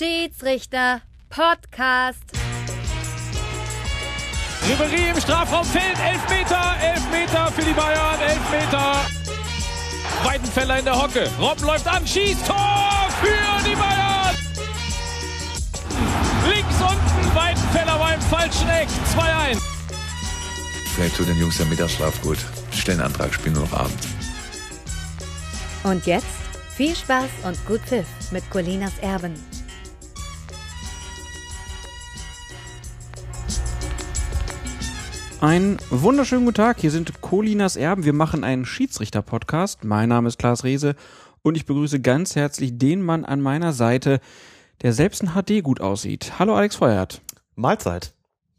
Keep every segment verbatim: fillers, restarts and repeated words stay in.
Schiedsrichter Podcast. Ribéry im Strafraum, Feld, Elfmeter, Elfmeter für die Bayern, Elfmeter. Weidenfeller in der Hocke, Robben läuft an, schießt, Tor für die Bayern. Links unten, Weidenfeller war im falschen Eck, zwei eins. Vielleicht tut den Jungs der Mittagsschlaf gut. Stellen einen Antrag, spielen nur noch Abend. Und jetzt viel Spaß und gut Pfiff mit Colinas Erben. Einen wunderschönen guten Tag, hier sind Colinas Erben. Wir machen einen Schiedsrichter-Podcast. Mein Name ist Klaas Rehse und ich begrüße ganz herzlich den Mann an meiner Seite, der selbst in H D gut aussieht. Hallo Alex Feuert. Mahlzeit.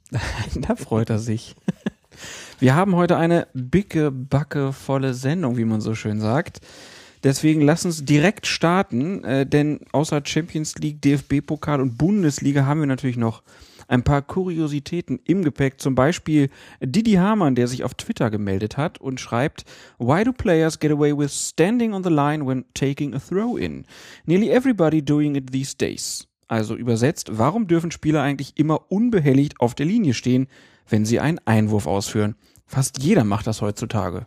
Da freut er sich. Wir haben heute eine bicke, backe, volle Sendung, wie man so schön sagt. Deswegen lass uns direkt starten, äh, denn außer Champions League, D F B-Pokal und Bundesliga haben wir natürlich noch ein paar Kuriositäten im Gepäck. Zum Beispiel Didi Hamann, der sich auf Twitter gemeldet hat und schreibt: Why do players get away with standing on the line when taking a throw-in? Nearly everybody doing it these days. Also übersetzt, warum dürfen Spieler eigentlich immer unbehelligt auf der Linie stehen, wenn sie einen Einwurf ausführen? Fast jeder macht das heutzutage.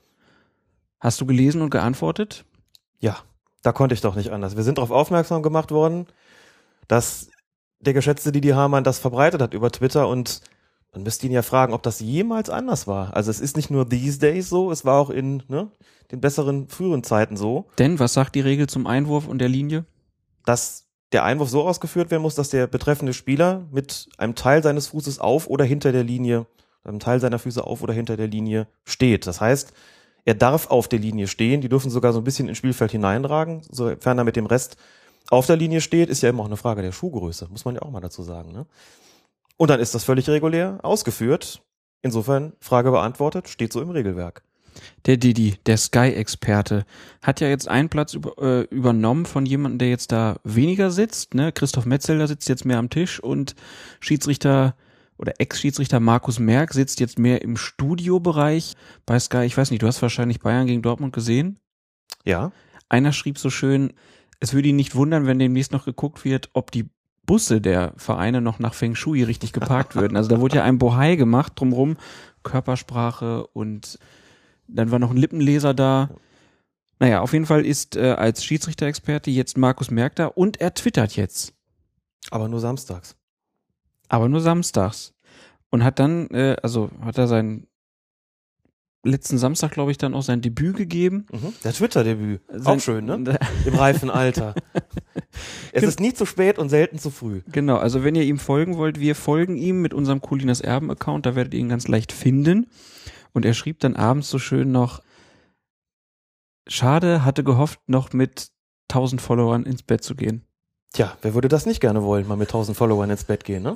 Hast du gelesen und geantwortet? Ja, da konnte ich doch nicht anders. Wir sind darauf aufmerksam gemacht worden, dass der geschätzte Didi Hamann das verbreitet hat über Twitter, und man müsste ihn ja fragen, ob das jemals anders war. Also es ist nicht nur these days so, es war auch in ne, den besseren, früheren Zeiten so. Denn was sagt die Regel zum Einwurf und der Linie? Dass der Einwurf so ausgeführt werden muss, dass der betreffende Spieler mit einem Teil seines Fußes auf oder hinter der Linie, einem Teil seiner Füße auf oder hinter der Linie steht. Das heißt, er darf auf der Linie stehen, die dürfen sogar so ein bisschen ins Spielfeld hineinragen, sofern er mit dem Rest auf der Linie steht, ist ja immer auch eine Frage der Schuhgröße, muss man ja auch mal dazu sagen. Ne? Und dann ist das völlig regulär ausgeführt. Insofern, Frage beantwortet, steht so im Regelwerk. Der Didi, der Sky-Experte, hat ja jetzt einen Platz über, äh, übernommen von jemandem, der jetzt da weniger sitzt. Ne? Christoph Metzelder sitzt jetzt mehr am Tisch und Schiedsrichter oder Ex-Schiedsrichter Markus Merck sitzt jetzt mehr im Studiobereich bei Sky. Ich weiß nicht, du hast wahrscheinlich Bayern gegen Dortmund gesehen? Ja. Einer schrieb so schön: Es würde ihn nicht wundern, wenn demnächst noch geguckt wird, ob die Busse der Vereine noch nach Feng Shui richtig geparkt würden. Also da wurde ja ein Bohai gemacht drumherum, Körpersprache, und dann war noch ein Lippenleser da. Naja, auf jeden Fall ist äh, als Schiedsrichter-Experte jetzt Markus Merck da, und er twittert jetzt. Aber nur samstags. Aber nur samstags. Und hat dann, äh, also hat er seinen letzten Samstag, glaube ich, dann auch sein Debüt gegeben. Mhm. Der Twitter-Debüt. Sein, auch schön, ne? Im reifen Alter. Es ist nie zu spät und selten zu früh. Genau, also wenn ihr ihm folgen wollt, wir folgen ihm mit unserem Colinas Erben-Account, da werdet ihr ihn ganz leicht finden. Und er schrieb dann abends so schön noch: Schade, hatte gehofft, noch mit tausend Followern ins Bett zu gehen. Tja, wer würde das nicht gerne wollen, mal mit tausend Followern ins Bett gehen, ne?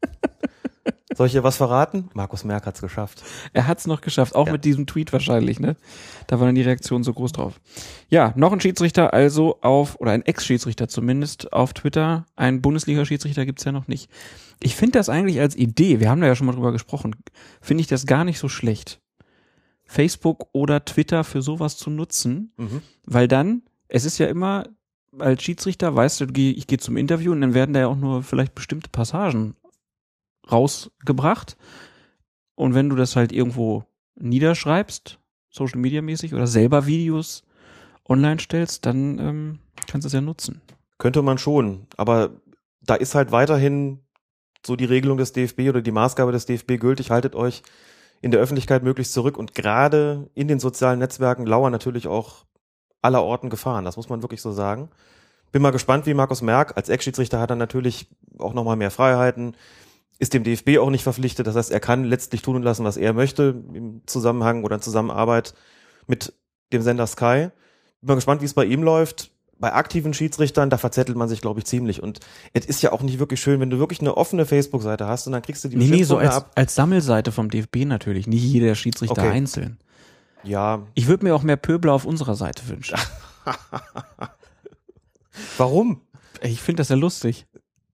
Soll ich dir was verraten? Markus Merck hat's geschafft. Er hat's noch geschafft, auch ja. Mit diesem Tweet wahrscheinlich, ne? Da war dann die Reaktion so groß drauf. Ja, noch ein Schiedsrichter also auf, oder ein Ex-Schiedsrichter zumindest auf Twitter. Ein Bundesliga-Schiedsrichter gibt's ja noch nicht. Ich finde das eigentlich als Idee, wir haben da ja schon mal drüber gesprochen, finde ich das gar nicht so schlecht, Facebook oder Twitter für sowas zu nutzen, mhm. weil dann, es ist ja immer, als Schiedsrichter, weißt du, ich gehe zum Interview und dann werden da ja auch nur vielleicht bestimmte Passagen rausgebracht, und wenn du das halt irgendwo niederschreibst, Social Media mäßig, oder selber Videos online stellst, dann ähm, kannst du es ja nutzen. Könnte man schon, aber da ist halt weiterhin so die Regelung des D F B oder die Maßgabe des D F B gültig: Haltet euch in der Öffentlichkeit möglichst zurück, und gerade in den sozialen Netzwerken lauern natürlich auch allerorten Gefahren, das muss man wirklich so sagen. Bin mal gespannt, wie Markus Merck, als Ex-Schiedsrichter hat er natürlich auch nochmal mehr Freiheiten, ist dem D F B auch nicht verpflichtet, das heißt, er kann letztlich tun und lassen, was er möchte, im Zusammenhang oder in Zusammenarbeit mit dem Sender Sky. Bin mal gespannt, wie es bei ihm läuft. Bei aktiven Schiedsrichtern, da verzettelt man sich, glaube ich, ziemlich, und es ist ja auch nicht wirklich schön, wenn du wirklich eine offene Facebook-Seite hast und dann kriegst du die Nee, nee, so als, ab. als Sammelseite vom D F B natürlich, nicht jeder Schiedsrichter okay. einzeln. Ja. Ich würde mir auch mehr Pöbler auf unserer Seite wünschen. Warum? Ich finde das ja lustig.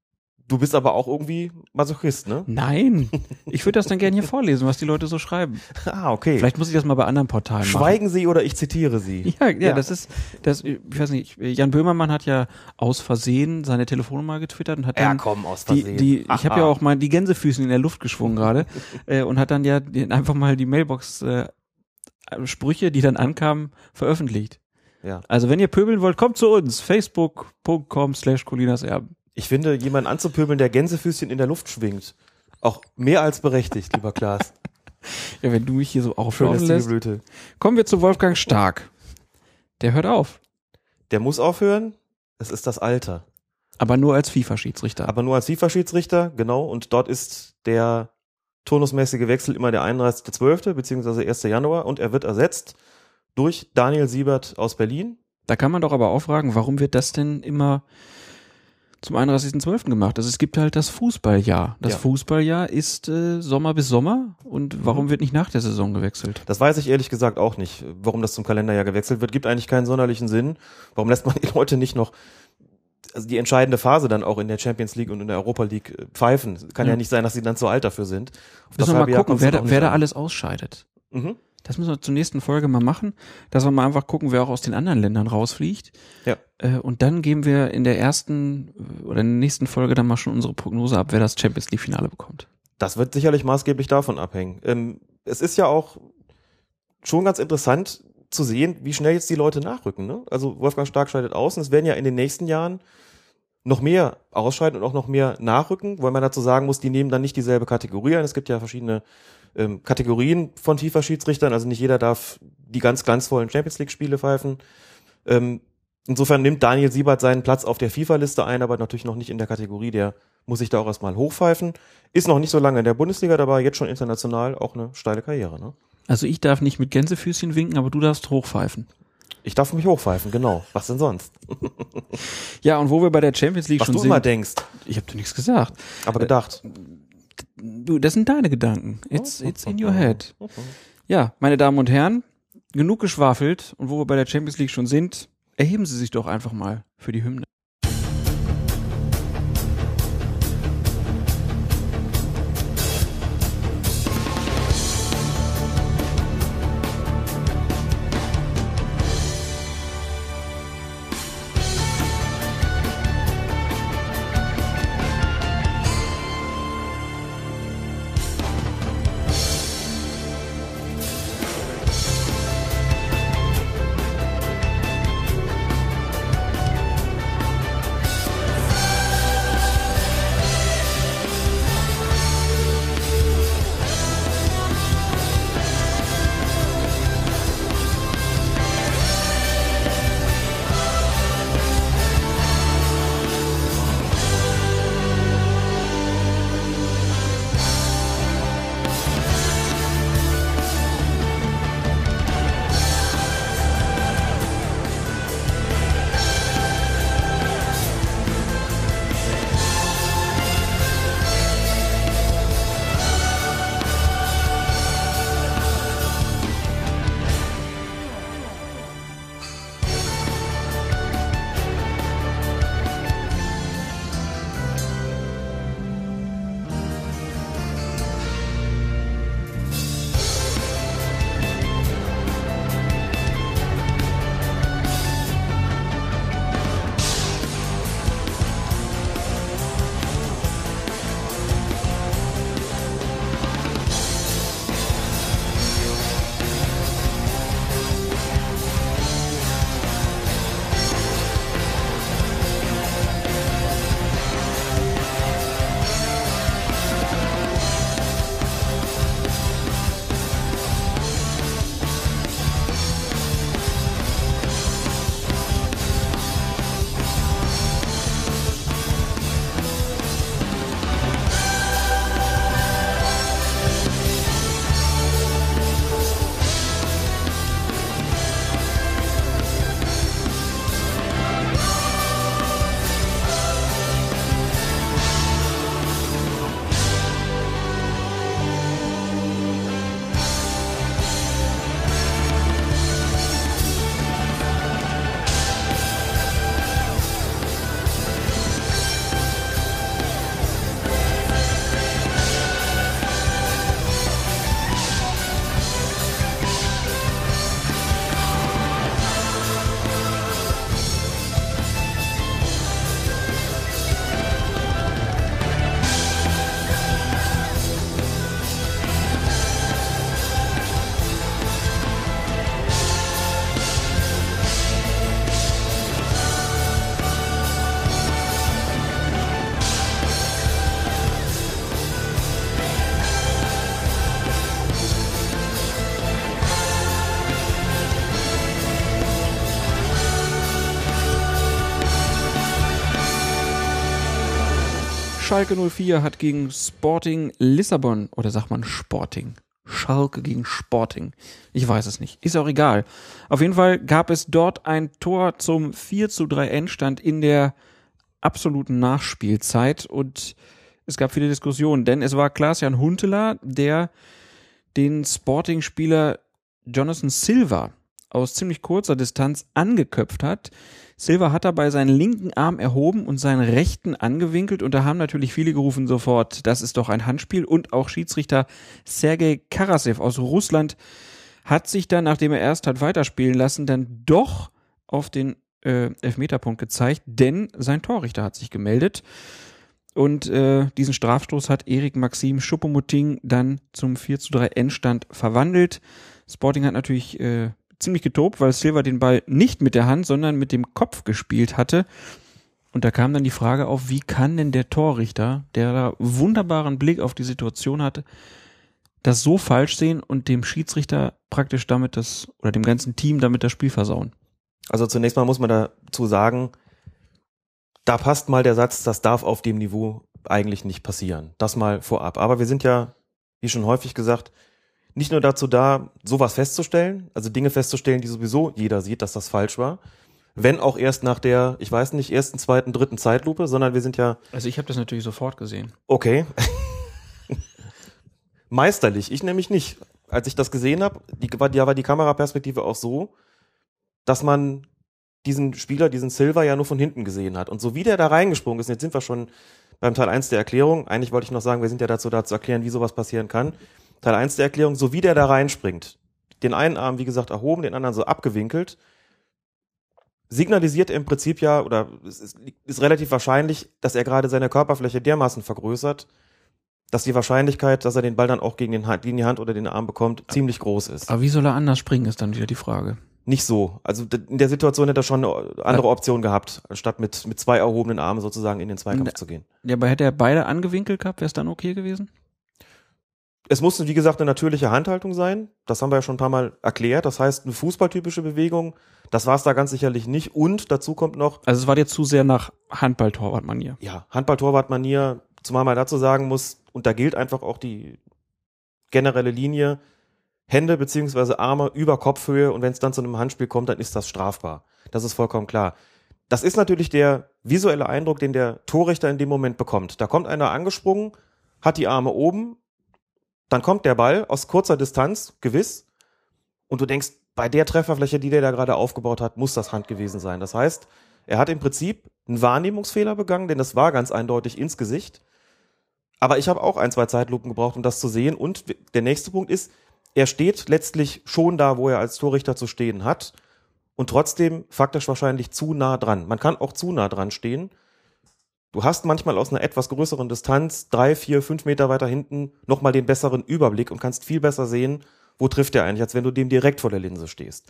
Du bist aber auch irgendwie Masochist, ne? Nein, ich würde das dann gerne hier vorlesen, was die Leute so schreiben. Ah, okay. Vielleicht muss ich das mal bei anderen Portalen machen. Schweigen Sie oder ich zitiere Sie. Ja, ja, ja, das ist, das, ich weiß nicht, Jan Böhmermann hat ja aus Versehen seine Telefonnummer getwittert und hat dann Ja, komm, aus Versehen. die, die ich habe ja auch mal die Gänsefüßchen in der Luft geschwungen gerade äh, und hat dann ja die, einfach mal die Mailbox äh, Sprüche, die dann ankamen, veröffentlicht. Ja. Also wenn ihr pöbeln wollt, kommt zu uns, facebook punkt com slash Colinas Erben. Ich finde, jemanden anzupöbeln, der Gänsefüßchen in der Luft schwingt, auch mehr als berechtigt, lieber Klaas. Ja, wenn du mich hier so Schön, aufschauen dass die lässt. Blüte. Kommen wir zu Wolfgang Stark. Der hört auf. Der muss aufhören. Es ist das Alter. Aber nur als FIFA-Schiedsrichter. Aber nur als FIFA-Schiedsrichter, genau. Und dort ist der turnusmäßige Wechsel immer der einunddreißigster zwölfter beziehungsweise erster Januar und er wird ersetzt durch Daniel Siebert aus Berlin. Da kann man doch aber auch fragen, warum wird das denn immer zum einunddreißigsten zwölften gemacht? Also es gibt halt das Fußballjahr. Das Ja. Fußballjahr ist äh, Sommer bis Sommer und warum wird nicht nach der Saison gewechselt? Das weiß ich ehrlich gesagt auch nicht, warum das zum Kalenderjahr gewechselt wird. Gibt eigentlich keinen sonderlichen Sinn. Warum lässt man die Leute nicht noch also die entscheidende Phase dann auch in der Champions League und in der Europa League äh, pfeifen? Kann ja. ja nicht sein, dass sie dann zu alt dafür sind. Auf Müssen wir halbe mal Jahr gucken, kommt's wer dann da, auch wer nicht da an. alles ausscheidet. Mhm. Das müssen wir zur nächsten Folge mal machen, dass wir mal einfach gucken, wer auch aus den anderen Ländern rausfliegt. Ja. Äh, und dann geben wir in der ersten oder in der nächsten Folge dann mal schon unsere Prognose ab, wer das Champions League Finale bekommt. Das wird sicherlich maßgeblich davon abhängen. Ähm, es ist ja auch schon ganz interessant zu sehen, wie schnell jetzt die Leute nachrücken. Ne? Also Wolfgang Stark scheidet aus und es werden ja in den nächsten Jahren noch mehr ausscheiden und auch noch mehr nachrücken, weil man dazu sagen muss, die nehmen dann nicht dieselbe Kategorie ein. Es gibt ja verschiedene ähm, Kategorien von FIFA-Schiedsrichtern, also nicht jeder darf die ganz glanzvollen Champions-League-Spiele pfeifen. Ähm, insofern nimmt Daniel Siebert seinen Platz auf der FIFA-Liste ein, aber natürlich noch nicht in der Kategorie, der muss sich da auch erstmal hochpfeifen. Ist noch nicht so lange in der Bundesliga dabei, jetzt schon international auch eine steile Karriere. Ne? Also ich darf nicht mit Gänsefüßchen winken, aber du darfst hochpfeifen. Ich darf mich hochpfeifen, genau. Was denn sonst? Ja, und wo wir bei der Champions League Was schon du sind. immer denkst, Ich habe dir nichts gesagt. aber gedacht. Du, das sind deine Gedanken. It's, it's in your head. Ja, meine Damen und Herren, genug geschwafelt. Und wo wir bei der Champions League schon sind, erheben Sie sich doch einfach mal für die Hymne. Schalke null vier hat gegen Sporting Lissabon, oder sagt man Sporting? Schalke gegen Sporting. Ich weiß es nicht. Ist auch egal. Auf jeden Fall gab es dort ein Tor zum vier zu drei Endstand in der absoluten Nachspielzeit und es gab viele Diskussionen, denn es war Klaas-Jan Huntelaar, der den Sporting-Spieler Jonathan Silva aus ziemlich kurzer Distanz angeköpft hat. Silva hat dabei seinen linken Arm erhoben und seinen rechten angewinkelt und da haben natürlich viele gerufen sofort, das ist doch ein Handspiel, und auch Schiedsrichter Sergei Karasev aus Russland hat sich dann, nachdem er erst hat weiterspielen lassen, dann doch auf den äh, Elfmeterpunkt gezeigt, denn sein Torrichter hat sich gemeldet und äh, diesen Strafstoß hat Erik Maxim Choupo-Moting dann zum vier zu drei Endstand verwandelt. Sporting hat natürlich äh, ziemlich getobt, weil Silva den Ball nicht mit der Hand, sondern mit dem Kopf gespielt hatte. Und da kam dann die Frage auf, wie kann denn der Torrichter, der da wunderbaren Blick auf die Situation hatte, das so falsch sehen und dem Schiedsrichter praktisch damit das, oder dem ganzen Team damit das Spiel versauen? Also zunächst mal muss man dazu sagen, da passt mal der Satz, das darf auf dem Niveau eigentlich nicht passieren. Das mal vorab. Aber wir sind ja, wie schon häufig gesagt, nicht nur dazu da, sowas festzustellen, also Dinge festzustellen, die sowieso jeder sieht, dass das falsch war, wenn auch erst nach der, ich weiß nicht, ersten, zweiten, dritten Zeitlupe, sondern wir sind ja... Also ich habe das natürlich sofort gesehen. Okay. Meisterlich, ich nämlich nicht. Als ich das gesehen habe, die, war, die, war die Kameraperspektive auch so, dass man diesen Spieler, diesen Silva ja nur von hinten gesehen hat. Und so wie der da reingesprungen ist, jetzt sind wir schon beim Teil eins der Erklärung, eigentlich wollte ich noch sagen, wir sind ja dazu da zu erklären, wie sowas passieren kann. Teil eins der Erklärung, so wie der da reinspringt, den einen Arm, wie gesagt, erhoben, den anderen so abgewinkelt, signalisiert er im Prinzip ja, oder es ist, ist relativ wahrscheinlich, dass er gerade seine Körperfläche dermaßen vergrößert, dass die Wahrscheinlichkeit, dass er den Ball dann auch gegen, den, gegen die Hand oder den Arm bekommt, ziemlich groß ist. Aber wie soll er anders springen, ist dann wieder die Frage. Nicht so. Also in der Situation hätte er schon eine andere Option gehabt, anstatt mit, mit zwei erhobenen Armen sozusagen in den Zweikampf zu gehen. Ja, aber hätte er beide angewinkelt gehabt, wäre es dann okay gewesen? Es musste, wie gesagt, eine natürliche Handhaltung sein. Das haben wir ja schon ein paar Mal erklärt. Das heißt, eine fußballtypische Bewegung, das war es da ganz sicherlich nicht. Und dazu kommt noch... Also es war dir zu sehr nach Handball-Torwart-Manier. Ja, Handball-Torwart-Manier, zumal man dazu sagen muss, und da gilt einfach auch die generelle Linie, Hände beziehungsweise Arme über Kopfhöhe, und wenn es dann zu einem Handspiel kommt, dann ist das strafbar. Das ist vollkommen klar. Das ist natürlich der visuelle Eindruck, den der Torrichter in dem Moment bekommt. Da kommt einer angesprungen, hat die Arme oben, dann kommt der Ball aus kurzer Distanz, gewiss, und du denkst, bei der Trefferfläche, die der da gerade aufgebaut hat, muss das Hand gewesen sein. Das heißt, er hat im Prinzip einen Wahrnehmungsfehler begangen, denn das war ganz eindeutig ins Gesicht. Aber ich habe auch ein, zwei Zeitlupen gebraucht, um das zu sehen. Und der nächste Punkt ist, er steht letztlich schon da, wo er als Torrichter zu stehen hat, und trotzdem faktisch wahrscheinlich zu nah dran. Man kann auch zu nah dran stehen. Du hast manchmal aus einer etwas größeren Distanz, drei, vier, fünf Meter weiter hinten, nochmal den besseren Überblick und kannst viel besser sehen, wo trifft er eigentlich, als wenn du dem direkt vor der Linse stehst.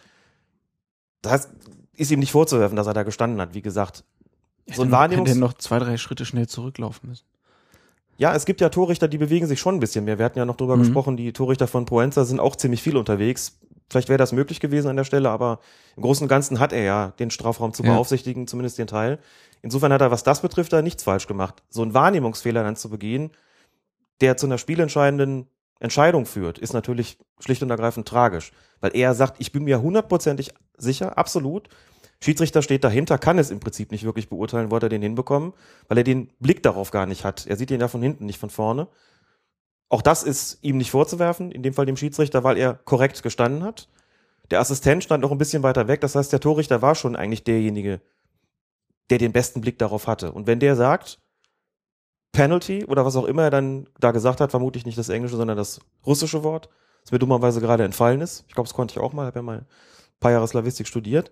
Das heißt, ist ihm nicht vorzuwerfen, dass er da gestanden hat, wie gesagt. So ein Wahrnehmungs- Hätte er noch zwei, drei Schritte schnell zurücklaufen müssen. Ja, es gibt ja Torrichter, die bewegen sich schon ein bisschen mehr. Wir hatten ja noch drüber mhm. gesprochen, die Torrichter von Proenza sind auch ziemlich viel unterwegs. Vielleicht wäre das möglich gewesen an der Stelle, aber im Großen und Ganzen hat er ja den Strafraum zu ja. beaufsichtigen, zumindest den Teil. Insofern hat er, was das betrifft, da nichts falsch gemacht. So einen Wahrnehmungsfehler dann zu begehen, der zu einer spielentscheidenden Entscheidung führt, ist natürlich schlicht und ergreifend tragisch. Weil er sagt, ich bin mir hundertprozentig sicher, absolut, Schiedsrichter steht dahinter, kann es im Prinzip nicht wirklich beurteilen, wo hat er den hinbekommen, weil er den Blick darauf gar nicht hat. Er sieht ihn ja von hinten, nicht von vorne. Auch das ist ihm nicht vorzuwerfen, in dem Fall dem Schiedsrichter, weil er korrekt gestanden hat. Der Assistent stand noch ein bisschen weiter weg, das heißt, der Torrichter war schon eigentlich derjenige, der den besten Blick darauf hatte. Und wenn der sagt, Penalty oder was auch immer er dann da gesagt hat, vermutlich nicht das englische, sondern das russische Wort, das mir dummerweise gerade entfallen ist. Ich glaube, das konnte ich auch mal, habe ja mal ein paar Jahre Slawistik studiert.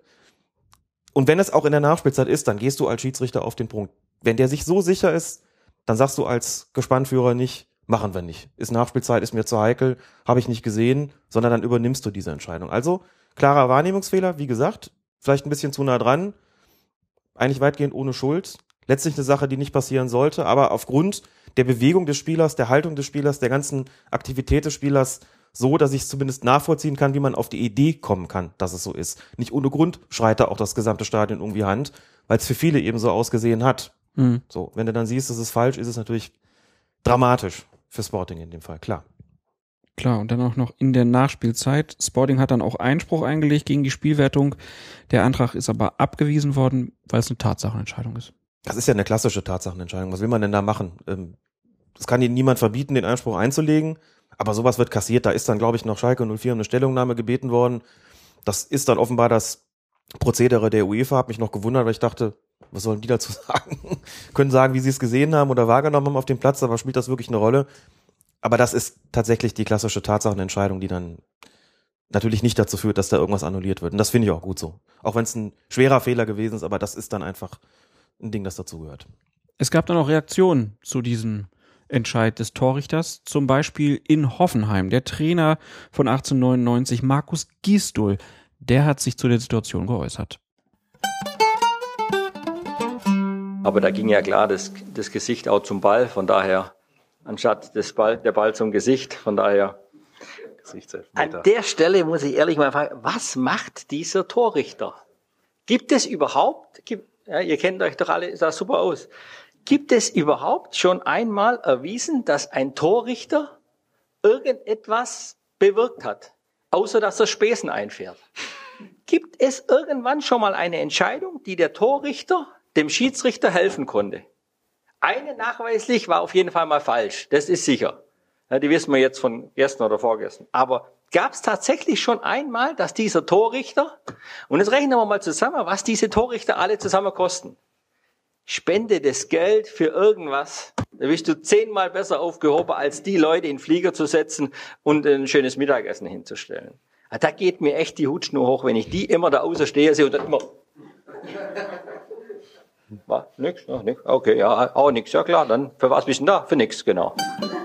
Und wenn es auch in der Nachspielzeit ist, dann gehst du als Schiedsrichter auf den Punkt. Wenn der sich so sicher ist, dann sagst du als Gespannführer nicht, machen wir nicht. Ist Nachspielzeit, ist mir zu heikel, habe ich nicht gesehen, sondern dann übernimmst du diese Entscheidung. Also, klarer Wahrnehmungsfehler, wie gesagt, vielleicht ein bisschen zu nah dran, eigentlich weitgehend ohne Schuld. Letztlich eine Sache, die nicht passieren sollte, aber aufgrund der Bewegung des Spielers, der Haltung des Spielers, der ganzen Aktivität des Spielers so, dass ich es zumindest nachvollziehen kann, wie man auf die Idee kommen kann, dass es so ist. Nicht ohne Grund schreit da auch das gesamte Stadion irgendwie Hand, weil es für viele eben so ausgesehen hat. Mhm. So, wenn du dann siehst, das ist falsch, ist es natürlich dramatisch für Sporting in dem Fall, klar. Klar, und dann auch noch in der Nachspielzeit. Sporting hat dann auch Einspruch eingelegt gegen die Spielwertung. Der Antrag ist aber abgewiesen worden, weil es eine Tatsachenentscheidung ist. Das ist ja eine klassische Tatsachenentscheidung. Was will man denn da machen? Ähm, das kann ihnen niemand verbieten, den Einspruch einzulegen. Aber sowas wird kassiert. Da ist dann, glaube ich, noch Schalke null vier um eine Stellungnahme gebeten worden. Das ist dann offenbar das Prozedere der UEFA. Hat mich noch gewundert, weil ich dachte, was sollen die dazu sagen? Können sagen, wie sie es gesehen haben oder wahrgenommen haben auf dem Platz, aber spielt das wirklich eine Rolle? Aber das ist tatsächlich die klassische Tatsachenentscheidung, die dann natürlich nicht dazu führt, dass da irgendwas annulliert wird. Und das finde ich auch gut so. Auch wenn es ein schwerer Fehler gewesen ist, aber das ist dann einfach ein Ding, das dazugehört. Es gab dann auch Reaktionen zu diesem Entscheid des Torrichters, zum Beispiel in Hoffenheim. Der Trainer von achtzehnhundertneunundneunzig, Markus Gisdol, der hat sich zu der Situation geäußert. Aber da ging ja klar das, das Gesicht auch zum Ball, von daher anstatt des Ball, der Ball zum Gesicht, von daher an der Stelle muss ich ehrlich mal fragen, was macht dieser Torrichter? Gibt es überhaupt, gibt, ja, ihr kennt euch doch alle, sah super aus, gibt es überhaupt schon einmal erwiesen, dass ein Torrichter irgendetwas bewirkt hat, außer dass er Späßen einfährt? Gibt es irgendwann schon mal eine Entscheidung, die der Torrichter dem Schiedsrichter helfen konnte? Eine nachweislich war auf jeden Fall mal falsch, das ist sicher. Ja, die wissen wir jetzt von gestern oder vorgestern. Aber gab es tatsächlich schon einmal, dass dieser Torrichter, und jetzt rechnen wir mal zusammen, was diese Torrichter alle zusammen kosten. Spende das Geld für irgendwas, da bist du zehnmal besser aufgehoben, als die Leute in den Flieger zu setzen und ein schönes Mittagessen hinzustellen. Ja, da geht mir echt die Hutschnur hoch, wenn ich die immer da außen stehe sehe und dann immer... Was? Nix? Ja, nix? Okay, ja, auch nix. Ja klar, dann für was bist du denn da? Für nix, genau.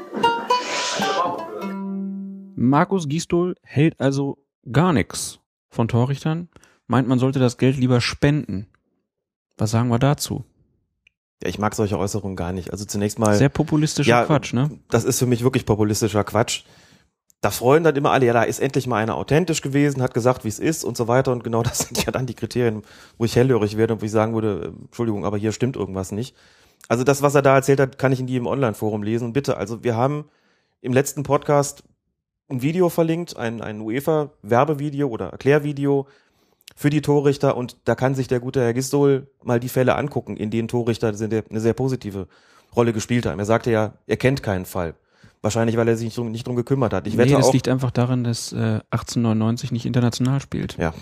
Markus Gisdol hält also gar nichts von Torrichtern, meint, man sollte das Geld lieber spenden. Was sagen wir dazu? Ja, ich mag solche Äußerungen gar nicht. Also zunächst mal... Sehr populistischer ja, Quatsch, ne? Das ist für mich wirklich populistischer Quatsch. Da freuen dann immer alle, ja, da ist endlich mal einer authentisch gewesen, hat gesagt, wie es ist und so weiter. Und genau das sind ja dann die Kriterien, wo ich hellhörig werde und wo ich sagen würde, Entschuldigung, aber hier stimmt irgendwas nicht. Also das, was er da erzählt hat, kann ich in die im Online-Forum lesen. Und bitte, also wir haben im letzten Podcast ein Video verlinkt, ein, ein UEFA-Werbevideo oder Erklärvideo für die Torrichter. Und da kann sich der gute Herr Gisdol mal die Fälle angucken, in denen Torrichter eine sehr positive Rolle gespielt haben. Er sagte ja, er kennt keinen Fall. Wahrscheinlich, weil er sich nicht drum, nicht drum gekümmert hat. Ich wette nee, das auch, liegt einfach daran, dass äh, achtzehnhundertneunundneunzig nicht international spielt. Ja.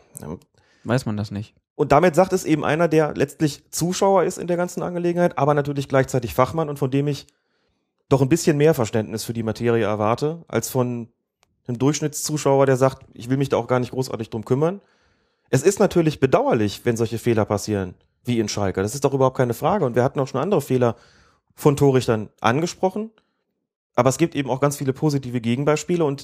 Weiß man das nicht. Und damit sagt es eben einer, der letztlich Zuschauer ist in der ganzen Angelegenheit, aber natürlich gleichzeitig Fachmann und von dem ich doch ein bisschen mehr Verständnis für die Materie erwarte, als von einem Durchschnittszuschauer, der sagt, ich will mich da auch gar nicht großartig drum kümmern. Es ist natürlich bedauerlich, wenn solche Fehler passieren, wie in Schalke. Das ist doch überhaupt keine Frage. Und wir hatten auch schon andere Fehler von Torrichtern angesprochen. Aber es gibt eben auch ganz viele positive Gegenbeispiele und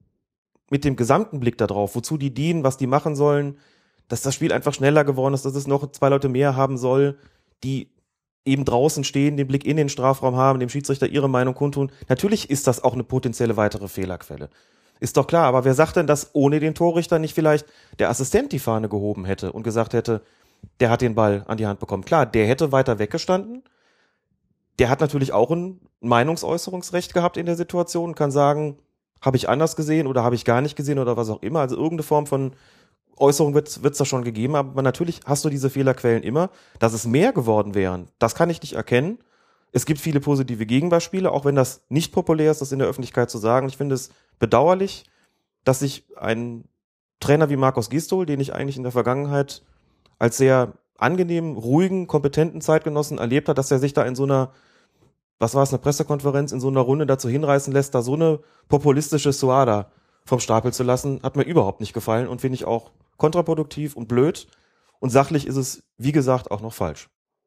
mit dem gesamten Blick darauf, wozu die dienen, was die machen sollen, dass das Spiel einfach schneller geworden ist, dass es noch zwei Leute mehr haben soll, die eben draußen stehen, den Blick in den Strafraum haben, dem Schiedsrichter ihre Meinung kundtun. Natürlich ist das auch eine potenzielle weitere Fehlerquelle. Ist doch klar, aber wer sagt denn, dass ohne den Torrichter nicht vielleicht der Assistent die Fahne gehoben hätte und gesagt hätte, der hat den Ball an die Hand bekommen? Klar, der hätte weiter weggestanden. Der hat natürlich auch ein Meinungsäußerungsrecht gehabt in der Situation, kann sagen, habe ich anders gesehen oder habe ich gar nicht gesehen oder was auch immer. Also irgendeine Form von Äußerung wird es da schon gegeben, aber natürlich hast du diese Fehlerquellen immer. Dass es mehr geworden wären, das kann ich nicht erkennen. Es gibt viele positive Gegenbeispiele, auch wenn das nicht populär ist, das in der Öffentlichkeit zu sagen. Ich finde es bedauerlich, dass sich ein Trainer wie Markus Gisdol, den ich eigentlich in der Vergangenheit als sehr angenehmen, ruhigen, kompetenten Zeitgenossen erlebt hat, dass er sich da in so einer, was war es, eine Pressekonferenz, in so einer Runde dazu hinreißen lässt, da so eine populistische Suada vom Stapel zu lassen, hat mir überhaupt nicht gefallen und finde ich auch kontraproduktiv und blöd. Und sachlich ist es, wie gesagt, auch noch falsch.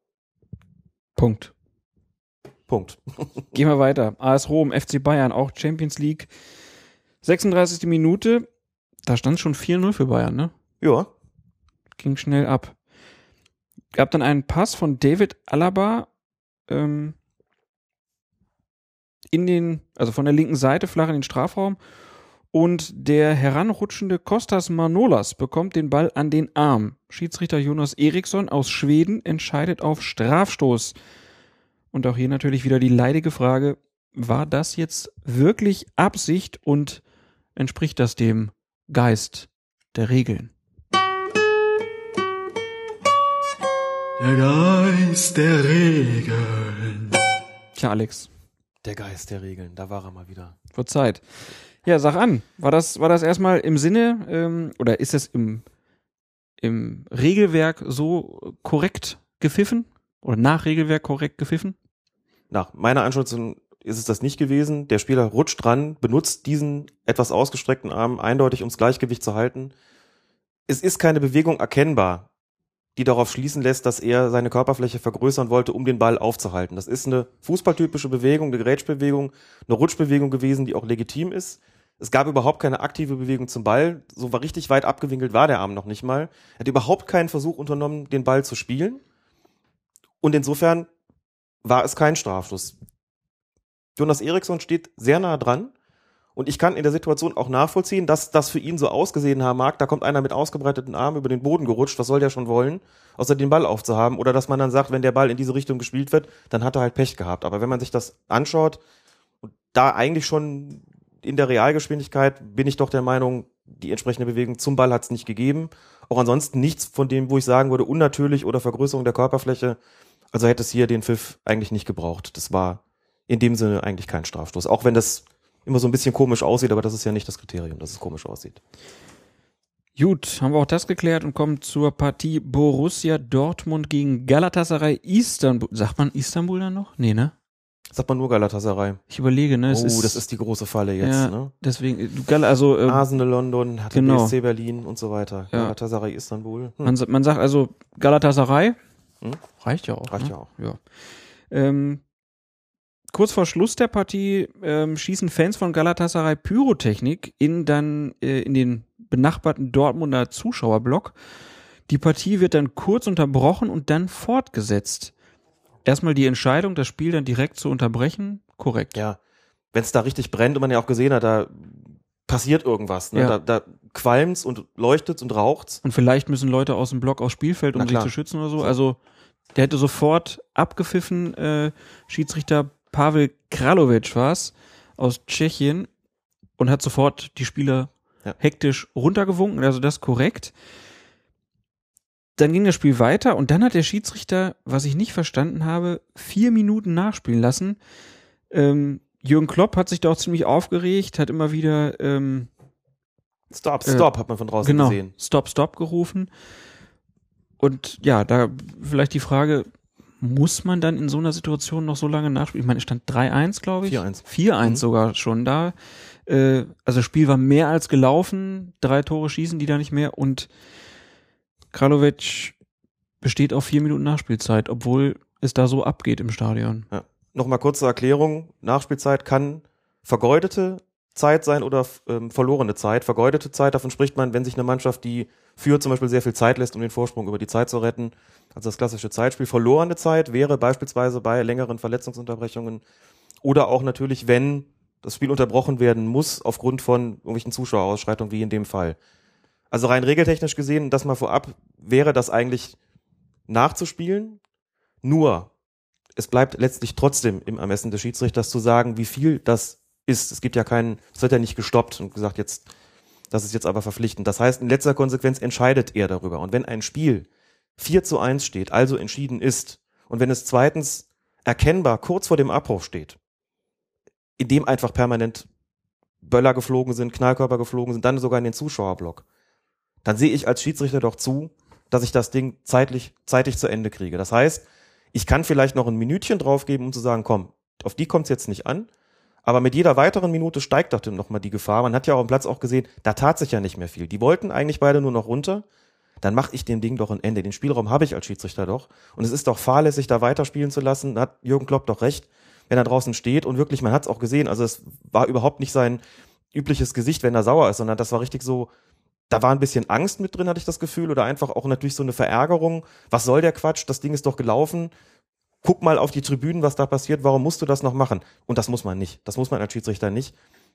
Punkt. Punkt. Gehen wir weiter. A S Rom, F C Bayern, auch Champions League. sechsunddreißigste Minute, da stand schon vier null für Bayern, ne? Ja. Ging schnell ab. Gab dann einen Pass von David Alaba ähm, in den, also von der linken Seite flach in den Strafraum Und der heranrutschende Kostas Manolas bekommt den Ball an den Arm. Schiedsrichter Jonas Eriksson aus Schweden entscheidet auf Strafstoß. Und auch hier natürlich wieder die leidige Frage, war das jetzt wirklich Absicht und entspricht das dem Geist der Regeln? Der Geist der Regeln. Tja, Alex. Der Geist der Regeln, da war er mal wieder. Wird Zeit. Ja, sag an, war das, war das erstmal im Sinne, ähm, oder ist das im, im Regelwerk so korrekt gepfiffen? Oder nach Regelwerk korrekt gepfiffen? Nach meiner Einschätzung ist es das nicht gewesen. Der Spieler rutscht dran, benutzt diesen etwas ausgestreckten Arm eindeutig, ums Gleichgewicht zu halten. Es ist keine Bewegung erkennbar, die darauf schließen lässt, dass er seine Körperfläche vergrößern wollte, um den Ball aufzuhalten. Das ist eine fußballtypische Bewegung, eine Grätschbewegung, eine Rutschbewegung gewesen, die auch legitim ist. Es gab überhaupt keine aktive Bewegung zum Ball. So war richtig weit abgewinkelt war der Arm noch nicht mal. Er hat überhaupt keinen Versuch unternommen, den Ball zu spielen. Und insofern war es kein Strafstoß. Jonas Eriksson steht sehr nah dran. Und ich kann in der Situation auch nachvollziehen, dass das für ihn so ausgesehen haben mag, da kommt einer mit ausgebreiteten Armen über den Boden gerutscht, was soll der schon wollen, außer den Ball aufzuhaben. Oder dass man dann sagt, wenn der Ball in diese Richtung gespielt wird, dann hat er halt Pech gehabt. Aber wenn man sich das anschaut, und da eigentlich schon in der Realgeschwindigkeit, bin ich doch der Meinung, die entsprechende Bewegung zum Ball hat es nicht gegeben. Auch ansonsten nichts von dem, wo ich sagen würde, unnatürlich oder Vergrößerung der Körperfläche. Also hätte es hier den Pfiff eigentlich nicht gebraucht. Das war in dem Sinne eigentlich kein Strafstoß. Auch wenn das immer so ein bisschen komisch aussieht, aber das ist ja nicht das Kriterium, dass es komisch aussieht. Gut, haben wir auch das geklärt und kommen zur Partie Borussia Dortmund gegen Galatasaray Istanbul. Sagt man Istanbul dann noch? Nee, ne? Sagt man nur Galatasaray. Ich überlege, ne? Es oh, ist, das ist die große Falle jetzt, ja, ne? Deswegen, Gal- also, äh, Arsenal London, hatte genau. B S C Berlin und so weiter. Ja. Galatasaray Istanbul. Hm. man, man sagt also Galatasaray. Hm? Reicht ja auch. Reicht ne? ja auch. Ja. Ähm, kurz vor Schluss der Partie ähm, schießen Fans von Galatasaray Pyrotechnik in dann äh, in den benachbarten Dortmunder Zuschauerblock. Die Partie wird dann kurz unterbrochen und dann fortgesetzt. Erstmal die Entscheidung, das Spiel dann direkt zu unterbrechen, korrekt. Ja, wenn es da richtig brennt und man ja auch gesehen hat, da passiert irgendwas. Ne? Ja. Da, da qualmt's und leuchtet's und raucht's. Und vielleicht müssen Leute aus dem Block aufs Spielfeld, um Na sich klar. zu schützen oder so. Also der hätte sofort abgepfiffen, äh, Schiedsrichter Pavel Kralovic war's, aus Tschechien, und hat sofort die Spieler Ja. hektisch runtergewunken, also das korrekt. Dann ging das Spiel weiter und dann hat der Schiedsrichter, was ich nicht verstanden habe, vier Minuten nachspielen lassen. Ähm, Jürgen Klopp hat sich da auch ziemlich aufgeregt, hat immer wieder ähm, Stop, stop, äh, hat man von draußen genau, gesehen. Stop, stop gerufen. Und ja, da vielleicht die Frage, muss man dann in so einer Situation noch so lange nachspielen? Ich meine, es stand drei eins, glaube ich. vier eins. vier eins Mhm. sogar schon da. Äh, also das Spiel war mehr als gelaufen. Drei Tore schießen die da nicht mehr. Und Kralovic besteht auf vier Minuten Nachspielzeit, obwohl es da so abgeht im Stadion. Ja. Nochmal kurz zur Erklärung. Nachspielzeit kann vergeudete Zeit sein oder ähm, verlorene Zeit. Vergeudete Zeit, davon spricht man, wenn sich eine Mannschaft, die für zum Beispiel sehr viel Zeit lässt, um den Vorsprung über die Zeit zu retten, also das klassische Zeitspiel. Verlorene Zeit wäre beispielsweise bei längeren Verletzungsunterbrechungen oder auch natürlich, wenn das Spiel unterbrochen werden muss aufgrund von irgendwelchen Zuschauerausschreitungen, wie in dem Fall. Also rein regeltechnisch gesehen, das mal vorab, wäre das eigentlich nachzuspielen. Nur, es bleibt letztlich trotzdem im Ermessen des Schiedsrichters zu sagen, wie viel das ist. Es gibt ja keinen, es wird ja nicht gestoppt und gesagt, jetzt, das ist jetzt aber verpflichtend. Das heißt, in letzter Konsequenz entscheidet er darüber. Und wenn ein Spiel vier zu eins steht, also entschieden ist, und wenn es zweitens erkennbar kurz vor dem Abbruch steht, in dem einfach permanent Böller geflogen sind, Knallkörper geflogen sind, dann sogar in den Zuschauerblock, dann sehe ich als Schiedsrichter doch zu, dass ich das Ding zeitlich, zeitig zu Ende kriege. Das heißt, ich kann vielleicht noch ein Minütchen draufgeben, um zu sagen, komm, auf die kommt es jetzt nicht an, aber mit jeder weiteren Minute steigt doch dann nochmal die Gefahr. Man hat ja auch am Platz auch gesehen, da tat sich ja nicht mehr viel. Die wollten eigentlich beide nur noch runter. Dann mache ich dem Ding doch ein Ende. Den Spielraum habe ich als Schiedsrichter doch. Und es ist doch fahrlässig, da weiterspielen zu lassen. Da hat Jürgen Klopp doch recht, wenn er draußen steht. Und wirklich, man hat es auch gesehen, also es war überhaupt nicht sein übliches Gesicht, wenn er sauer ist, sondern das war richtig so, da war ein bisschen Angst mit drin, hatte ich das Gefühl, oder einfach auch natürlich so eine Verärgerung. Was soll der Quatsch? Das Ding ist doch gelaufen. Guck mal auf die Tribünen, was da passiert. Warum musst du das noch machen? Und das muss man nicht. Das muss man als Schiedsrichter nicht.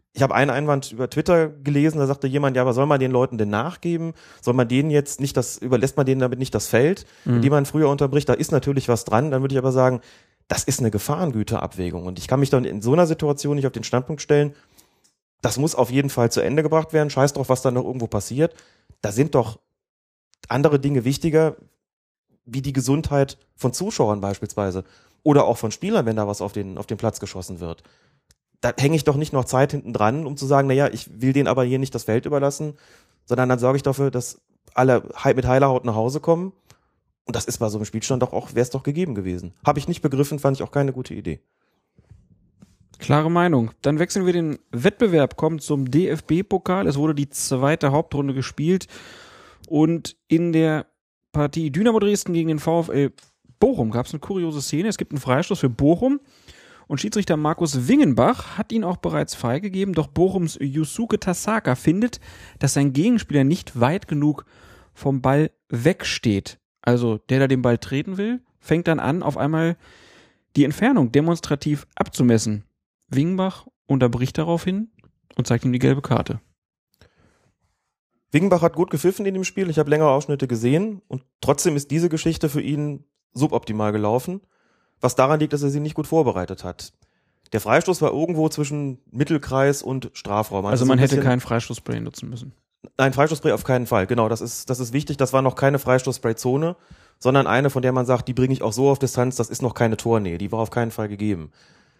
Ich habe einen Einwand über Twitter gelesen, da sagte jemand, ja, aber soll man den Leuten denn nachgeben? Soll man denen jetzt nicht das, überlässt man denen damit nicht das Feld, mhm. in dem man früher unterbricht? Da ist natürlich was dran. Dann würde ich aber sagen, das ist eine Gefahrengüterabwägung. Und ich kann mich dann in so einer Situation nicht auf den Standpunkt stellen, das muss auf jeden Fall zu Ende gebracht werden. Scheiß drauf, was da noch irgendwo passiert. Da sind doch andere Dinge wichtiger, wie die Gesundheit von Zuschauern beispielsweise. Oder auch von Spielern, wenn da was auf den, auf den Platz geschossen wird. Da hänge ich doch nicht noch Zeit hinten dran, um zu sagen, naja, ich will denen aber hier nicht das Feld überlassen, sondern dann sorge ich dafür, dass alle mit heiler Haut nach Hause kommen. Und das ist bei so einem Spielstand doch auch, wäre es doch gegeben gewesen. Habe ich nicht begriffen, fand ich auch keine gute Idee. Klare Meinung. Dann wechseln wir den Wettbewerb, kommen zum D F B-Pokal. Es wurde die zweite Hauptrunde gespielt und in der Partie Dynamo Dresden gegen den VfL Bochum gab es eine kuriose Szene. Es gibt einen Freistoß für Bochum. Und Schiedsrichter Markus Wingenbach hat ihn auch bereits freigegeben, doch Bochums Yusuke Tasaka findet, dass sein Gegenspieler nicht weit genug vom Ball wegsteht. Also der, der den Ball treten will, fängt dann an, auf einmal die Entfernung demonstrativ abzumessen. Wingenbach unterbricht daraufhin und zeigt ihm die gelbe Karte. Wingenbach hat gut gepfiffen in dem Spiel, ich habe längere Ausschnitte gesehen und trotzdem ist diese Geschichte für ihn suboptimal gelaufen. Was daran liegt, dass er sie nicht gut vorbereitet hat. Der Freistoß war irgendwo zwischen Mittelkreis und Strafraum. Also, also man hätte keinen Freistoßspray nutzen müssen. Nein, Freistoßspray auf keinen Fall. Genau, das ist, das ist wichtig. Das war noch keine Freistoßspray-Zone, sondern eine, von der man sagt, die bringe ich auch so auf Distanz, das ist noch keine Tornähe. Die war auf keinen Fall gegeben.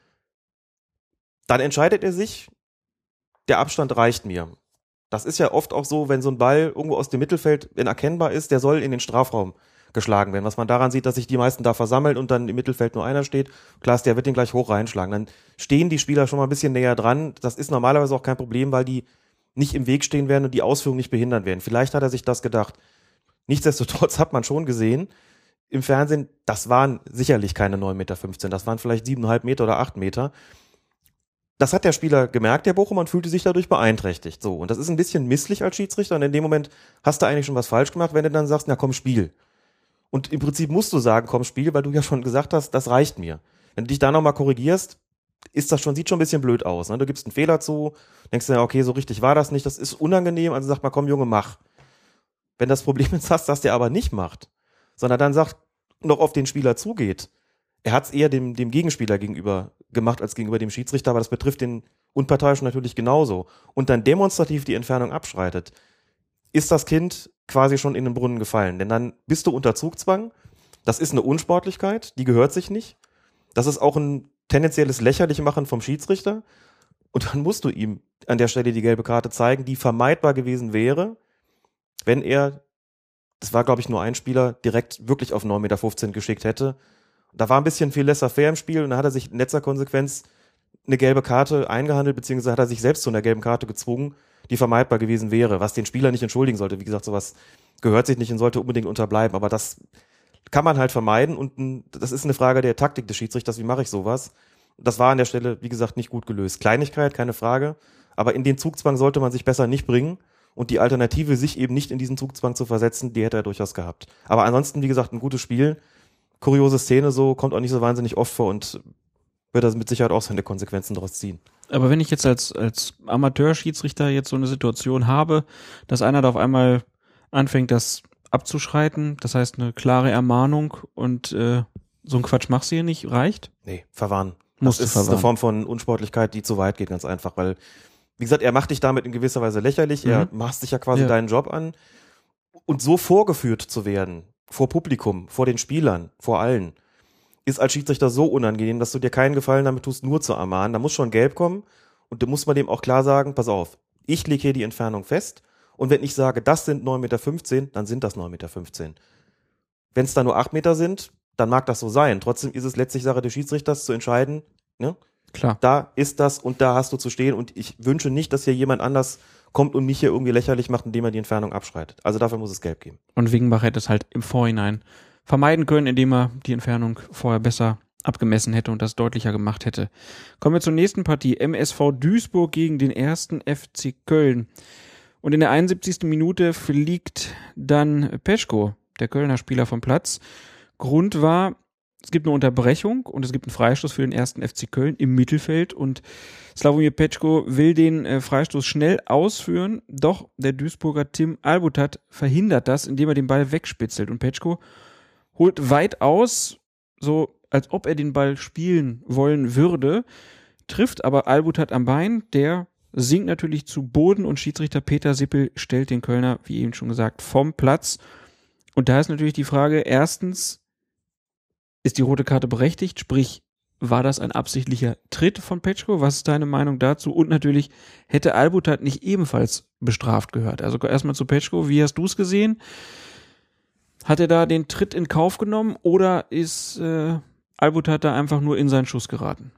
Dann entscheidet er sich, der Abstand reicht mir. Das ist ja oft auch so, wenn so ein Ball irgendwo aus dem Mittelfeld erkennbar ist, der soll in den Strafraum geschlagen werden. Was man daran sieht, dass sich die meisten da versammeln und dann im Mittelfeld nur einer steht. Klar ist, der wird den gleich hoch reinschlagen. Dann stehen die Spieler schon mal ein bisschen näher dran. Das ist normalerweise auch kein Problem, weil die nicht im Weg stehen werden und die Ausführung nicht behindern werden. Vielleicht hat er sich das gedacht. Nichtsdestotrotz hat man schon gesehen im Fernsehen, das waren sicherlich keine neun Meter fünfzehn. Das waren vielleicht sieben Komma fünf Meter oder acht Meter. Das hat der Spieler gemerkt, der Bochum, und fühlte sich dadurch beeinträchtigt. So, und das ist ein bisschen misslich als Schiedsrichter. Und in dem Moment hast du eigentlich schon was falsch gemacht, wenn du dann sagst, na komm, Spiel. Und im Prinzip musst du sagen, komm, Spiel, weil du ja schon gesagt hast, das reicht mir. Wenn du dich da nochmal korrigierst, ist das schon, sieht schon ein bisschen blöd aus. Ne? Du gibst einen Fehler zu, denkst dir, okay, so richtig war das nicht, das ist unangenehm, also sagt mal, komm, Junge, mach. Wenn das Problem jetzt hast, dass der aber nicht macht, sondern dann sagt, noch auf den Spieler zugeht, er hat es eher dem, dem Gegenspieler gegenüber gemacht als gegenüber dem Schiedsrichter, aber das betrifft den Unparteiischen natürlich genauso. Und dann demonstrativ die Entfernung abschreitet, ist das Kind quasi schon in den Brunnen gefallen. Denn dann bist du unter Zugzwang. Das ist eine Unsportlichkeit, die gehört sich nicht. Das ist auch ein tendenzielles Lächerlichmachen vom Schiedsrichter. Und dann musst du ihm an der Stelle die gelbe Karte zeigen, die vermeidbar gewesen wäre, wenn er, das war glaube ich nur ein Spieler, direkt wirklich auf neun Meter fünfzehn geschickt hätte. Da war ein bisschen viel laissez-faire im Spiel und da hat er sich in letzter Konsequenz eine gelbe Karte eingehandelt, beziehungsweise hat er sich selbst zu einer gelben Karte gezwungen, die vermeidbar gewesen wäre, was den Spieler nicht entschuldigen sollte. Wie gesagt, sowas gehört sich nicht und sollte unbedingt unterbleiben, aber das kann man halt vermeiden und das ist eine Frage der Taktik des Schiedsrichters, wie mache ich sowas? Das war an der Stelle, wie gesagt, nicht gut gelöst. Kleinigkeit, keine Frage, aber in den Zugzwang sollte man sich besser nicht bringen und die Alternative, sich eben nicht in diesen Zugzwang zu versetzen, die hätte er durchaus gehabt. Aber ansonsten, wie gesagt, ein gutes Spiel, kuriose Szene so, kommt auch nicht so wahnsinnig oft vor und wird das mit Sicherheit auch seine Konsequenzen daraus ziehen. Aber wenn ich jetzt als, als Amateurschiedsrichter jetzt so eine Situation habe, dass einer da auf einmal anfängt, das abzuschreiten, das heißt eine klare Ermahnung und äh, so ein Quatsch machst du hier nicht, reicht? Nee, verwarnen. Musst das ist verwarnen. eine Form von Unsportlichkeit, die zu weit geht, ganz einfach, weil, wie gesagt, er macht dich damit in gewisser Weise lächerlich, mhm. er macht sich ja quasi ja. deinen Job an und so vorgeführt zu werden, vor Publikum, vor den Spielern, vor allen, ist als Schiedsrichter so unangenehm, dass du dir keinen Gefallen damit tust, nur zu ermahnen. Da muss schon gelb kommen und da muss man dem auch klar sagen, pass auf, ich lege hier die Entfernung fest und wenn ich sage, das sind neun Meter fünfzehn, dann sind das neun Meter fünfzehn. Wenn es da nur acht Meter sind, dann mag das so sein. Trotzdem ist es letztlich Sache des Schiedsrichters zu entscheiden, ne? Klar. Da ist das und da hast du zu stehen und ich wünsche nicht, dass hier jemand anders kommt und mich hier irgendwie lächerlich macht, indem er die Entfernung abschreitet. Also dafür muss es gelb geben. Und Wingenbach hätte es halt im Vorhinein vermeiden können, indem er die Entfernung vorher besser abgemessen hätte und das deutlicher gemacht hätte. Kommen wir zur nächsten Partie. M S V Duisburg gegen den ersten F C Köln. Und in der einundsiebzigsten Minute fliegt dann Peschko, der Kölner Spieler, vom Platz. Grund war, Es gibt eine Unterbrechung und es gibt einen Freistoß für den ersten F C Köln im Mittelfeld und Sławomir Pečko will den äh, Freistoß schnell ausführen, doch der Duisburger Tim Albutat verhindert das, indem er den Ball wegspitzelt und Pečko holt weit aus, so als ob er den Ball spielen wollen würde, trifft aber Albutat am Bein, der sinkt natürlich zu Boden und Schiedsrichter Peter Sippel stellt den Kölner, wie eben schon gesagt, vom Platz. Und da ist natürlich die Frage, erstens, ist die rote Karte berechtigt? Sprich, war das ein absichtlicher Tritt von Pečko? Was ist deine Meinung dazu? Und natürlich, hätte Albutat nicht ebenfalls bestraft gehört? Also erstmal zu Pečko, wie hast du es gesehen? Hat er da den Tritt in Kauf genommen oder ist äh, Albutat da einfach nur in seinen Schuss geraten?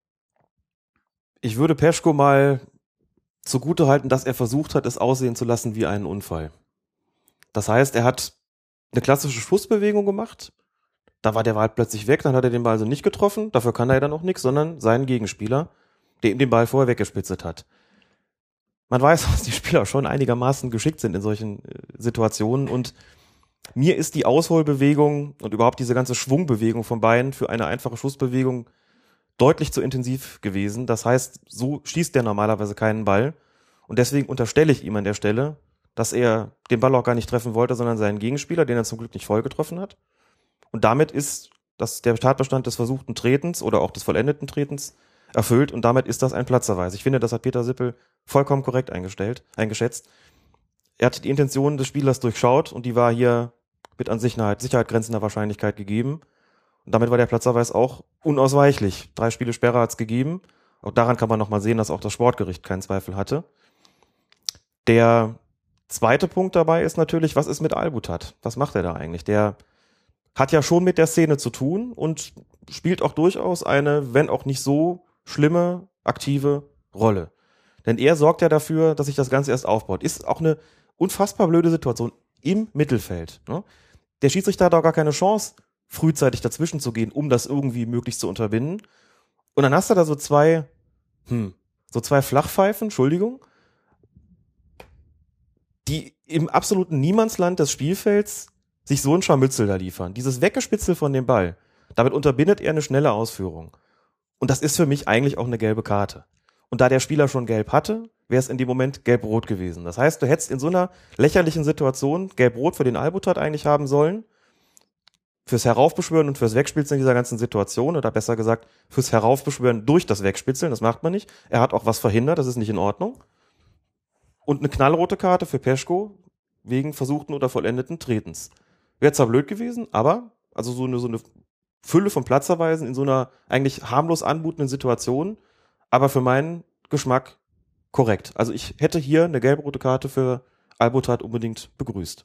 Ich würde Pečko mal zugute halten, dass er versucht hat, es aussehen zu lassen wie einen Unfall. Das heißt, er hat eine klassische Schussbewegung gemacht, da war der Ball plötzlich weg, dann hat er den Ball also nicht getroffen, dafür kann er dann auch nichts, sondern seinen Gegenspieler, der ihm den Ball vorher weggespitzelt hat. Man weiß, dass die Spieler schon einigermaßen geschickt sind in solchen äh, Situationen und mir ist die Ausholbewegung und überhaupt diese ganze Schwungbewegung von Beinen für eine einfache Schussbewegung deutlich zu intensiv gewesen. Das heißt, so schießt der normalerweise keinen Ball und deswegen unterstelle ich ihm an der Stelle, dass er den Ball auch gar nicht treffen wollte, sondern seinen Gegenspieler, den er zum Glück nicht voll getroffen hat. Und damit ist das der Tatbestand des versuchten Tretens oder auch des vollendeten Tretens erfüllt und damit ist das ein Platzverweis. Ich finde, das hat Peter Sippel vollkommen korrekt eingestellt, eingeschätzt. Er hat die Intention des Spielers durchschaut und die war hier mit an Sicherheit, Sicherheit grenzender Wahrscheinlichkeit gegeben. Und damit war der Platzverweis auch unausweichlich. Drei Spiele Sperre hat es gegeben. Auch daran kann man nochmal sehen, dass auch das Sportgericht keinen Zweifel hatte. Der zweite Punkt dabei ist natürlich, was ist mit Albutat? Was macht er da eigentlich? Der hat ja schon mit der Szene zu tun und spielt auch durchaus eine, wenn auch nicht so schlimme, aktive Rolle. Denn er sorgt ja dafür, dass sich das Ganze erst aufbaut. Ist auch eine unfassbar blöde Situation im Mittelfeld. Ne? Der Schiedsrichter hat auch gar keine Chance, frühzeitig dazwischen zu gehen, um das irgendwie möglichst zu unterbinden. Und dann hast du da so zwei, hm, so zwei Flachpfeifen, Entschuldigung, die im absoluten Niemandsland des Spielfelds sich so ein Scharmützel da liefern. Dieses Weggespitzel von dem Ball, damit unterbindet er eine schnelle Ausführung. Und das ist für mich eigentlich auch eine gelbe Karte. Und da der Spieler schon gelb hatte, wäre es in dem Moment gelb-rot gewesen. Das heißt, du hättest in so einer lächerlichen Situation gelb-rot für den Albutat eigentlich haben sollen, fürs Heraufbeschwören und fürs Wegspitzeln dieser ganzen Situation, oder besser gesagt, fürs Heraufbeschwören durch das Wegspitzeln, das macht man nicht. Er hat auch was verhindert, das ist nicht in Ordnung. Und eine knallrote Karte für Pečko wegen versuchten oder vollendeten Tretens. Wäre zwar blöd gewesen, aber also so eine, so eine Fülle von Platzverweisen in so einer eigentlich harmlos anmutenden Situation, aber für meinen Geschmack korrekt. Also ich hätte hier eine gelb-rote Karte für Albutat unbedingt begrüßt.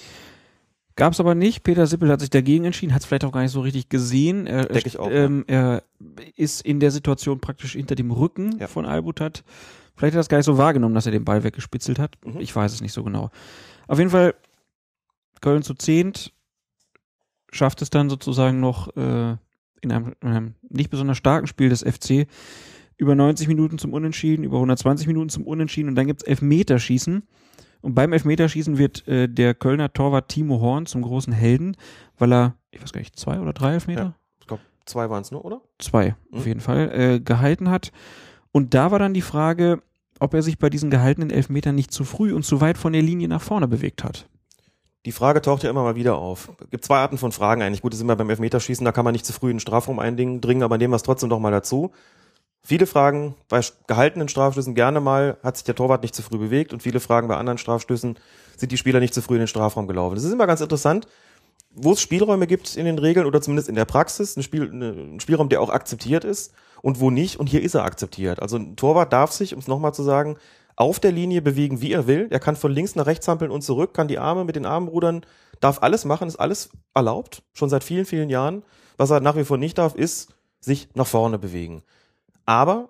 Gab's aber nicht. Peter Sippel hat sich dagegen entschieden, hat es vielleicht auch gar nicht so richtig gesehen. Er, Denke ich auch. Ähm, er ist in der Situation praktisch hinter dem Rücken ja. von Albutat. Vielleicht hat er das gar nicht so wahrgenommen, dass er den Ball weggespitzelt hat. Mhm. Ich weiß es nicht so genau. Auf jeden Fall Köln zu zehnt schafft es dann sozusagen noch äh, in, einem, in einem nicht besonders starken Spiel des F C über neunzig Minuten zum Unentschieden, über hundertzwanzig Minuten zum Unentschieden und dann gibt's Elfmeterschießen. Und beim Elfmeterschießen wird äh, der Kölner Torwart Timo Horn zum großen Helden, weil er, ich weiß gar nicht, zwei oder drei Elfmeter? Ja, ich glaube, zwei waren es nur, oder? Zwei, mhm. auf jeden Fall, äh, gehalten hat. Und da war dann die Frage, ob er sich bei diesen gehaltenen Elfmetern nicht zu früh und zu weit von der Linie nach vorne bewegt hat. Die Frage taucht ja immer mal wieder auf. Es gibt zwei Arten von Fragen eigentlich. Gut, das sind wir beim Elfmeterschießen, da kann man nicht zu früh in den Strafraum eindringen, aber nehmen wir es trotzdem doch mal dazu. Viele Fragen bei gehaltenen Strafstößen gerne mal, hat sich der Torwart nicht zu früh bewegt und viele Fragen bei anderen Strafstößen, sind die Spieler nicht zu früh in den Strafraum gelaufen. Das ist immer ganz interessant, wo es Spielräume gibt in den Regeln oder zumindest in der Praxis, ein, Spiel, ein Spielraum, der auch akzeptiert ist und wo nicht und hier ist er akzeptiert. Also ein Torwart darf sich, um es nochmal zu sagen, auf der Linie bewegen, wie er will. Er kann von links nach rechts hampeln und zurück, kann die Arme mit den Armen rudern, darf alles machen, ist alles erlaubt, schon seit vielen, vielen Jahren. Was er nach wie vor nicht darf, ist sich nach vorne bewegen. Aber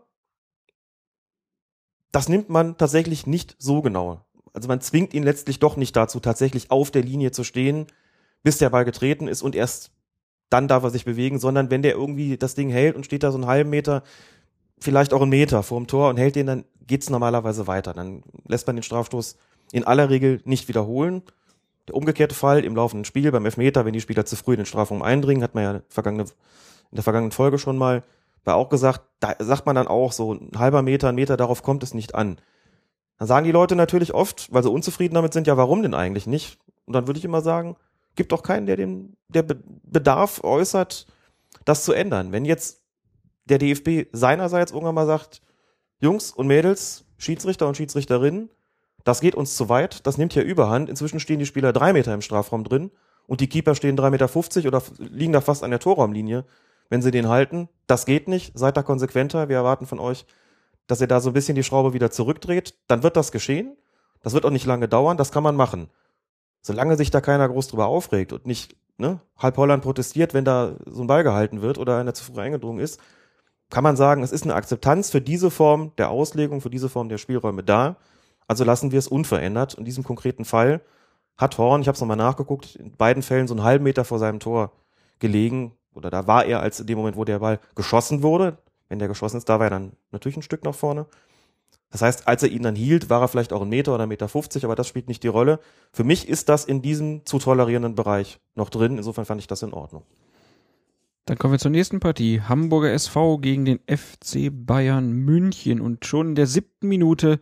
das nimmt man tatsächlich nicht so genau. Also man zwingt ihn letztlich doch nicht dazu, tatsächlich auf der Linie zu stehen, bis der Ball getreten ist und erst dann darf er sich bewegen, sondern wenn der irgendwie das Ding hält und steht da so einen halben Meter, vielleicht auch einen Meter vorm Tor und hält den, dann geht's normalerweise weiter. Dann lässt man den Strafstoß in aller Regel nicht wiederholen. Der umgekehrte Fall im laufenden Spiel beim Elfmeter, wenn die Spieler zu früh in den Strafraum eindringen, hat man ja vergangene, in der vergangenen Folge schon mal war auch gesagt, da sagt man dann auch so ein halber Meter, ein Meter, darauf kommt es nicht an. Dann sagen die Leute natürlich oft, weil sie unzufrieden damit sind, ja, warum denn eigentlich nicht? Und dann würde ich immer sagen, gibt doch keinen, der den der Bedarf äußert, das zu ändern. Wenn jetzt der D F B seinerseits irgendwann mal sagt, Jungs und Mädels, Schiedsrichter und Schiedsrichterinnen, das geht uns zu weit, das nimmt hier Überhand. Inzwischen stehen die Spieler drei Meter im Strafraum drin und die Keeper stehen drei Meter fünfzig oder liegen da fast an der Torraumlinie. Wenn sie den halten, das geht nicht, seid da konsequenter, wir erwarten von euch, dass ihr da so ein bisschen die Schraube wieder zurückdreht, dann wird das geschehen, das wird auch nicht lange dauern, das kann man machen. Solange sich da keiner groß drüber aufregt und nicht ne, halb Holland protestiert, wenn da so ein Ball gehalten wird oder einer zu früh eingedrungen ist, kann man sagen, es ist eine Akzeptanz für diese Form der Auslegung, für diese Form der Spielräume da, also lassen wir es unverändert. In diesem konkreten Fall hat Horn, ich habe es nochmal nachgeguckt, in beiden Fällen so einen halben Meter vor seinem Tor gelegen, oder da war er, als in dem Moment, wo der Ball geschossen wurde, wenn der geschossen ist, da war er dann natürlich ein Stück nach vorne. Das heißt, als er ihn dann hielt, war er vielleicht auch ein Meter oder ein Meter fünfzig, aber das spielt nicht die Rolle. Für mich ist das in diesem zu tolerierenden Bereich noch drin, insofern fand ich das in Ordnung. Dann kommen wir zur nächsten Partie. Hamburger S V gegen den F C Bayern München und schon in der siebten Minute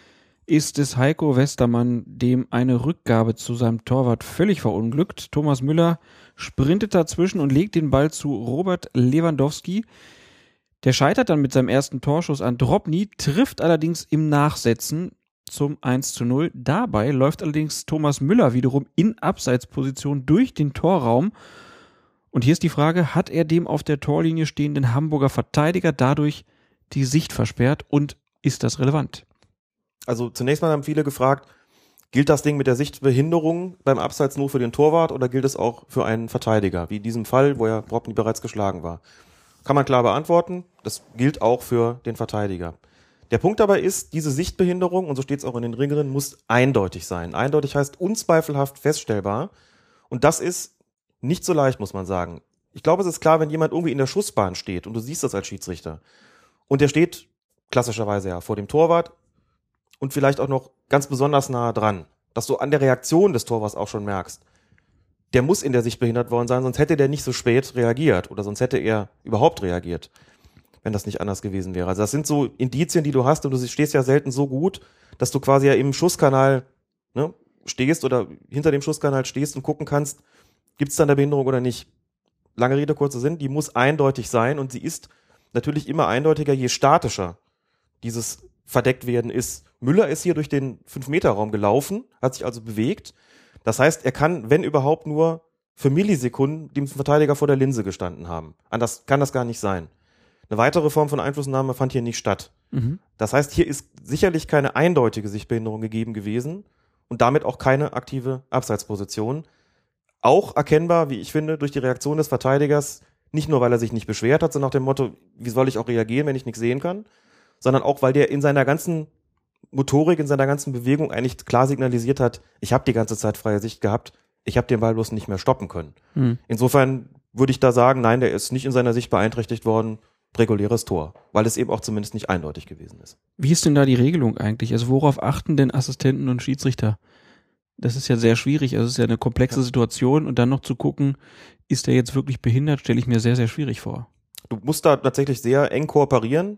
ist es Heiko Westermann, dem eine Rückgabe zu seinem Torwart völlig verunglückt. Thomas Müller sprintet dazwischen und legt den Ball zu Robert Lewandowski. Der scheitert dann mit seinem ersten Torschuss an Drobny, trifft allerdings im Nachsetzen zum eins zu null. Dabei läuft allerdings Thomas Müller wiederum in Abseitsposition durch den Torraum. Und hier ist die Frage, hat er dem auf der Torlinie stehenden Hamburger Verteidiger dadurch die Sicht versperrt und ist das relevant? Also zunächst mal haben viele gefragt, gilt das Ding mit der Sichtbehinderung beim Abseits nur für den Torwart oder gilt es auch für einen Verteidiger, wie in diesem Fall, wo ja Drobny bereits geschlagen war? Kann man klar beantworten, das gilt auch für den Verteidiger. Der Punkt dabei ist, diese Sichtbehinderung, und so steht es auch in den Regeln, muss eindeutig sein. Eindeutig heißt unzweifelhaft feststellbar und das ist nicht so leicht, muss man sagen. Ich glaube, es ist klar, wenn jemand irgendwie in der Schussbahn steht und du siehst das als Schiedsrichter und der steht klassischerweise ja vor dem Torwart, und vielleicht auch noch ganz besonders nah dran, dass du an der Reaktion des Torwarts auch schon merkst, der muss in der Sicht behindert worden sein, sonst hätte der nicht so spät reagiert oder sonst hätte er überhaupt reagiert, wenn das nicht anders gewesen wäre. Also das sind so Indizien, die du hast und du stehst ja selten so gut, dass du quasi ja im Schusskanal ne, stehst oder hinter dem Schusskanal stehst und gucken kannst, gibt es da eine Behinderung oder nicht. Lange Rede, kurzer Sinn, die muss eindeutig sein und sie ist natürlich immer eindeutiger, je statischer dieses verdeckt werden ist. Müller ist hier durch den fünf Meter Raum gelaufen, hat sich also bewegt. Das heißt, er kann, wenn überhaupt, nur für Millisekunden dem Verteidiger vor der Linse gestanden haben. Anders kann das gar nicht sein. Eine weitere Form von Einflussnahme fand hier nicht statt. Mhm. Das heißt, hier ist sicherlich keine eindeutige Sichtbehinderung gegeben gewesen und damit auch keine aktive Abseitsposition. Auch erkennbar, wie ich finde, durch die Reaktion des Verteidigers, nicht nur, weil er sich nicht beschwert hat, so nach dem Motto, wie soll ich auch reagieren, wenn ich nichts sehen kann, sondern auch, weil der in seiner ganzen Motorik, in seiner ganzen Bewegung eigentlich klar signalisiert hat, ich habe die ganze Zeit freie Sicht gehabt, ich habe den Ball bloß nicht mehr stoppen können. Hm. Insofern würde ich da sagen, nein, der ist nicht in seiner Sicht beeinträchtigt worden, reguläres Tor, weil es eben auch zumindest nicht eindeutig gewesen ist. Wie ist denn da die Regelung eigentlich? Also worauf achten denn Assistenten und Schiedsrichter? Das ist ja sehr schwierig, also es ist ja eine komplexe ja. Situation und dann noch zu gucken, ist der jetzt wirklich behindert, stelle ich mir sehr, sehr schwierig vor. Du musst da tatsächlich sehr eng kooperieren.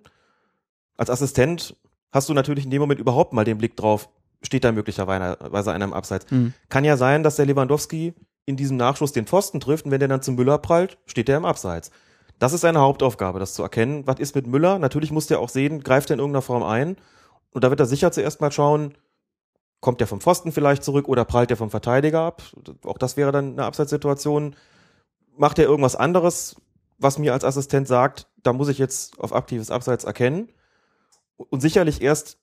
Als Assistent hast du natürlich in dem Moment überhaupt mal den Blick drauf, steht da möglicherweise einer im Abseits. Mhm. Kann ja sein, dass der Lewandowski in diesem Nachschuss den Pfosten trifft und wenn der dann zum Müller prallt, steht der im Abseits. Das ist seine Hauptaufgabe, das zu erkennen. Was ist mit Müller? Natürlich muss der auch sehen, greift er in irgendeiner Form ein und da wird er sicher zuerst mal schauen, kommt der vom Pfosten vielleicht zurück oder prallt der vom Verteidiger ab? Auch das wäre dann eine Abseitssituation. Macht er irgendwas anderes, was mir als Assistent sagt, da muss ich jetzt auf aktives Abseits erkennen. Und sicherlich erst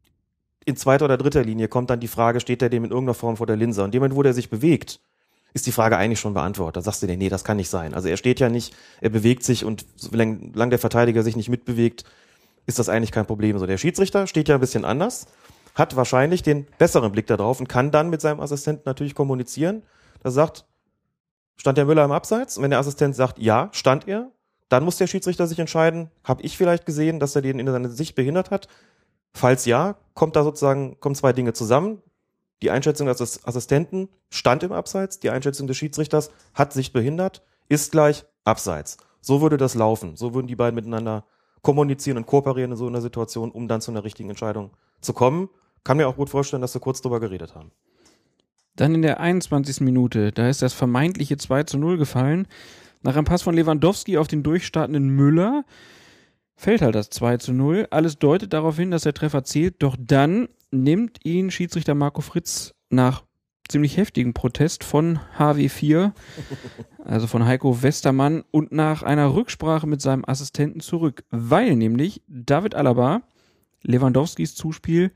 in zweiter oder dritter Linie kommt dann die Frage, steht der dem in irgendeiner Form vor der Linse? Und in dem Moment, wo der sich bewegt, ist die Frage eigentlich schon beantwortet. Da sagst du dir, nee, das kann nicht sein. Also er steht ja nicht, er bewegt sich und solange der Verteidiger sich nicht mitbewegt, ist das eigentlich kein Problem. So, der Schiedsrichter steht ja ein bisschen anders, hat wahrscheinlich den besseren Blick da drauf und kann dann mit seinem Assistenten natürlich kommunizieren. Er sagt, stand der Müller im Abseits? Und wenn der Assistent sagt, ja, stand er, dann muss der Schiedsrichter sich entscheiden, habe ich vielleicht gesehen, dass er den in seiner Sicht behindert hat? Falls ja, kommt da sozusagen, kommen zwei Dinge zusammen. Die Einschätzung des Assistenten stand im Abseits, die Einschätzung des Schiedsrichters hat sich behindert, ist gleich Abseits. So würde das laufen. So würden die beiden miteinander kommunizieren und kooperieren in so einer Situation, um dann zu einer richtigen Entscheidung zu kommen. Kann mir auch gut vorstellen, dass wir kurz drüber geredet haben. Dann in der einundzwanzigsten Minute, da ist das vermeintliche zwei zu null gefallen. Nach einem Pass von Lewandowski auf den durchstartenden Müller fällt halt das zwei zu null. Alles deutet darauf hin, dass der Treffer zählt. Doch dann nimmt ihn Schiedsrichter Marco Fritz nach ziemlich heftigem Protest von H W vier, also von Heiko Westermann, und nach einer Rücksprache mit seinem Assistenten zurück, weil nämlich David Alaba Lewandowskis Zuspiel,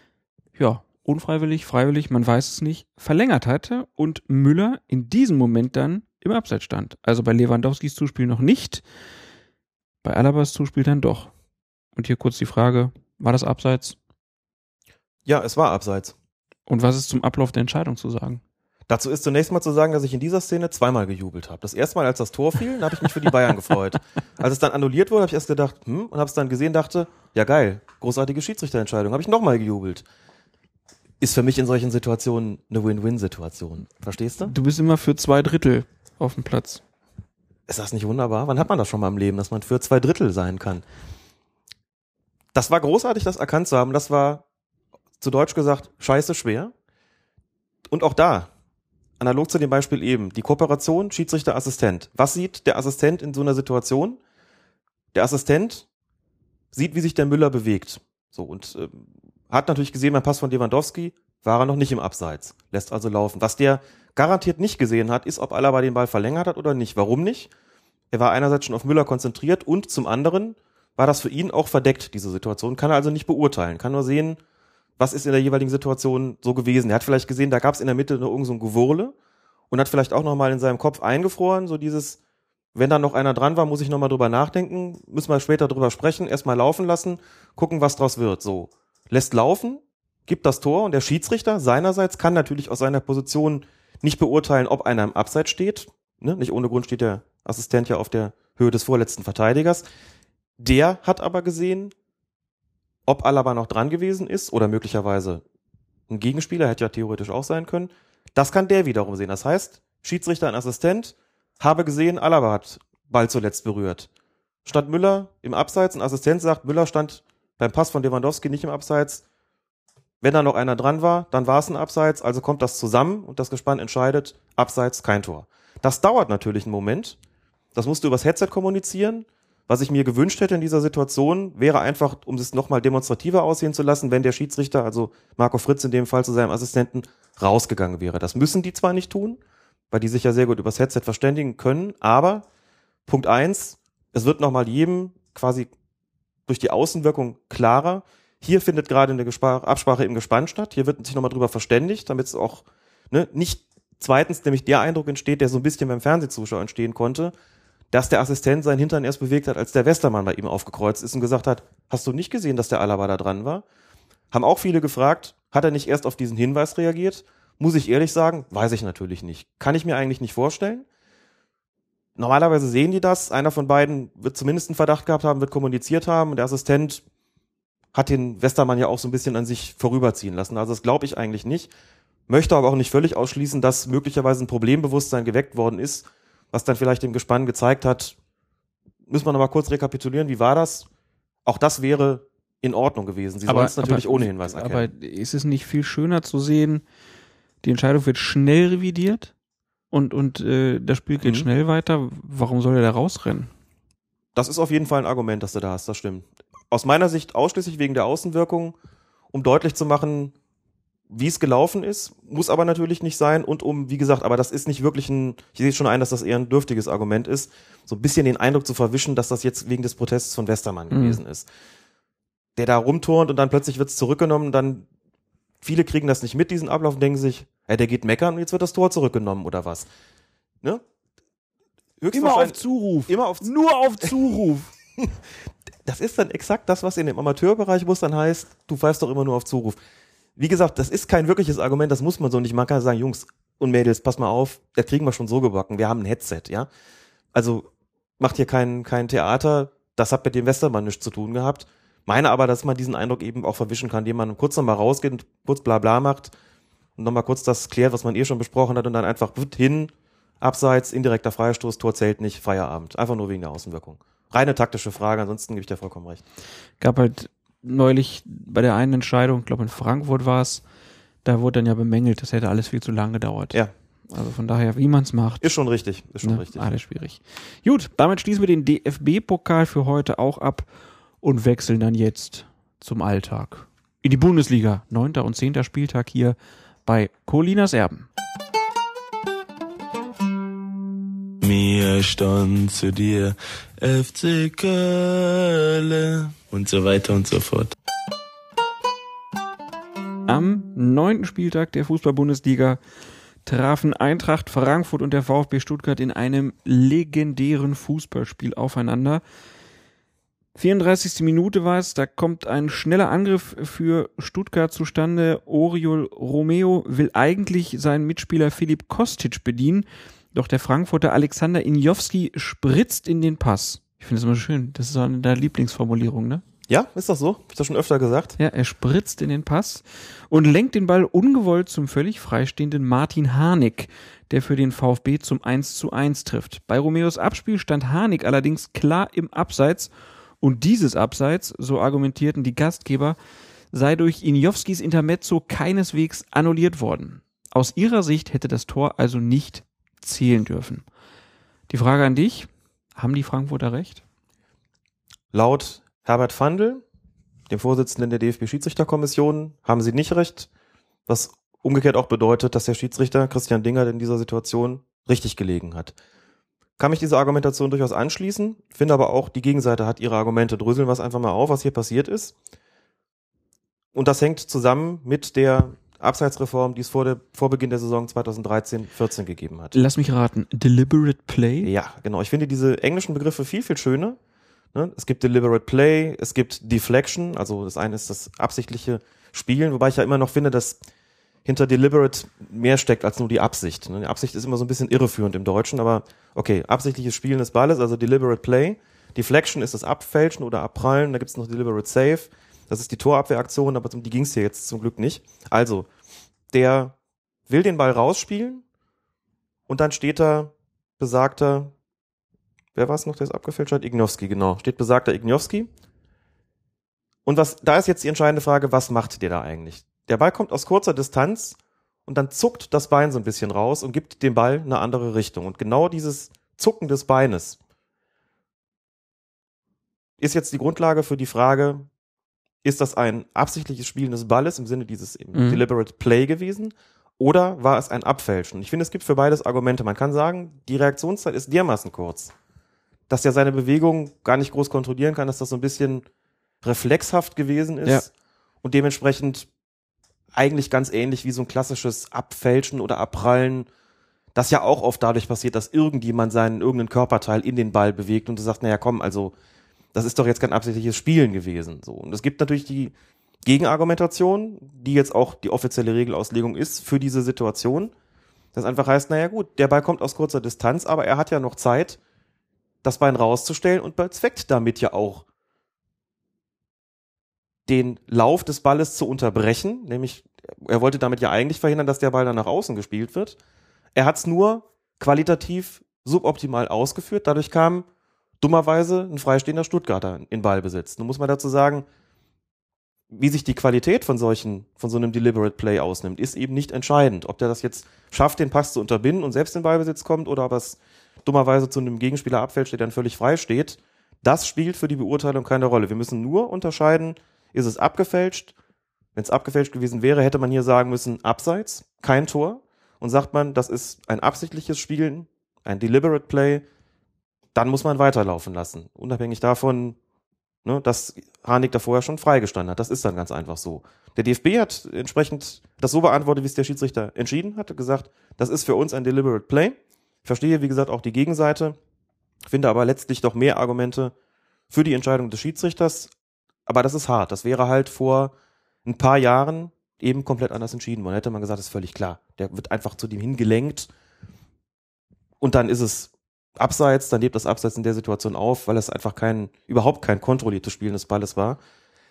ja, unfreiwillig, freiwillig, man weiß es nicht, verlängert hatte und Müller in diesem Moment dann im Abseits stand. Also bei Lewandowskis Zuspiel noch nicht, bei Alabas Zuspiel dann doch. Und hier kurz die Frage, war das Abseits? Ja, es war Abseits. Und was ist zum Ablauf der Entscheidung zu sagen? Dazu ist zunächst mal zu sagen, dass ich in dieser Szene zweimal gejubelt habe. Das erste Mal, als das Tor fiel, habe ich mich für die Bayern gefreut. Als es dann annulliert wurde, habe ich erst gedacht, hm, und habe es dann gesehen, dachte, ja geil, großartige Schiedsrichterentscheidung. Habe ich nochmal gejubelt. Ist für mich in solchen Situationen eine Win-Win-Situation. Verstehst du? Du bist immer für zwei Drittel auf dem Platz. Ist das nicht wunderbar? Wann hat man das schon mal im Leben, dass man für zwei Drittel sein kann? Das war großartig, das erkannt zu haben. Das war, zu Deutsch gesagt, scheiße schwer. Und auch da, analog zu dem Beispiel eben, die Kooperation Schiedsrichter-Assistent. Was sieht der Assistent in so einer Situation? Der Assistent sieht, wie sich der Müller bewegt. So, und äh, hat natürlich gesehen, beim Pass von Lewandowski war er noch nicht im Abseits. Lässt also laufen. Was der garantiert nicht gesehen hat, ist, ob Alaba den Ball verlängert hat oder nicht. Warum nicht? Er war einerseits schon auf Müller konzentriert und zum anderen war das für ihn auch verdeckt, diese Situation. Kann er also nicht beurteilen. Kann nur sehen, was ist in der jeweiligen Situation so gewesen. Er hat vielleicht gesehen, da gab es in der Mitte noch irgend so ein Gewurle und hat vielleicht auch nochmal in seinem Kopf eingefroren, so dieses, wenn da noch einer dran war, muss ich nochmal drüber nachdenken, müssen wir später drüber sprechen, erstmal laufen lassen, gucken, was draus wird. So, lässt laufen, gibt das Tor und der Schiedsrichter seinerseits kann natürlich aus seiner Position nicht beurteilen, ob einer im Abseits steht. Ne? Nicht ohne Grund steht der Assistent ja auf der Höhe des vorletzten Verteidigers. Der hat aber gesehen, ob Alaba noch dran gewesen ist oder möglicherweise ein Gegenspieler, hätte ja theoretisch auch sein können. Das kann der wiederum sehen. Das heißt, Schiedsrichter und Assistent habe gesehen, Alaba hat Ball zuletzt berührt. Stand Müller im Abseits, ein Assistent sagt, Müller stand beim Pass von Lewandowski nicht im Abseits. Wenn da noch einer dran war, dann war es ein Abseits, also kommt das zusammen und das Gespann entscheidet, Abseits, kein Tor. Das dauert natürlich einen Moment. Das musst du übers Headset kommunizieren. Was ich mir gewünscht hätte in dieser Situation, wäre einfach, um es nochmal demonstrativer aussehen zu lassen, wenn der Schiedsrichter, also Marco Fritz in dem Fall zu seinem Assistenten, rausgegangen wäre. Das müssen die zwar nicht tun, weil die sich ja sehr gut übers Headset verständigen können, aber Punkt eins, es wird nochmal jedem quasi durch die Außenwirkung klarer, hier findet gerade eine Gespar- Absprache im Gespann statt, hier wird sich nochmal drüber verständigt, damit es auch ne, nicht zweitens nämlich der Eindruck entsteht, der so ein bisschen beim Fernsehzuschauer entstehen konnte, dass der Assistent seinen Hintern erst bewegt hat, als der Westermann bei ihm aufgekreuzt ist und gesagt hat, hast du nicht gesehen, dass der Alaba da dran war? Haben auch viele gefragt, hat er nicht erst auf diesen Hinweis reagiert? Muss ich ehrlich sagen, weiß ich natürlich nicht. Kann ich mir eigentlich nicht vorstellen. Normalerweise sehen die das, einer von beiden wird zumindest einen Verdacht gehabt haben, wird kommuniziert haben und der Assistent hat den Westermann ja auch so ein bisschen an sich vorüberziehen lassen. Also das glaube ich eigentlich nicht. Möchte aber auch nicht völlig ausschließen, dass möglicherweise ein Problembewusstsein geweckt worden ist, was dann vielleicht dem Gespann gezeigt hat, müssen wir nochmal kurz rekapitulieren, wie war das? Auch das wäre in Ordnung gewesen. Sie sollen es natürlich aber, ohne Hinweis erkennen. Aber ist es nicht viel schöner zu sehen, die Entscheidung wird schnell revidiert und, und äh, das Spiel geht mhm. schnell weiter? Warum soll er da rausrennen? Das ist auf jeden Fall ein Argument, das du da hast, das stimmt. Aus meiner Sicht ausschließlich wegen der Außenwirkung, um deutlich zu machen, wie es gelaufen ist, muss aber natürlich nicht sein und um, wie gesagt, aber das ist nicht wirklich ein, ich sehe schon ein, dass das eher ein dürftiges Argument ist, so ein bisschen den Eindruck zu verwischen, dass das jetzt wegen des Protests von Westermann mhm. gewesen ist. Der da rumturnt und dann plötzlich wird es zurückgenommen, dann viele kriegen das nicht mit, diesen Ablauf, und denken sich, ja, der geht meckern und jetzt wird das Tor zurückgenommen oder was. Ne? Immer auf Zuruf. Immer auf Z- Nur auf Zuruf. Das ist dann exakt das, was in dem Amateurbereich muss dann heißt, du pfeifst doch immer nur auf Zuruf. Wie gesagt, das ist kein wirkliches Argument, das muss man so nicht. Man kann sagen, Jungs und Mädels, pass mal auf, das kriegen wir schon so gebacken. Wir haben ein Headset, ja. Also macht hier kein, kein Theater, das hat mit dem Westermann nichts zu tun gehabt. Meine aber, dass man diesen Eindruck eben auch verwischen kann, indem man kurz nochmal rausgeht und kurz bla bla macht und und nochmal kurz das klärt, was man eh schon besprochen hat und dann einfach hin, abseits, indirekter Freistoß, Tor zählt nicht, Feierabend. Einfach nur wegen der Außenwirkung. Reine taktische Frage, ansonsten gebe ich dir vollkommen recht. Gab halt neulich bei der einen Entscheidung, ich glaube in Frankfurt war es, da wurde dann ja bemängelt, das hätte alles viel zu lange gedauert. Ja. Also von daher, wie man es macht. Ist schon richtig, ist schon ne, richtig. Alles schwierig. Gut, damit schließen wir den D F B-Pokal für heute auch ab und wechseln dann jetzt zum Alltag. In die Bundesliga, neunter und zehnter Spieltag hier bei Colinas Erben. Mir stand zu dir F C Köln und so weiter und so fort. Am neunten Spieltag der Fußball-Bundesliga trafen Eintracht Frankfurt und der VfB Stuttgart in einem legendären Fußballspiel aufeinander. vierunddreißigste Minute war es, da kommt ein schneller Angriff für Stuttgart zustande. Oriol Romeo will eigentlich seinen Mitspieler Filip Kostic bedienen, doch der Frankfurter Alexander Injowski spritzt in den Pass. Ich finde es immer schön, das ist so eine deiner Lieblingsformulierung, ne? Ja, ist das so? Hab ich das schon öfter gesagt? Ja, er spritzt in den Pass und lenkt den Ball ungewollt zum völlig freistehenden Martin Harnik, der für den VfB zum eins zu eins trifft. Bei Romeos Abspiel stand Harnik allerdings klar im Abseits und dieses Abseits, so argumentierten die Gastgeber, sei durch Injowskis Intermezzo keineswegs annulliert worden. Aus ihrer Sicht hätte das Tor also nicht zählen dürfen. Die Frage an dich, haben die Frankfurter recht? Laut Herbert Fandl, dem Vorsitzenden der D F B-Schiedsrichterkommission, haben sie nicht recht, was umgekehrt auch bedeutet, dass der Schiedsrichter Christian Dinger in dieser Situation richtig gelegen hat. Kann mich diese Argumentation durchaus anschließen, finde aber auch, die Gegenseite hat ihre Argumente. Dröseln wir es einfach mal auf, was hier passiert ist. Und das hängt zusammen mit der Abseitsreform, die es vor, der, vor Beginn der Saison zweitausenddreizehn vierzehn gegeben hat. Lass mich raten, Deliberate Play? Ja, genau. Ich finde diese englischen Begriffe viel, viel schöner. Es gibt Deliberate Play, es gibt Deflection, also das eine ist das absichtliche Spielen, wobei ich ja immer noch finde, dass hinter Deliberate mehr steckt als nur die Absicht. Die Absicht ist immer so ein bisschen irreführend im Deutschen, aber okay, absichtliches Spielen des Balles, also Deliberate Play. Deflection ist das Abfälschen oder Abprallen, da gibt es noch Deliberate Save, das ist die Torabwehraktion, aber um die ging es hier jetzt zum Glück nicht. Also, der will den Ball rausspielen und dann steht da besagter, wer war es noch, der es abgefälscht hat? Ignowski, genau. Steht besagter Ignowski. Und was, da ist jetzt die entscheidende Frage, was macht der da eigentlich? Der Ball kommt aus kurzer Distanz und dann zuckt das Bein so ein bisschen raus und gibt dem Ball eine andere Richtung. Und genau dieses Zucken des Beines ist jetzt die Grundlage für die Frage, ist das ein absichtliches Spielen des Balles im Sinne dieses eben mhm. Deliberate Play gewesen oder war es ein Abfälschen? Ich finde, es gibt für beides Argumente. Man kann sagen, die Reaktionszeit ist dermaßen kurz, dass er seine Bewegung gar nicht groß kontrollieren kann, dass das so ein bisschen reflexhaft gewesen ist ja. und dementsprechend eigentlich ganz ähnlich wie so ein klassisches Abfälschen oder Abprallen, das ja auch oft dadurch passiert, dass irgendjemand seinen irgendeinen Körperteil in den Ball bewegt und du sagst, naja komm, also das ist doch jetzt kein absichtliches Spielen gewesen. So. Und es gibt natürlich die Gegenargumentation, die jetzt auch die offizielle Regelauslegung ist für diese Situation, das einfach heißt, naja gut, der Ball kommt aus kurzer Distanz, aber er hat ja noch Zeit, das Bein rauszustellen und bezweckt damit ja auch den Lauf des Balles zu unterbrechen, nämlich er wollte damit ja eigentlich verhindern, dass der Ball dann nach außen gespielt wird. Er hat es nur qualitativ suboptimal ausgeführt, dadurch kam dummerweise ein freistehender Stuttgarter in Ballbesitz. Nun muss man dazu sagen, wie sich die Qualität von solchen, von so einem Deliberate Play ausnimmt, ist eben nicht entscheidend. Ob der das jetzt schafft, den Pass zu unterbinden und selbst in Ballbesitz kommt oder ob es dummerweise zu einem Gegenspieler abfälscht, der dann völlig frei steht, das spielt für die Beurteilung keine Rolle. Wir müssen nur unterscheiden, ist es abgefälscht? Wenn es abgefälscht gewesen wäre, hätte man hier sagen müssen, Abseits, kein Tor. Und sagt man, das ist ein absichtliches Spielen, ein Deliberate Play, dann muss man weiterlaufen lassen. Unabhängig davon, ne, dass Harnik da vorher schon freigestanden hat. Das ist dann ganz einfach so. Der D F B hat entsprechend das so beantwortet, wie es der Schiedsrichter entschieden hat, gesagt, das ist für uns ein Deliberate Play. Ich verstehe, wie gesagt, auch die Gegenseite, finde aber letztlich doch mehr Argumente für die Entscheidung des Schiedsrichters. Aber das ist hart. Das wäre halt vor ein paar Jahren eben komplett anders entschieden worden. Hätte man gesagt, das ist völlig klar. Der wird einfach zu dem hingelenkt und dann ist es Abseits, dann lebt das Abseits in der Situation auf, weil es einfach kein, überhaupt kein kontrolliertes Spielen des Balles war.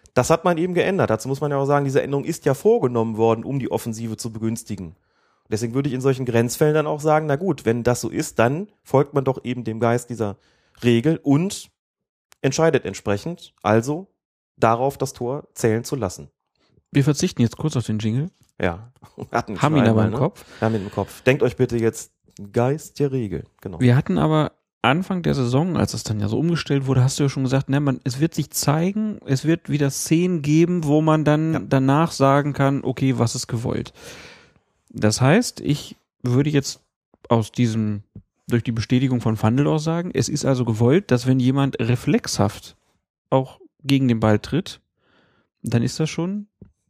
Das hat man eben geändert. Dazu muss man ja auch sagen, diese Änderung ist ja vorgenommen worden, um die Offensive zu begünstigen. Deswegen würde ich in solchen Grenzfällen dann auch sagen, na gut, wenn das so ist, dann folgt man doch eben dem Geist dieser Regel und entscheidet entsprechend, also darauf das Tor zählen zu lassen. Wir verzichten jetzt kurz auf den Jingle. Ja. Hatten Haben ihn aber im ne? Kopf. Haben ihn im Kopf. Denkt euch bitte jetzt Geist der Regel. Genau. Wir hatten aber Anfang der Saison, als es dann ja so umgestellt wurde, hast du ja schon gesagt, ne, man, es wird sich zeigen, es wird wieder Szenen geben, wo man dann ja. danach sagen kann, okay, was ist gewollt. Das heißt, ich würde jetzt aus diesem, durch die Bestätigung von Fandel auch sagen, es ist also gewollt, dass wenn jemand reflexhaft auch gegen den Ball tritt, dann ist das schon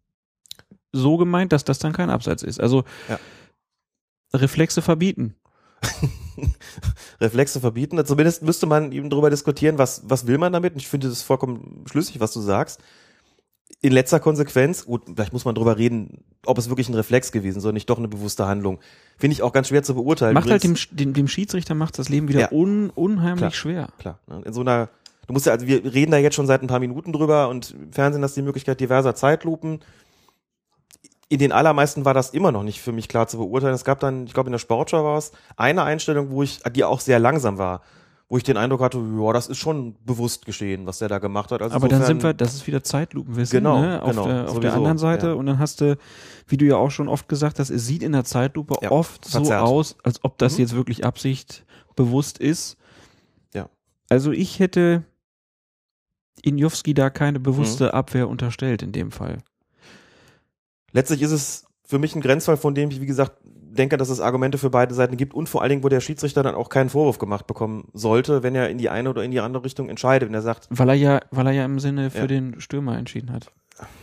so gemeint, dass das dann kein Abseits ist. Also ja. Reflexe verbieten. Reflexe verbieten. Zumindest müsste man eben darüber diskutieren, was, was will man damit. Ich finde das vollkommen schlüssig, was du sagst. In letzter Konsequenz, gut, vielleicht muss man drüber reden, ob es wirklich ein Reflex gewesen ist oder nicht doch eine bewusste Handlung. Finde ich auch ganz schwer zu beurteilen. Macht halt dem, dem, dem Schiedsrichter macht das Leben wieder ja. un, unheimlich klar, schwer. Klar. In so einer, du musst ja, also wir reden da jetzt schon seit ein paar Minuten drüber und im Fernsehen hast du die Möglichkeit diverser Zeitlupen. In den allermeisten war das immer noch nicht für mich klar zu beurteilen. Es gab dann, ich glaube in der Sportschau war es, eine Einstellung, wo ich, die auch sehr langsam war, wo ich den Eindruck hatte, ja, das ist schon bewusst geschehen, was der da gemacht hat. Also aber dann sind wir, das ist wieder Zeitlupenwissen, genau, ne? Auf, genau, der, auf sowieso, der anderen Seite. Ja. Und dann hast du, wie du ja auch schon oft gesagt hast, es sieht in der Zeitlupe ja, oft verzerrt. so aus, als ob das mhm. jetzt wirklich Absicht bewusst ist. Ja. Also ich hätte Injowski da keine bewusste mhm. Abwehr unterstellt in dem Fall. Letztlich ist es für mich ein Grenzfall, von dem ich, wie gesagt, denke, dass es Argumente für beide Seiten gibt und vor allen Dingen, wo der Schiedsrichter dann auch keinen Vorwurf gemacht bekommen sollte, wenn er in die eine oder in die andere Richtung entscheidet, wenn er sagt... Weil er ja, weil er ja im Sinne für ja. den Stürmer entschieden hat.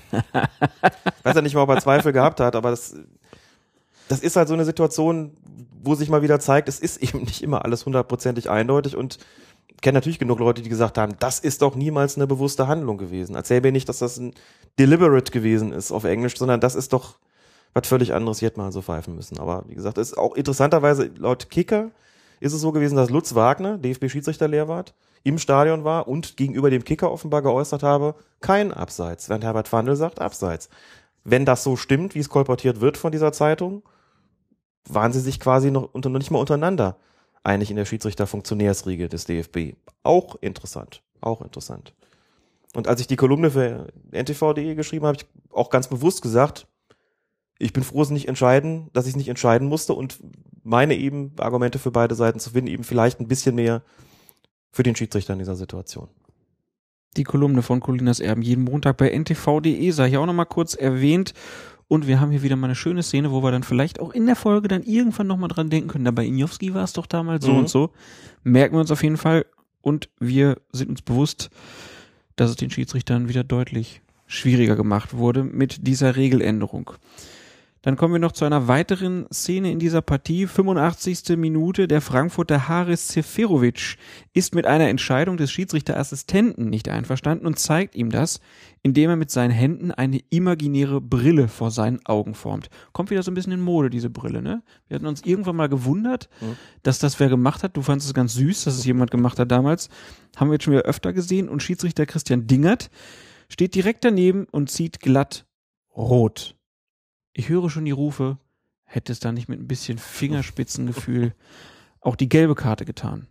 Ich weiß ja nicht mal, ob er Zweifel gehabt hat, aber das, das ist halt so eine Situation, wo sich mal wieder zeigt, es ist eben nicht immer alles hundertprozentig eindeutig und ich kenne natürlich genug Leute, die gesagt haben, das ist doch niemals eine bewusste Handlung gewesen. Erzähl mir nicht, dass das ein deliberate gewesen ist auf Englisch, sondern das ist doch was völlig anderes, ich hätte mal so pfeifen müssen. Aber wie gesagt, es ist auch interessanterweise, laut Kicker ist es so gewesen, dass Lutz Wagner, D F B-Schiedsrichterlehrwart, im Stadion war und gegenüber dem Kicker offenbar geäußert habe, kein Abseits, während Herbert Fandl sagt Abseits. Wenn das so stimmt, wie es kolportiert wird von dieser Zeitung, waren sie sich quasi noch, unter, noch nicht mal untereinander einig in der Schiedsrichter-Funktionärsriege des D F B. Auch interessant, auch interessant. Und als ich die Kolumne für N T V punkt de geschrieben habe, habe ich auch ganz bewusst gesagt, ich bin froh, es nicht entscheiden, dass ich es nicht entscheiden musste und meine eben Argumente für beide Seiten zu finden, eben vielleicht ein bisschen mehr für den Schiedsrichter in dieser Situation. Die Kolumne von Colinas Erben jeden Montag bei N T V punkt de sei hier auch nochmal kurz erwähnt und wir haben hier wieder mal eine schöne Szene, wo wir dann vielleicht auch in der Folge dann irgendwann nochmal dran denken können. Da bei Injowski war es doch damals so mhm. und so. Merken wir uns auf jeden Fall und wir sind uns bewusst, dass es den Schiedsrichtern wieder deutlich schwieriger gemacht wurde mit dieser Regeländerung. Dann kommen wir noch zu einer weiteren Szene in dieser Partie. fünfundachtzigste Minute. Der Frankfurter Haris Seferovic ist mit einer Entscheidung des Schiedsrichterassistenten nicht einverstanden und zeigt ihm das, indem er mit seinen Händen eine imaginäre Brille vor seinen Augen formt. Kommt wieder so ein bisschen in Mode, diese Brille, ne? Wir hatten uns irgendwann mal gewundert, mhm. dass das wer gemacht hat. Du fandest es ganz süß, dass es jemand gemacht hat damals. Haben wir jetzt schon wieder öfter gesehen. Und Schiedsrichter Christian Dingert steht direkt daneben und zieht glatt rot. Ich höre schon die Rufe, hätte es da nicht mit ein bisschen Fingerspitzengefühl auch die gelbe Karte getan?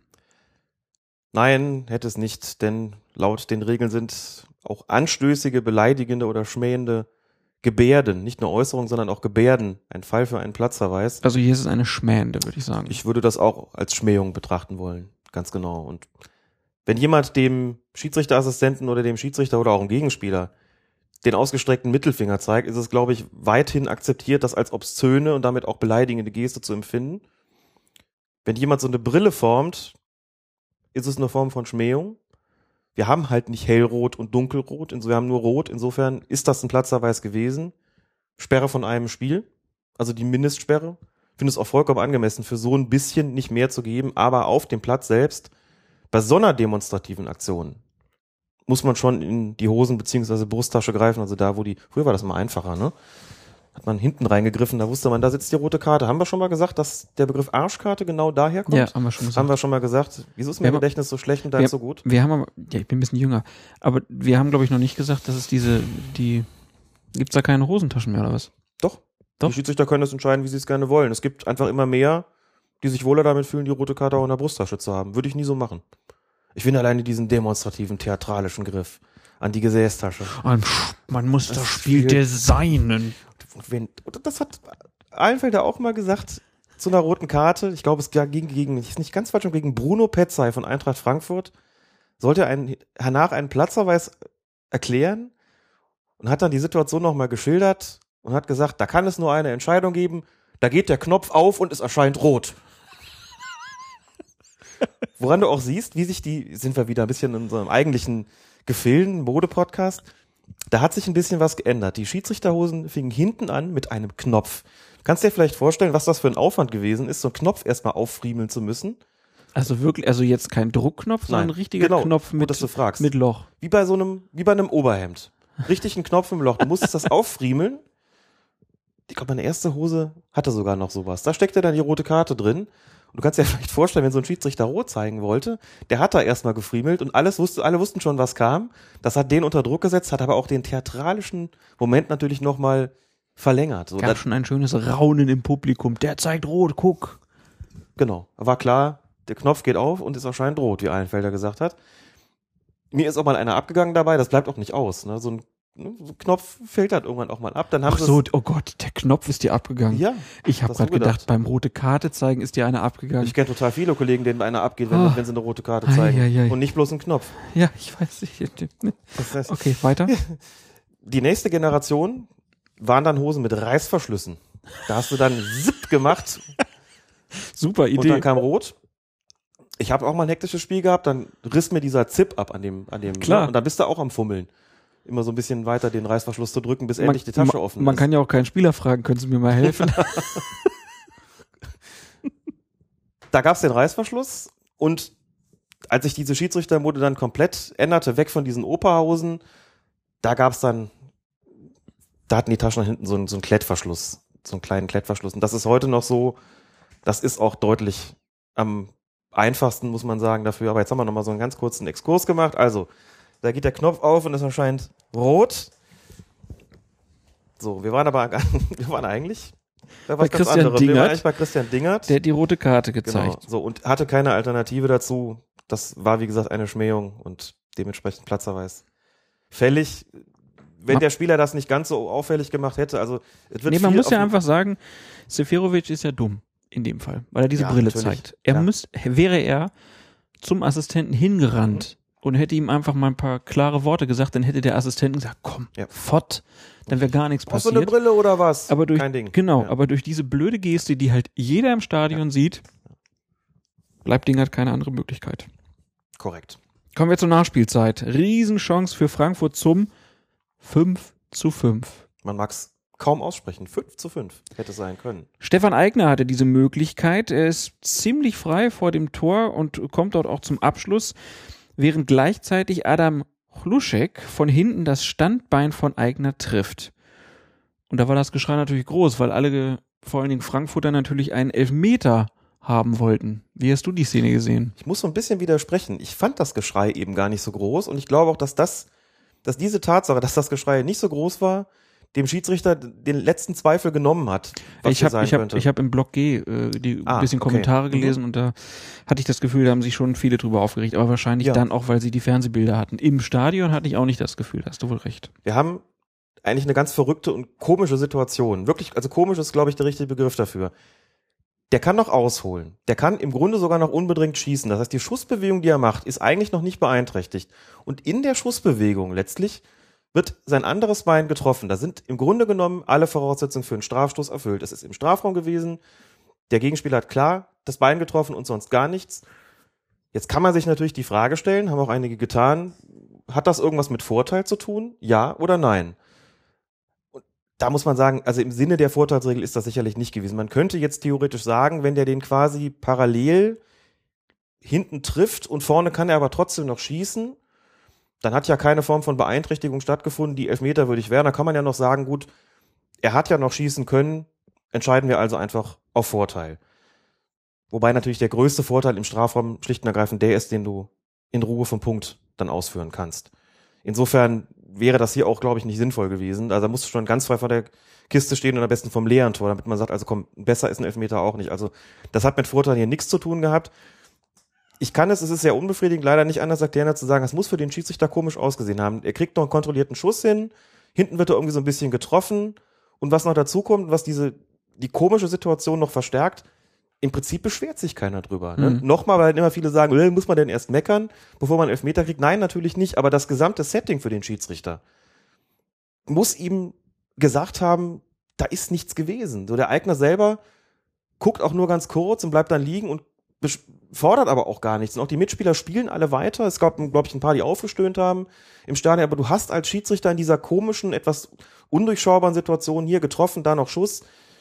Nein, hätte es nicht, denn laut den Regeln sind auch anstößige, beleidigende oder schmähende Gebärden, nicht nur Äußerungen, sondern auch Gebärden, ein Fall für einen Platzverweis. Also hier ist es eine schmähende, würde ich sagen. Ich würde das auch als Schmähung betrachten wollen, ganz genau. Und wenn jemand dem Schiedsrichterassistenten oder dem Schiedsrichter oder auch dem Gegenspieler den ausgestreckten Mittelfinger zeigt, ist es, glaube ich, weithin akzeptiert, das als obszöne und damit auch beleidigende Geste zu empfinden. Wenn jemand so eine Brille formt, ist es eine Form von Schmähung. Wir haben halt nicht hellrot und dunkelrot, wir haben nur rot, insofern ist das ein Platzverweis gewesen. Sperre von einem Spiel, also die Mindestsperre. Ich finde es auch vollkommen angemessen, für so ein bisschen nicht mehr zu geben, aber auf dem Platz selbst, bei so einer demonstrativen Aktion, muss man schon in die Hosen- bzw. Brusttasche greifen, also da, wo die, früher war das mal einfacher, ne? hat man hinten reingegriffen, da wusste man, da sitzt die rote Karte. Haben wir schon mal gesagt, dass der Begriff Arschkarte genau daher kommt? Ja, haben wir schon gesagt. Haben wir schon mal gesagt. Wieso ist mein Wir haben- Gedächtnis so schlecht und deins wir, so gut? Wir haben aber, ja, ich bin ein bisschen jünger, aber wir haben, glaube ich, noch nicht gesagt, dass es diese, die, gibt's da keine Hosentaschen mehr oder was? Doch. Doch. Die Schiedsrichter können das entscheiden, wie sie es gerne wollen. Es gibt einfach immer mehr, die sich wohler damit fühlen, die rote Karte auch in der Brusttasche zu haben. Würde ich nie so machen. Ich finde alleine diesen demonstrativen, theatralischen Griff an die Gesäßtasche. Man muss Das das Spiel Spiel- designen. Und wenn, und das hat Allenfelder auch mal gesagt, zu einer roten Karte, ich glaube, es ging gegen, ich ist nicht ganz falsch, gegen Bruno Petzai von Eintracht Frankfurt, sollte ein, hernach einen Platzverweis erklären und hat dann die Situation nochmal geschildert und hat gesagt, da kann es nur eine Entscheidung geben, da geht der Knopf auf und es erscheint rot. Woran du auch siehst, wie sich die, sind wir wieder ein bisschen in unserem eigentlichen Gefilden, Mode-Podcast, da hat sich ein bisschen was geändert. Die Schiedsrichterhosen fingen hinten an mit einem Knopf. Du kannst dir vielleicht vorstellen, was das für ein Aufwand gewesen ist, so einen Knopf erstmal auffriemeln zu müssen. Also wirklich, also jetzt kein Druckknopf, sondern ein richtiger genau, Knopf gut, mit, dass du fragst. mit Loch. Wie bei so einem, wie bei einem Oberhemd. Richtig ein Knopf im Loch. Du musstest das auffriemeln. Ich glaube, meine erste Hose hatte sogar noch sowas. Da steckte dann die rote Karte drin. Und du kannst dir vielleicht vorstellen, wenn so ein Schiedsrichter rot zeigen wollte, der hat da erstmal gefriemelt und alles wusste, alle wussten schon, was kam. Das hat den unter Druck gesetzt, hat aber auch den theatralischen Moment natürlich nochmal verlängert. So, Gab das, schon ein schönes Raunen im Publikum. Der zeigt rot, guck. genau. War klar, der Knopf geht auf und es erscheint rot, wie Allenfelder gesagt hat. Mir ist auch mal einer abgegangen dabei, das bleibt auch nicht aus. Ne? So ein ne, so ein Knopf fällt halt irgendwann auch mal ab. Dann haben Ach sie so, es- oh Gott, der Knopf ist dir abgegangen. Ja, Ich habe das hast gerade du gedacht, gedacht. beim rote Karte zeigen ist dir einer abgegangen. Ich kenne total viele Kollegen, denen einer abgeht, wenn, Oh. wenn sie eine rote Karte Ei, zeigen. ei, ei. Und nicht bloß ein Knopf. Ja, ich weiß nicht. Das heißt, Okay, weiter. die nächste Generation waren dann Hosen mit Reißverschlüssen. Da hast du dann zipp gemacht Super und Idee. dann kam rot. Ich habe auch mal ein hektisches Spiel gehabt, dann riss mir dieser Zip ab an dem, an dem, Klar. ne? Und dann bist du auch am Fummeln. Immer so ein bisschen weiter den Reißverschluss zu drücken, bis endlich die Tasche man, offen Man ist. kann ja auch keinen Spieler fragen, können Sie mir mal helfen? Da gab's den Reißverschluss und als sich diese Schiedsrichtermode dann komplett änderte, weg von diesen Operhosen, da gab's dann, da hatten die Taschen hinten so einen, so einen Klettverschluss, so einen kleinen Klettverschluss. Und das ist heute noch so, das ist auch deutlich am einfachsten, muss man sagen, dafür. Aber jetzt haben wir nochmal so einen ganz kurzen Exkurs gemacht. Also, da geht der Knopf auf und es erscheint rot. So, wir waren aber, wir waren eigentlich bei was Bei ganz Christian anderem. Wir waren Dingert. eigentlich bei Christian Dingert. Der hat die rote Karte Genau, gezeigt. so, und hatte keine Alternative dazu. Das war, wie gesagt, eine Schmähung und dementsprechend Platzverweis fällig. Wenn Ma- der Spieler das nicht ganz so auffällig gemacht hätte, also es wird Nee, man viel muss ja auf- einfach sagen, Seferovic ist ja dumm in dem Fall, weil er diese Ja, Brille natürlich, zeigt. Er klar. müsst, wäre er zum Assistenten hingerannt und hätte ihm einfach mal ein paar klare Worte gesagt, dann hätte der Assistent gesagt, komm, Ja. fort, dann wäre gar nichts Brauchst du eine passiert. Brille oder was? Aber durch, Kein Ding. genau, Ja. aber durch diese blöde Geste, die halt jeder im Stadion sieht, bleibt Dingert keine andere Möglichkeit. Korrekt. Kommen wir zur Nachspielzeit. Riesenchance für Frankfurt zum fünf zu fünf. Man mag's kaum aussprechen. fünf zu fünf hätte sein können. Stefan Aigner hatte diese Möglichkeit. Er ist ziemlich frei vor dem Tor und kommt dort auch zum Abschluss, während gleichzeitig Adam Hluschek von hinten das Standbein von Aigner trifft. Und da war das Geschrei natürlich groß, weil alle, vor allen Dingen Frankfurter, natürlich einen Elfmeter haben wollten. Wie hast du die Szene gesehen? Ich muss so ein bisschen widersprechen. Ich fand das Geschrei eben gar nicht so groß und ich glaube auch, dass das, dass diese Tatsache, dass das Geschrei nicht so groß war, dem Schiedsrichter den letzten Zweifel genommen hat, was ich hier habe sein ich hab, könnte. ich hab im Blog G äh, die Ah, ein bisschen okay. Kommentare Mhm. gelesen und da hatte ich das Gefühl, da haben sich schon viele drüber aufgeregt, aber wahrscheinlich Ja. dann auch, weil sie die Fernsehbilder hatten. Im Stadion hatte ich auch nicht das Gefühl, da hast du wohl recht. Wir haben eigentlich eine ganz verrückte und komische Situation. Wirklich, also komisch ist, glaube ich, der richtige Begriff dafür. Der kann noch ausholen. Der kann im Grunde sogar noch unbedingt schießen. Das heißt, die Schussbewegung, die er macht, ist eigentlich noch nicht beeinträchtigt. Und in der Schussbewegung letztlich wird sein anderes Bein getroffen. Da sind im Grunde genommen alle Voraussetzungen für einen Strafstoß erfüllt. Es ist im Strafraum gewesen. Der Gegenspieler hat klar das Bein getroffen und sonst gar nichts. Jetzt kann man sich natürlich die Frage stellen, haben auch einige getan, hat das irgendwas mit Vorteil zu tun? Ja oder nein? Und da muss man sagen, also im Sinne der Vorteilsregel ist das sicherlich nicht gewesen. Man könnte jetzt theoretisch sagen, wenn der den quasi parallel hinten trifft und vorne kann er aber trotzdem noch schießen, dann hat ja keine Form von Beeinträchtigung stattgefunden, die Elfmeter würdig wären. Da kann man ja noch sagen, gut, er hat ja noch schießen können, entscheiden wir also einfach auf Vorteil. Wobei natürlich der größte Vorteil im Strafraum schlicht und ergreifend der ist, den du in Ruhe vom Punkt dann ausführen kannst. Insofern wäre das hier auch, glaube ich, nicht sinnvoll gewesen. Also da musst du schon ganz frei vor der Kiste stehen und am besten vom leeren Tor, damit man sagt, also komm, besser ist ein Elfmeter auch nicht. Also das hat mit Vorteil hier nichts zu tun gehabt. Ich kann es, es ist sehr unbefriedigend, leider nicht anders erklären, als zu sagen, es muss für den Schiedsrichter komisch ausgesehen haben. Er kriegt noch einen kontrollierten Schuss hin, hinten wird er irgendwie so ein bisschen getroffen und was noch dazu kommt, was diese die komische Situation noch verstärkt, im Prinzip beschwert sich keiner drüber. Ne? Mhm. Nochmal, weil immer viele sagen, äh, muss man denn erst meckern, bevor man einen Elfmeter kriegt? Nein, natürlich nicht, aber das gesamte Setting für den Schiedsrichter muss ihm gesagt haben, da ist nichts gewesen. So, der Eigner selber guckt auch nur ganz kurz und bleibt dann liegen und fordert aber auch gar nichts. Und auch die Mitspieler spielen alle weiter. Es gab, glaube ich, ein paar, die aufgestöhnt haben im Stadion. Aber du hast als Schiedsrichter in dieser komischen, etwas undurchschaubaren Situation hier getroffen, da noch Schuss.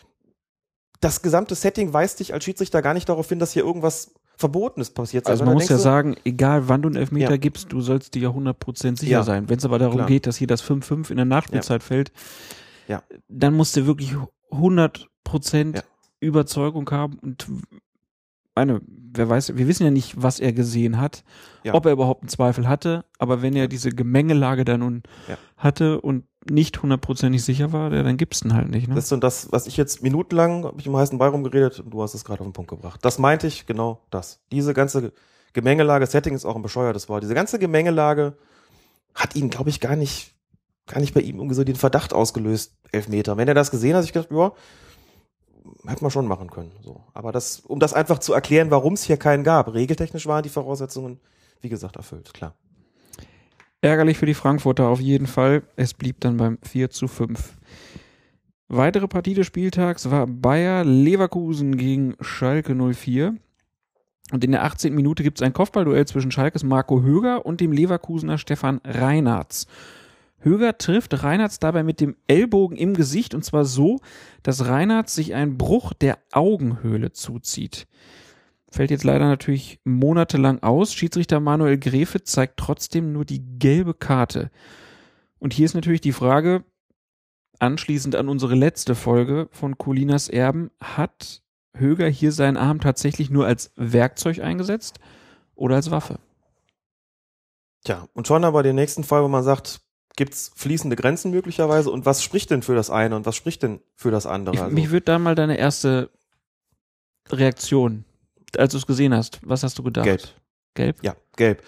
Das gesamte Setting weist dich als Schiedsrichter gar nicht darauf hin, dass hier irgendwas Verbotenes passiert. Also man muss ja sagen, egal wann du einen Elfmeter ja. gibst, du sollst dir ja hundert Prozent sicher ja. sein. Wenn es aber darum Klar. geht, dass hier das fünf fünf in der Nachspielzeit ja. fällt, ja. dann musst du wirklich hundert Prozent ja. Überzeugung haben. Und meine, wer weiß, wir wissen ja nicht, was er gesehen hat, ja. ob er überhaupt einen Zweifel hatte, aber wenn er diese Gemengelage da nun ja. hatte und nicht hundertprozentig sicher war, dann gibt's den halt nicht. Ne? Das ist das, was ich jetzt minutenlang, habe ich im heißen Ball rumgeredet und du hast es gerade auf den Punkt gebracht. Das meinte ich, genau das. Diese ganze Gemengelage, Setting ist auch ein bescheuertes Wort, diese ganze Gemengelage hat ihn, glaube ich, gar nicht, gar nicht bei ihm irgendwie so den Verdacht ausgelöst, Elfmeter. Wenn er das gesehen hat, ich gedacht, ja, hätte man schon machen können. So. Aber das, um das einfach zu erklären, warum es hier keinen gab. Regeltechnisch waren die Voraussetzungen, wie gesagt, erfüllt, klar. Ärgerlich für die Frankfurter auf jeden Fall. Es blieb dann beim vier zu fünf. Weitere Partie des Spieltags war Bayer Leverkusen gegen Schalke null vier. Und in der achtzehnten Minute gibt es ein Kopfballduell zwischen Schalkes Marco Höger und dem Leverkusener Stefan Reinartz. Höger trifft Reinartz dabei mit dem Ellbogen im Gesicht und zwar so, dass Reinartz sich einen Bruch der Augenhöhle zuzieht. Fällt jetzt leider natürlich monatelang aus. Schiedsrichter Manuel Gräfe zeigt trotzdem nur die gelbe Karte. Und hier ist natürlich die Frage, anschließend an unsere letzte Folge von Colinas Erben, hat Höger hier seinen Arm tatsächlich nur als Werkzeug eingesetzt oder als Waffe? Tja, und schon aber den nächsten Fall, wo man sagt, gibt's fließende Grenzen möglicherweise und was spricht denn für das eine und was spricht denn für das andere? Ich, also, mich würde da mal deine erste Reaktion, als du es gesehen hast, was hast du gedacht? Gelb. Gelb? Ja, gelb.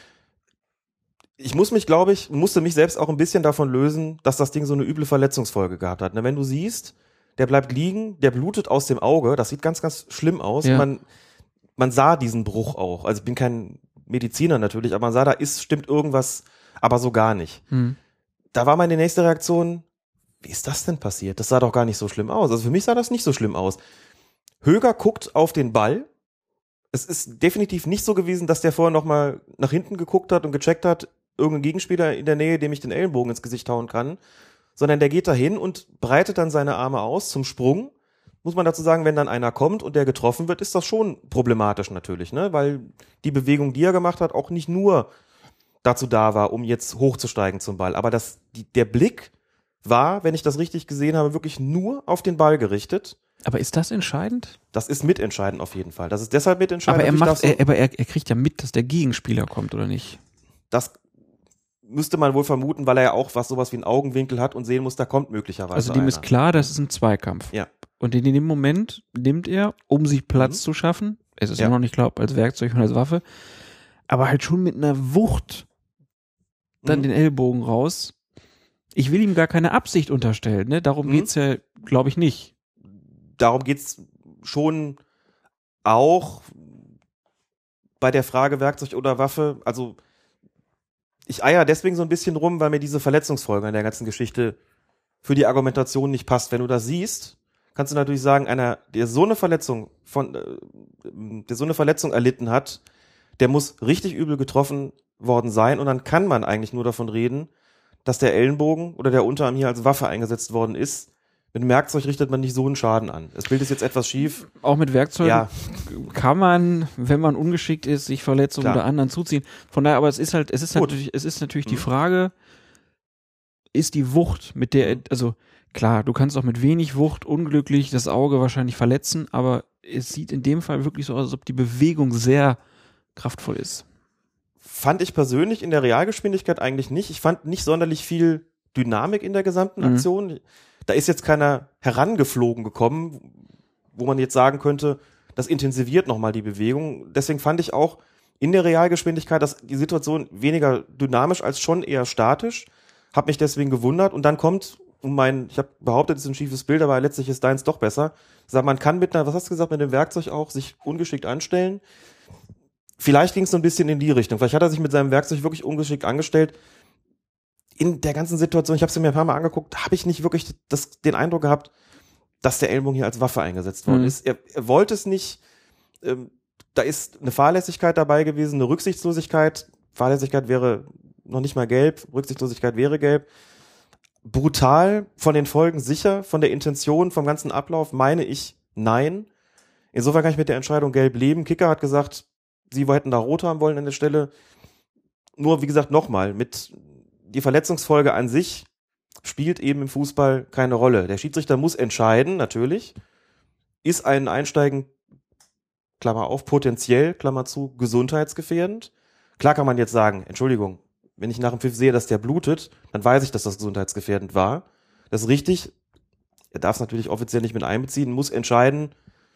Ich muss mich, glaube ich, musste mich selbst auch ein bisschen davon lösen, dass das Ding so eine üble Verletzungsfolge gehabt hat. Wenn du siehst, der bleibt liegen, der blutet aus dem Auge, das sieht ganz, ganz schlimm aus. Ja. Man, man sah diesen Bruch auch. Also ich bin kein Mediziner natürlich, aber man sah, da ist, stimmt irgendwas, aber so gar nicht. Hm. Da war meine nächste Reaktion, wie ist das denn passiert? Das sah doch gar nicht so schlimm aus. Also für mich sah das nicht so schlimm aus. Höger guckt auf den Ball. Es ist definitiv nicht so gewesen, dass der vorher nochmal nach hinten geguckt hat und gecheckt hat, irgendein Gegenspieler in der Nähe, dem ich den Ellenbogen ins Gesicht hauen kann, sondern der geht dahin und breitet dann seine Arme aus zum Sprung. Muss man dazu sagen, wenn dann einer kommt und der getroffen wird, ist das schon problematisch natürlich, ne? Weil die Bewegung, die er gemacht hat, auch nicht nur dazu da war, um jetzt hochzusteigen zum Ball. Aber das, die, der Blick war, wenn ich das richtig gesehen habe, wirklich nur auf den Ball gerichtet. Aber ist das entscheidend? Das ist mitentscheidend auf jeden Fall. Das ist deshalb mitentscheidend. Aber er macht, er, aber er, er kriegt ja mit, dass der Gegenspieler kommt, oder nicht? Das müsste man wohl vermuten, weil er ja auch was sowas wie einen Augenwinkel hat und sehen muss, da kommt möglicherweise Also dem einer. ist klar, das ist ein Zweikampf. Ja. Und in dem Moment nimmt er, um sich Platz mhm. zu schaffen, es ist ja noch nicht klar, ob als Werkzeug oder als Waffe, aber halt schon mit einer Wucht dann mhm. den Ellbogen raus. Ich will ihm gar keine Absicht unterstellen, ne? Darum mhm. geht's ja, glaube ich, nicht. Darum geht's schon auch bei der Frage Werkzeug oder Waffe. Also ich eier deswegen so ein bisschen rum, weil mir diese Verletzungsfolge in der ganzen Geschichte für die Argumentation nicht passt. Wenn du das siehst, kannst du natürlich sagen, einer, der so eine Verletzung von, der so eine Verletzung erlitten hat, der muss richtig übel getroffen worden sein und dann kann man eigentlich nur davon reden, dass der Ellenbogen oder der Unterarm hier als Waffe eingesetzt worden ist. Mit dem Werkzeug richtet man nicht so einen Schaden an. Das Bild ist jetzt etwas schief. Auch mit Werkzeugen ja. kann man, wenn man ungeschickt ist, sich Verletzungen Klar. oder anderen zuziehen. Von daher, aber es ist halt, es ist Gut. natürlich, es ist natürlich mhm. die Frage, ist die Wucht, mit der, also klar, du kannst auch mit wenig Wucht unglücklich das Auge wahrscheinlich verletzen, aber es sieht in dem Fall wirklich so aus, als ob die Bewegung sehr kraftvoll ist. Fand ich persönlich in der Realgeschwindigkeit eigentlich nicht. Ich fand nicht sonderlich viel Dynamik in der gesamten Aktion. Mhm. Da ist jetzt keiner herangeflogen gekommen, wo man jetzt sagen könnte, das intensiviert nochmal die Bewegung. Deswegen fand ich auch in der Realgeschwindigkeit, dass die Situation weniger dynamisch als schon eher statisch. Hab mich deswegen gewundert. Und dann kommt, um mein, ich habe behauptet, es ist ein schiefes Bild, aber letztlich ist deins doch besser. Sag, man kann mit einer, was hast du gesagt, mit dem Werkzeug auch sich ungeschickt anstellen. Vielleicht ging es so ein bisschen in die Richtung. Vielleicht hat er sich mit seinem Werkzeug wirklich ungeschickt angestellt. In der ganzen Situation, ich habe es mir ein paar Mal angeguckt, habe ich nicht wirklich das, den Eindruck gehabt, dass der Ellbogen hier als Waffe eingesetzt worden mhm. ist. Er, er wollte es nicht. Ähm, da ist eine Fahrlässigkeit dabei gewesen, eine Rücksichtslosigkeit. Fahrlässigkeit wäre noch nicht mal gelb, Rücksichtslosigkeit wäre gelb. Brutal, von den Folgen sicher, von der Intention, vom ganzen Ablauf meine ich nein. Insofern kann ich mit der Entscheidung gelb leben. Kicker hat gesagt, sie hätten da rot haben wollen an der Stelle. Nur, wie gesagt, nochmal, mit die Verletzungsfolge an sich spielt eben im Fußball keine Rolle. Der Schiedsrichter muss entscheiden, natürlich. Ist ein Einsteigen, Klammer auf, potenziell, Klammer zu, gesundheitsgefährdend? Klar kann man jetzt sagen, Entschuldigung, wenn ich nach dem Pfiff sehe, dass der blutet, dann weiß ich, dass das gesundheitsgefährdend war. Das ist richtig. Er darf es natürlich offiziell nicht mit einbeziehen, muss entscheiden,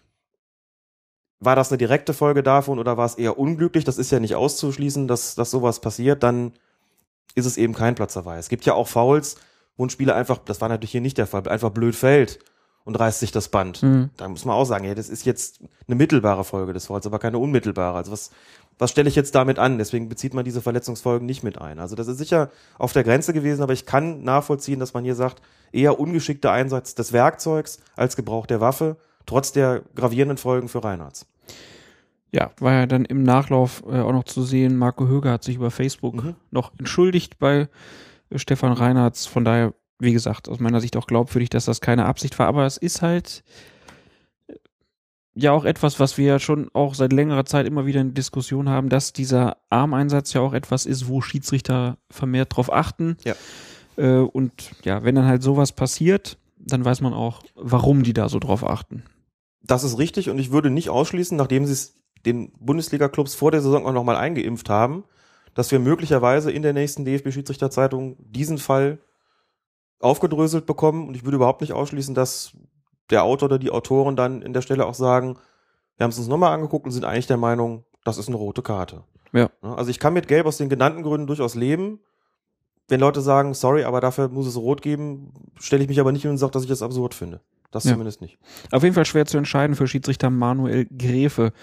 war das eine direkte Folge davon oder war es eher unglücklich? Das ist ja nicht auszuschließen, dass, dass sowas passiert. Dann ist es eben kein Platzverweis. Es gibt ja auch Fouls, wo ein Spieler einfach, das war natürlich hier nicht der Fall, einfach blöd fällt und reißt sich das Band. Mhm. Da muss man auch sagen, ja, das ist jetzt eine mittelbare Folge des Fouls, aber keine unmittelbare. Also was, was stelle ich jetzt damit an? Deswegen bezieht man diese Verletzungsfolgen nicht mit ein. Also das ist sicher auf der Grenze gewesen, aber ich kann nachvollziehen, dass man hier sagt, eher ungeschickter Einsatz des Werkzeugs als Gebrauch der Waffe, trotz der gravierenden Folgen für Reinhardt. Ja, war ja dann im Nachlauf äh, auch noch zu sehen, Marco Höger hat sich über Facebook mhm. noch entschuldigt bei äh, Stefan Reinhardt. Von daher, wie gesagt, aus meiner Sicht auch glaubwürdig, dass das keine Absicht war. Aber es ist halt äh, ja auch etwas, was wir ja schon auch seit längerer Zeit immer wieder in Diskussion haben, dass dieser Armeinsatz ja auch etwas ist, wo Schiedsrichter vermehrt drauf achten. Ja. Äh, und ja, wenn dann halt sowas passiert, dann weiß man auch, warum die da so drauf achten. Das ist richtig und ich würde nicht ausschließen, nachdem sie es den Bundesliga-Clubs vor der Saison auch nochmal eingeimpft haben, dass wir möglicherweise in der nächsten D F B-Schiedsrichterzeitung diesen Fall aufgedröselt bekommen. Und ich würde überhaupt nicht ausschließen, dass der Autor oder die Autoren dann in der Stelle auch sagen, wir haben es uns nochmal angeguckt und sind eigentlich der Meinung, das ist eine rote Karte. Ja. Also ich kann mit Gelb aus den genannten Gründen durchaus leben. Wenn Leute sagen, sorry, aber dafür muss es rot geben, stelle ich mich aber nicht hin und sage, dass ich das absurd finde. Das ja. zumindest nicht. Auf jeden Fall schwer zu entscheiden für Schiedsrichter Manuel Gräfe.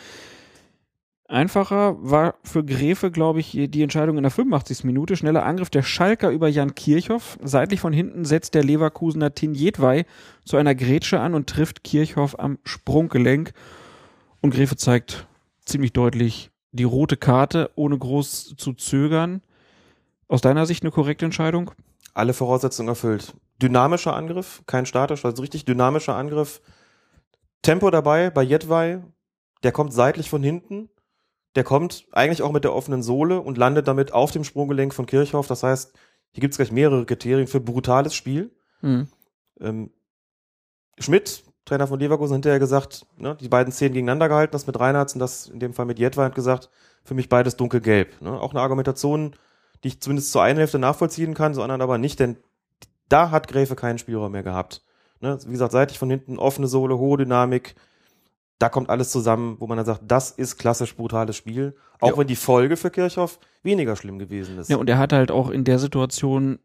Einfacher war für Gräfe, glaube ich, die Entscheidung in der fünfundachtzigsten Minute. Schneller Angriff der Schalker über Jan Kirchhoff. Seitlich von hinten setzt der Leverkusener Tin Jedwai zu einer Grätsche an und trifft Kirchhoff am Sprunggelenk. Und Gräfe zeigt ziemlich deutlich die rote Karte, ohne groß zu zögern. Aus deiner Sicht eine korrekte Entscheidung? Alle Voraussetzungen erfüllt. Dynamischer Angriff, kein statischer, also richtig dynamischer Angriff. Tempo dabei bei Jedwai, der kommt seitlich von hinten. Der kommt eigentlich auch mit der offenen Sohle und landet damit auf dem Sprunggelenk von Kirchhoff. Das heißt, hier gibt es gleich mehrere Kriterien für brutales Spiel. Mhm. Ähm, Schmidt, Trainer von Leverkusen, hat hinterher gesagt, ne, die beiden Szenen gegeneinander gehalten, das mit Reinhardt und das in dem Fall mit Jedwai, hat gesagt, für mich beides dunkelgelb. Ne? Auch eine Argumentation, die ich zumindest zur einen Hälfte nachvollziehen kann, zur anderen aber nicht, denn da hat Gräfe keinen Spielraum mehr gehabt. Ne? Wie gesagt, seitlich von hinten, offene Sohle, hohe Dynamik, da kommt alles zusammen, wo man dann sagt, das ist klassisch brutales Spiel, auch ja. wenn die Folge für Kirchhoff weniger schlimm gewesen ist. Ja, und er hat halt auch in der Situation,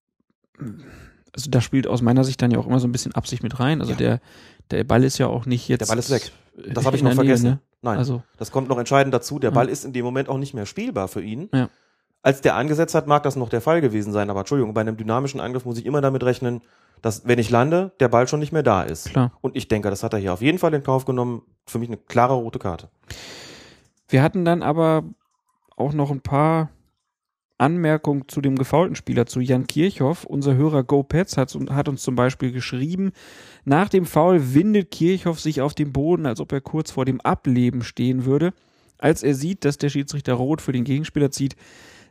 also da spielt aus meiner Sicht dann ja auch immer so ein bisschen Absicht mit rein. Also ja. der, der Ball ist ja auch nicht jetzt. Der Ball ist weg. Das habe ich noch vergessen. Nähe, ne? Nein, also, das kommt noch entscheidend dazu. Der ja. Ball ist in dem Moment auch nicht mehr spielbar für ihn. Ja. Als der angesetzt hat, mag das noch der Fall gewesen sein, aber Entschuldigung, bei einem dynamischen Angriff muss ich immer damit rechnen, dass, wenn ich lande, der Ball schon nicht mehr da ist. Klar. Und ich denke, das hat er hier auf jeden Fall in Kauf genommen. Für mich eine klare rote Karte. Wir hatten dann aber auch noch ein paar Anmerkungen zu dem gefoulten Spieler, zu Jan Kirchhoff. Unser Hörer GoPets hat, hat uns zum Beispiel geschrieben, nach dem Foul windet Kirchhoff sich auf dem Boden, als ob er kurz vor dem Ableben stehen würde. Als er sieht, dass der Schiedsrichter rot für den Gegenspieler zieht,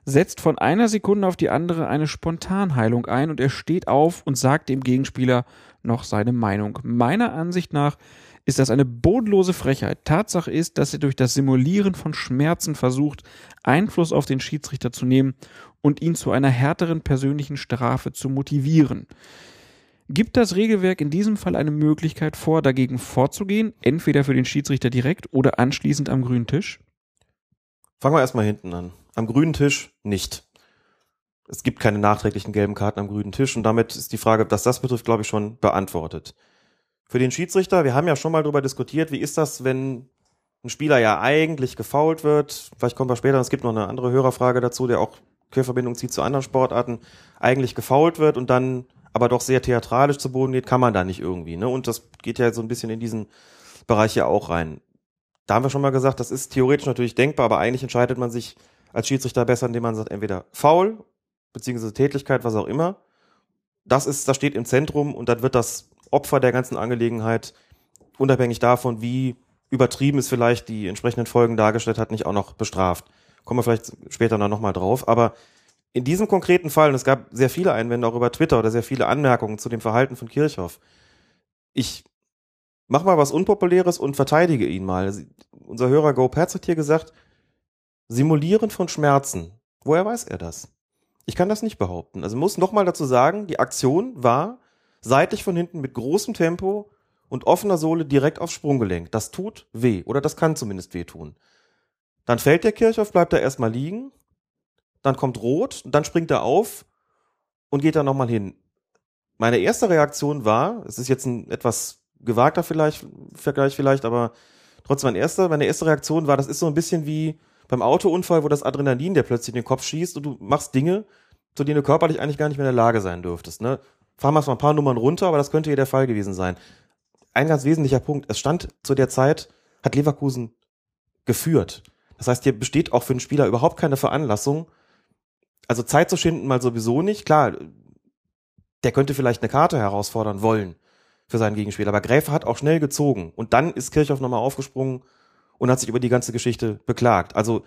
setzt von einer Sekunde auf die andere eine Spontanheilung ein und er steht auf und sagt dem Gegenspieler noch seine Meinung. Meiner Ansicht nach ist das eine bodenlose Frechheit. Tatsache ist, dass er durch das Simulieren von Schmerzen versucht, Einfluss auf den Schiedsrichter zu nehmen und ihn zu einer härteren persönlichen Strafe zu motivieren. Gibt das Regelwerk in diesem Fall eine Möglichkeit vor, dagegen vorzugehen, entweder für den Schiedsrichter direkt oder anschließend am grünen Tisch? Fangen wir erstmal hinten an. Am grünen Tisch nicht. Es gibt keine nachträglichen gelben Karten am grünen Tisch und damit ist die Frage, was das betrifft, glaube ich, schon beantwortet. Für den Schiedsrichter, wir haben ja schon mal darüber diskutiert, wie ist das, wenn ein Spieler ja eigentlich gefoult wird, vielleicht kommen wir später, es gibt noch eine andere Hörerfrage dazu, der auch Querverbindung zieht zu anderen Sportarten, eigentlich gefoult wird und dann aber doch sehr theatralisch zu Boden geht, kann man da nicht irgendwie, ne? Und das geht ja so ein bisschen in diesen Bereich ja auch rein. Da haben wir schon mal gesagt, das ist theoretisch natürlich denkbar, aber eigentlich entscheidet man sich als Schiedsrichter besser, indem man sagt, entweder Foul, beziehungsweise Tätlichkeit, was auch immer. Das ist, das steht im Zentrum und dann wird das Opfer der ganzen Angelegenheit, unabhängig davon, wie übertrieben es vielleicht die entsprechenden Folgen dargestellt hat, nicht auch noch bestraft. Kommen wir vielleicht später noch mal drauf. Aber in diesem konkreten Fall, und es gab sehr viele Einwände auch über Twitter oder sehr viele Anmerkungen zu dem Verhalten von Kirchhoff. Ich mach mal was Unpopuläres und verteidige ihn mal. Unser Hörer Go Pats hat hier gesagt, Simulieren von Schmerzen. Woher weiß er das? Ich kann das nicht behaupten. Also muss noch mal dazu sagen, die Aktion war seitlich von hinten mit großem Tempo und offener Sohle direkt aufs Sprunggelenk. Das tut weh oder das kann zumindest wehtun. Dann fällt der Kirchhoff, bleibt da erstmal liegen, dann kommt Rot und dann springt er auf und geht da nochmal hin. Meine erste Reaktion war, es ist jetzt ein etwas gewagter vielleicht, Vergleich vielleicht, aber trotzdem mein erster, meine erste Reaktion war, das ist so ein bisschen wie beim Autounfall, wo das Adrenalin dir plötzlich in den Kopf schießt und du machst Dinge, zu denen du körperlich eigentlich gar nicht mehr in der Lage sein dürftest, ne? Fahren wir mal ein paar Nummern runter, aber das könnte hier der Fall gewesen sein. Ein ganz wesentlicher Punkt, es stand zu der Zeit, hat Leverkusen geführt. Das heißt, hier besteht auch für einen Spieler überhaupt keine Veranlassung, also Zeit zu schinden mal sowieso nicht. Klar, der könnte vielleicht eine Karte herausfordern wollen für seinen Gegenspieler, aber Gräfe hat auch schnell gezogen und dann ist Kirchhoff nochmal aufgesprungen und hat sich über die ganze Geschichte beklagt. Also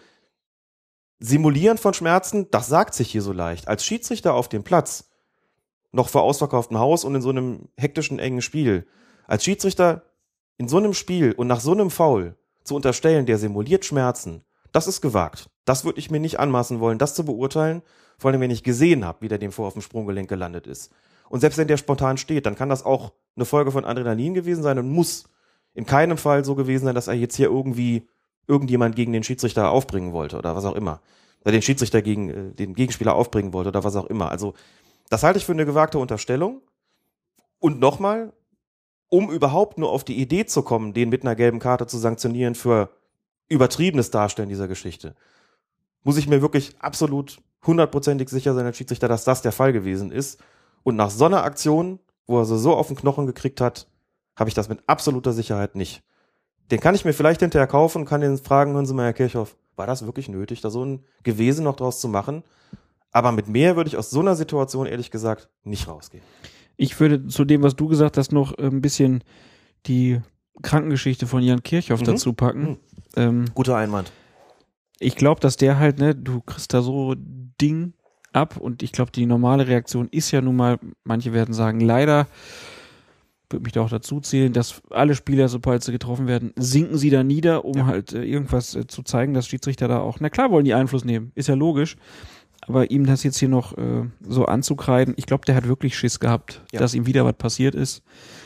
Simulieren von Schmerzen, das sagt sich hier so leicht. Als Schiedsrichter auf dem Platz, noch vor ausverkauftem Haus und in so einem hektischen, engen Spiel, als Schiedsrichter in so einem Spiel und nach so einem Foul zu unterstellen, der simuliert Schmerzen, das ist gewagt. Das würde ich mir nicht anmaßen wollen, das zu beurteilen, vor allem wenn ich gesehen habe, wie der dem vor auf dem Sprunggelenk gelandet ist. Und selbst wenn der spontan steht, dann kann das auch eine Folge von Adrenalin gewesen sein und muss in keinem Fall so gewesen sein, dass er jetzt hier irgendwie irgendjemand gegen den Schiedsrichter aufbringen wollte oder was auch immer. Oder den Schiedsrichter gegen äh, den Gegenspieler aufbringen wollte oder was auch immer. Also das halte ich für eine gewagte Unterstellung. Und nochmal, um überhaupt nur auf die Idee zu kommen, den mit einer gelben Karte zu sanktionieren für übertriebenes Darstellen dieser Geschichte, muss ich mir wirklich absolut hundertprozentig sicher sein als Schiedsrichter, dass das der Fall gewesen ist. Und nach so einer Aktion, wo er so, so auf den Knochen gekriegt hat, habe ich das mit absoluter Sicherheit nicht. Den kann ich mir vielleicht hinterher kaufen und kann den fragen, hören Sie mal, Herr Kirchhoff, war das wirklich nötig, da so ein Gewesen noch draus zu machen? Aber mit mehr würde ich aus so einer Situation, ehrlich gesagt, nicht rausgehen. Ich würde zu dem, was du gesagt hast, noch ein bisschen die Krankengeschichte von Jan Kirchhoff mhm. dazu packen. Mhm. Ähm, Guter Einwand. Ich glaube, dass der halt, ne, du kriegst da so Ding ab und ich glaube, die normale Reaktion ist ja nun mal, manche werden sagen, leider, würde mich da auch dazu zählen, dass alle Spieler, sobald sie getroffen werden, sinken sie da nieder, um ja. halt äh, irgendwas äh, zu zeigen, dass Schiedsrichter da auch, na klar wollen die Einfluss nehmen, ist ja logisch, aber ihm das jetzt hier noch äh, so anzukreiden, ich glaube, der hat wirklich Schiss gehabt, ja. dass ihm wieder was passiert ist.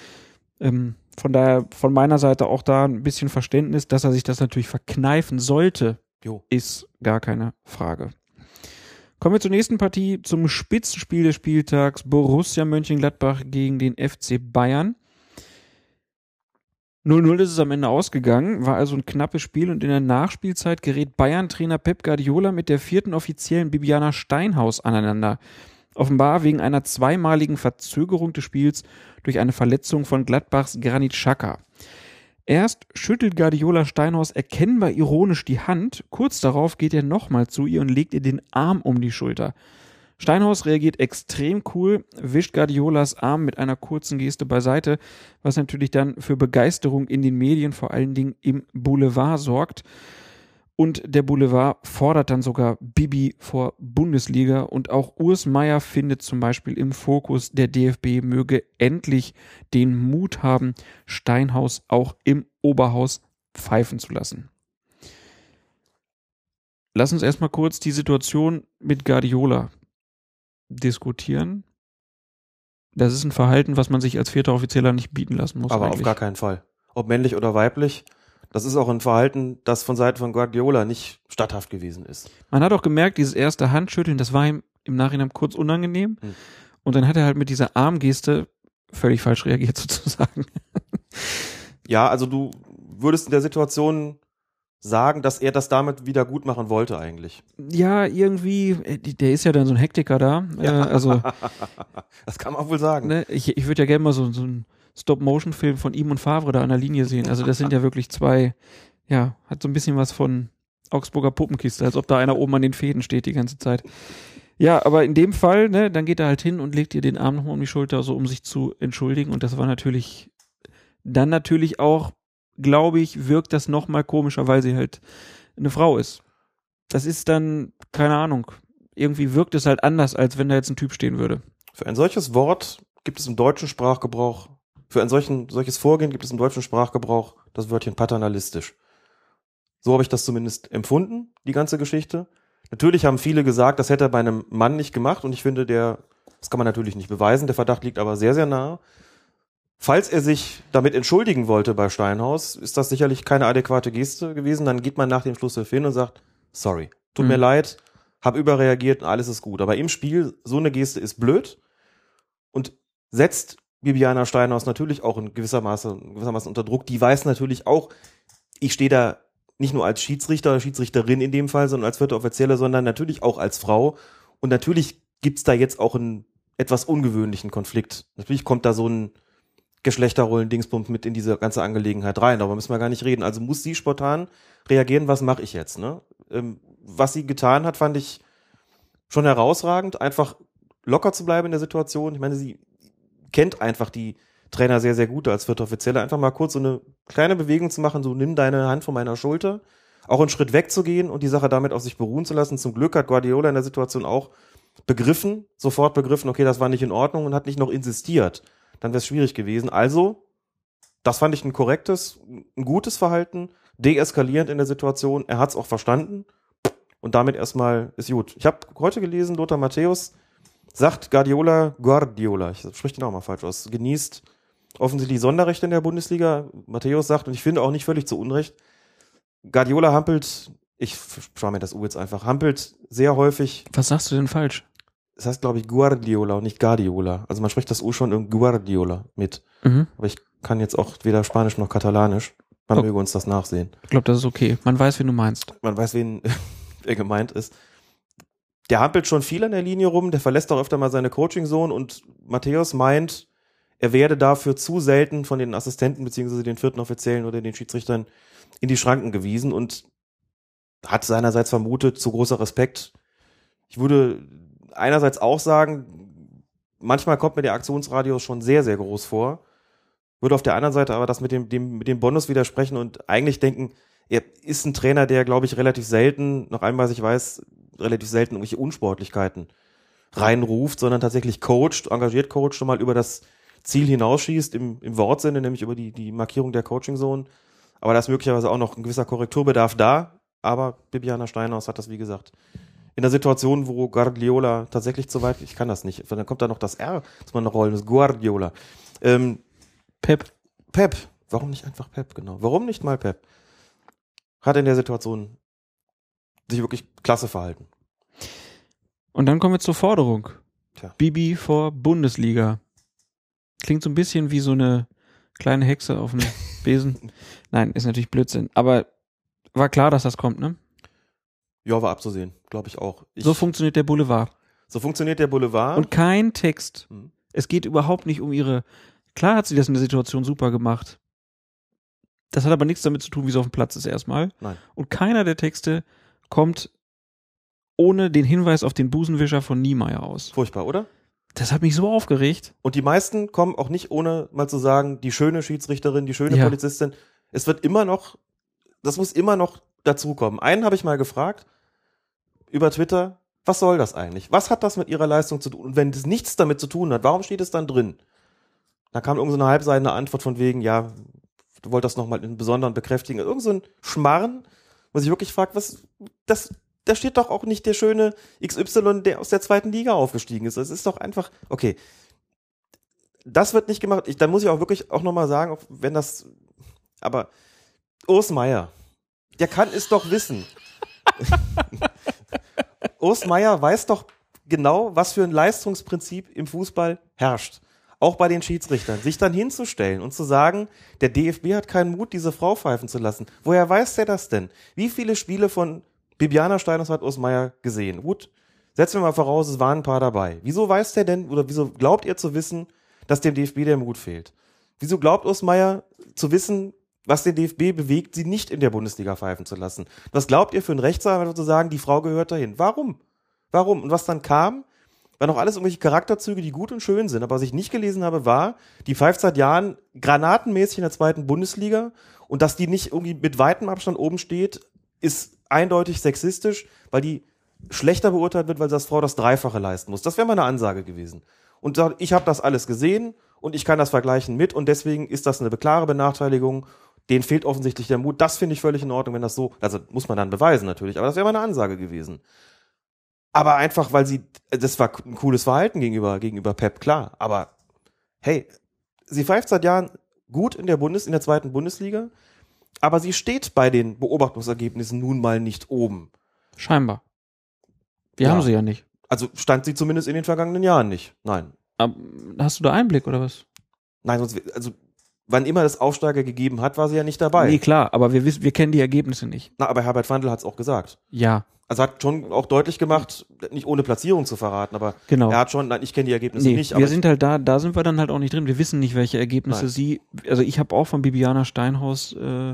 Ähm, von daher, von meiner Seite auch da ein bisschen Verständnis, dass er sich das natürlich verkneifen sollte, jo. ist gar keine Frage. Kommen wir zur nächsten Partie, zum Spitzenspiel des Spieltags, Borussia Mönchengladbach gegen den F C Bayern. null null ist es am Ende ausgegangen, war also ein knappes Spiel und in der Nachspielzeit gerät Bayern-Trainer Pep Guardiola mit der vierten offiziellen Bibiana Steinhaus aneinander. Offenbar wegen einer zweimaligen Verzögerung des Spiels durch eine Verletzung von Gladbachs Granit Xhaka. Erst schüttelt Guardiola Steinhaus erkennbar ironisch die Hand, kurz darauf geht er nochmal zu ihr und legt ihr den Arm um die Schulter. Steinhaus reagiert extrem cool, wischt Guardiolas Arm mit einer kurzen Geste beiseite, was natürlich dann für Begeisterung in den Medien, vor allen Dingen im Boulevard, sorgt. Und der Boulevard fordert dann sogar Bibi vor Bundesliga. Und auch Urs Meier findet zum Beispiel im Fokus, der D F B möge endlich den Mut haben, Steinhaus auch im Oberhaus pfeifen zu lassen. Lass uns erstmal kurz die Situation mit Guardiola diskutieren. Das ist ein Verhalten, was man sich als vierter Offizieller nicht bieten lassen muss. Aber eigentlich. Auf gar keinen Fall. Ob männlich oder weiblich, das ist auch ein Verhalten, das von Seiten von Guardiola nicht statthaft gewesen ist. Man hat auch gemerkt, dieses erste Handschütteln, das war ihm im Nachhinein kurz unangenehm. Hm. Und dann hat er halt mit dieser Armgeste völlig falsch reagiert sozusagen. Ja, also du würdest in der Situation sagen, dass er das damit wieder gut machen wollte eigentlich. Ja, irgendwie, der ist ja dann so ein Hektiker da. Ja. Äh, also, das kann man wohl sagen. Ne, ich ich würde ja gerne mal so, so einen Stop-Motion-Film von ihm und Favre da an der Linie sehen. Also das sind ja wirklich zwei, ja, hat so ein bisschen was von Augsburger Puppenkiste, als ob da einer oben an den Fäden steht die ganze Zeit. Ja, aber in dem Fall, ne, dann geht er halt hin und legt ihr den Arm nochmal um die Schulter, so um sich zu entschuldigen. Und das war natürlich, dann natürlich auch, glaube ich, wirkt das nochmal komischer, weil sie halt eine Frau ist. Das ist dann, keine Ahnung, irgendwie wirkt es halt anders, als wenn da jetzt ein Typ stehen würde. Für ein solches Wort gibt es im deutschen Sprachgebrauch, für ein solchen, solches Vorgehen gibt es im deutschen Sprachgebrauch das Wörtchen paternalistisch. So habe ich das zumindest empfunden, die ganze Geschichte. Natürlich haben viele gesagt, das hätte er bei einem Mann nicht gemacht und ich finde, der, das kann man natürlich nicht beweisen, der Verdacht liegt aber sehr, sehr nahe. Falls er sich damit entschuldigen wollte bei Steinhaus, ist das sicherlich keine adäquate Geste gewesen. Dann geht man nach dem Schlusspfiff hin und sagt, sorry, tut mhm. mir leid, hab überreagiert und alles ist gut. Aber im Spiel, so eine Geste ist blöd und setzt Bibiana Steinhaus natürlich auch in gewissermaßen, gewissermaßen unter Druck. Die weiß natürlich auch, ich stehe da nicht nur als Schiedsrichter oder Schiedsrichterin in dem Fall, sondern als vierte Offizielle, sondern natürlich auch als Frau. Und natürlich gibt's da jetzt auch einen etwas ungewöhnlichen Konflikt. Natürlich kommt da so ein Geschlechterrollen-Dingsbums mit in diese ganze Angelegenheit rein. Darüber müssen wir gar nicht reden. Also muss sie spontan reagieren, was mache ich jetzt? Ne? Ähm, was sie getan hat, fand ich schon herausragend. Einfach locker zu bleiben in der Situation. Ich meine, sie kennt einfach die Trainer sehr, sehr gut als vierte Offizielle. Einfach mal kurz so eine kleine Bewegung zu machen, so nimm deine Hand von meiner Schulter. Auch einen Schritt wegzugehen und die Sache damit auf sich beruhen zu lassen. Zum Glück hat Guardiola in der Situation auch begriffen, sofort begriffen, okay, das war nicht in Ordnung und hat nicht noch insistiert. Dann wäre es schwierig gewesen. Also, das fand ich ein korrektes, ein gutes Verhalten, deeskalierend in der Situation. Er hat es auch verstanden und damit erstmal ist gut. Ich habe heute gelesen, Lothar Matthäus sagt Guardiola, Guardiola, ich spreche den auch mal falsch aus, genießt offensichtlich Sonderrechte in der Bundesliga. Matthäus sagt, und ich finde auch nicht völlig zu Unrecht, Guardiola hampelt, ich spare mir das U jetzt einfach, hampelt sehr häufig. Was sagst du denn falsch? Das heißt, glaube ich, Guardiola und nicht Guardiola. Also man spricht das U schon in Guardiola mit. Mhm. Aber ich kann jetzt auch weder Spanisch noch Katalanisch. Man oh. möge uns das nachsehen. Ich glaube, das ist okay. Man weiß, wen du meinst. Man weiß, wen wer gemeint ist. Der hampelt schon viel an der Linie rum. Der verlässt auch öfter mal seine Coaching-Zone. Und Matthäus meint, er werde dafür zu selten von den Assistenten beziehungsweise den vierten Offiziellen oder den Schiedsrichtern in die Schranken gewiesen und hat seinerseits vermutet, zu großer Respekt. Ich würde einerseits auch sagen, manchmal kommt mir der Aktionsradius schon sehr, sehr groß vor. Würde auf der anderen Seite aber das mit dem, dem, mit dem Bonus widersprechen und eigentlich denken, er ist ein Trainer, der, glaube ich, relativ selten, noch einmal, was ich weiß, relativ selten irgendwelche Unsportlichkeiten reinruft, sondern tatsächlich coacht, engagiert coacht, schon mal über das Ziel hinausschießt, im, im Wortsinne, nämlich über die, die Markierung der Coaching-Zone. Aber da ist möglicherweise auch noch ein gewisser Korrekturbedarf da. Aber Bibiana Steinhaus hat das, wie gesagt, in der Situation, wo Guardiola tatsächlich zu weit, ich kann das nicht, dann kommt da noch das R, das man noch rollen muss, Guardiola. Ähm, Pep. Pep. Warum nicht einfach Pep, genau. Warum nicht mal Pep? Hat in der Situation sich wirklich klasse verhalten. Und dann kommen wir zur Forderung. Tja. Bibi vor Bundesliga. Klingt so ein bisschen wie so eine kleine Hexe auf einem Besen. Nein, ist natürlich Blödsinn. Aber war klar, dass das kommt, ne? Ja, war abzusehen, glaube ich auch. Ich, so funktioniert der Boulevard. So funktioniert der Boulevard. Und kein Text. Hm. Es geht überhaupt nicht um ihre... Klar hat sie das in der Situation super gemacht. Das hat aber nichts damit zu tun, wie sie auf dem Platz ist erstmal. Nein. Und keiner der Texte kommt ohne den Hinweis auf den Busenwischer von Niemeyer aus. Furchtbar, oder? Das hat mich so aufgeregt. Und die meisten kommen auch nicht ohne mal zu sagen, die schöne Schiedsrichterin, die schöne ja. Polizistin. Es wird immer noch, das muss immer noch dazukommen. Einen habe ich mal gefragt über Twitter, was soll das eigentlich? Was hat das mit ihrer Leistung zu tun? Und wenn das nichts damit zu tun hat, warum steht es dann drin? Da kam irgend so eine halbseitende Antwort von wegen, ja, du wolltest das nochmal in Besonderen bekräftigen. Irgend so ein Schmarren, wo sich wirklich fragt, was, das, da steht doch auch nicht der schöne X Y, der aus der zweiten Liga aufgestiegen ist. Das ist doch einfach, okay. Das wird nicht gemacht. Ich, da muss ich auch wirklich auch nochmal sagen, auch wenn das, aber Urs Meier, der kann es doch wissen. Urs Meier weiß doch genau, was für ein Leistungsprinzip im Fußball herrscht. Auch bei den Schiedsrichtern. Sich dann hinzustellen und zu sagen, der D F B hat keinen Mut, diese Frau pfeifen zu lassen. Woher weiß der das denn? Wie viele Spiele von Bibiana Steinhaus hat Urs Meier gesehen? Gut, setzen wir mal voraus, es waren ein paar dabei. Wieso weiß der denn, oder wieso glaubt ihr zu wissen, dass dem D F B der Mut fehlt? Wieso glaubt Urs Meier zu wissen, was den D F B bewegt, sie nicht in der Bundesliga pfeifen zu lassen? Was glaubt ihr für einen Rechtsanwalt zu sagen, die Frau gehört dahin? Warum? Warum? Und was dann kam, waren auch alles irgendwelche Charakterzüge, die gut und schön sind. Aber was ich nicht gelesen habe, war, die pfeift seit Jahren granatenmäßig in der zweiten Bundesliga und dass die nicht irgendwie mit weitem Abstand oben steht, ist eindeutig sexistisch, weil die schlechter beurteilt wird, weil das Frau das Dreifache leisten muss. Das wäre mal eine Ansage gewesen. Und ich habe das alles gesehen und ich kann das vergleichen mit und deswegen ist das eine klare Benachteiligung. Denen fehlt offensichtlich der Mut. Das finde ich völlig in Ordnung, wenn das so, also muss man dann beweisen natürlich, aber das wäre mal eine Ansage gewesen. Aber einfach, weil sie, das war ein cooles Verhalten gegenüber, gegenüber Pep, klar. Aber hey, sie pfeift seit Jahren gut in der Bundes, in der zweiten Bundesliga, aber sie steht bei den Beobachtungsergebnissen nun mal nicht oben. Scheinbar. Wir Ja. haben sie ja nicht. Also stand sie zumindest in den vergangenen Jahren nicht. Nein. Aber hast du da Einblick oder was? Nein, sonst, also, wann immer es Aufsteiger gegeben hat, war sie ja nicht dabei. Nee, klar, aber wir wissen, wir kennen die Ergebnisse nicht. Na, aber Herbert Fandl hat es auch gesagt. Ja. Also hat schon auch deutlich gemacht, nicht ohne Platzierung zu verraten, aber Genau. er hat schon, nein, ich kenne die Ergebnisse Nee, nicht. Aber wir sind halt da, da sind wir dann halt auch nicht drin. Wir wissen nicht, welche Ergebnisse Nein. sie, also ich habe auch von Bibiana Steinhaus äh,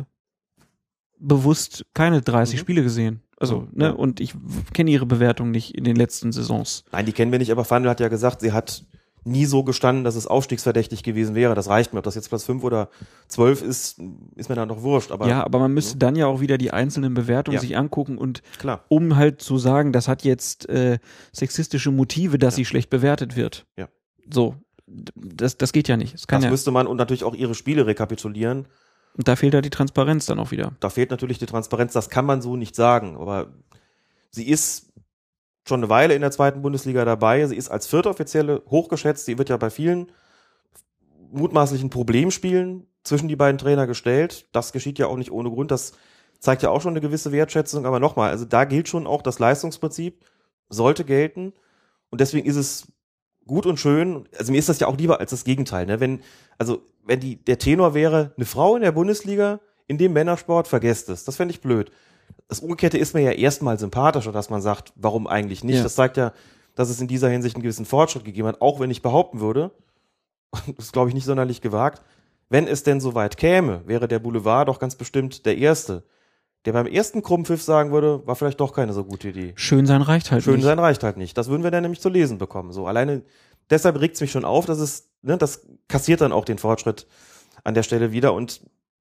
bewusst keine dreißig Mhm. Spiele gesehen. Also, Mhm. ne, Ja. und ich w- kenne ihre Bewertung nicht in den letzten Saisons. Nein, die kennen wir nicht, aber Fandl hat ja gesagt, sie hat nie so gestanden, dass es aufstiegsverdächtig gewesen wäre. Das reicht mir. Ob das jetzt Platz fünf oder zwölf ist, ist mir dann doch wurscht. Aber ja, aber man müsste dann ja auch wieder die einzelnen Bewertungen Ja. sich angucken und klar. um halt zu sagen, das hat jetzt äh, sexistische Motive, dass Ja. sie schlecht bewertet wird. Ja. So, d- das, das geht ja nicht. Das kann Das ja, müsste man und natürlich auch ihre Spiele rekapitulieren. und da fehlt halt die Transparenz dann auch wieder. Da fehlt natürlich die Transparenz. Das kann man so nicht sagen. Aber sie ist schon eine Weile in der zweiten Bundesliga dabei. Sie ist als vierte Offizielle hochgeschätzt. Sie wird ja bei vielen mutmaßlichen Problemspielen zwischen die beiden Trainer gestellt. Das geschieht ja auch nicht ohne Grund. Das zeigt ja auch schon eine gewisse Wertschätzung. Aber nochmal, also da gilt schon auch das Leistungsprinzip, sollte gelten. Und deswegen ist es gut und schön. Also mir ist das ja auch lieber als das Gegenteil. Ne? Wenn, also wenn die, der Tenor wäre, eine Frau in der Bundesliga, in dem Männersport, vergesst es. Das fände ich blöd. Das Umgekehrte ist mir ja erstmal sympathischer, dass man sagt, warum eigentlich nicht? Ja. Das zeigt ja, dass es in dieser Hinsicht einen gewissen Fortschritt gegeben hat, auch wenn ich behaupten würde, das ist, glaube ich, nicht sonderlich gewagt, wenn es denn so weit käme, wäre der Boulevard doch ganz bestimmt der Erste, der beim ersten Krumpfiff sagen würde, war vielleicht doch keine so gute Idee. Schön sein reicht halt Schön nicht. sein reicht halt nicht. Das würden wir dann nämlich zu lesen bekommen. So, alleine deshalb regt es mich schon auf, dass es, ne, das kassiert dann auch den Fortschritt an der Stelle wieder. Und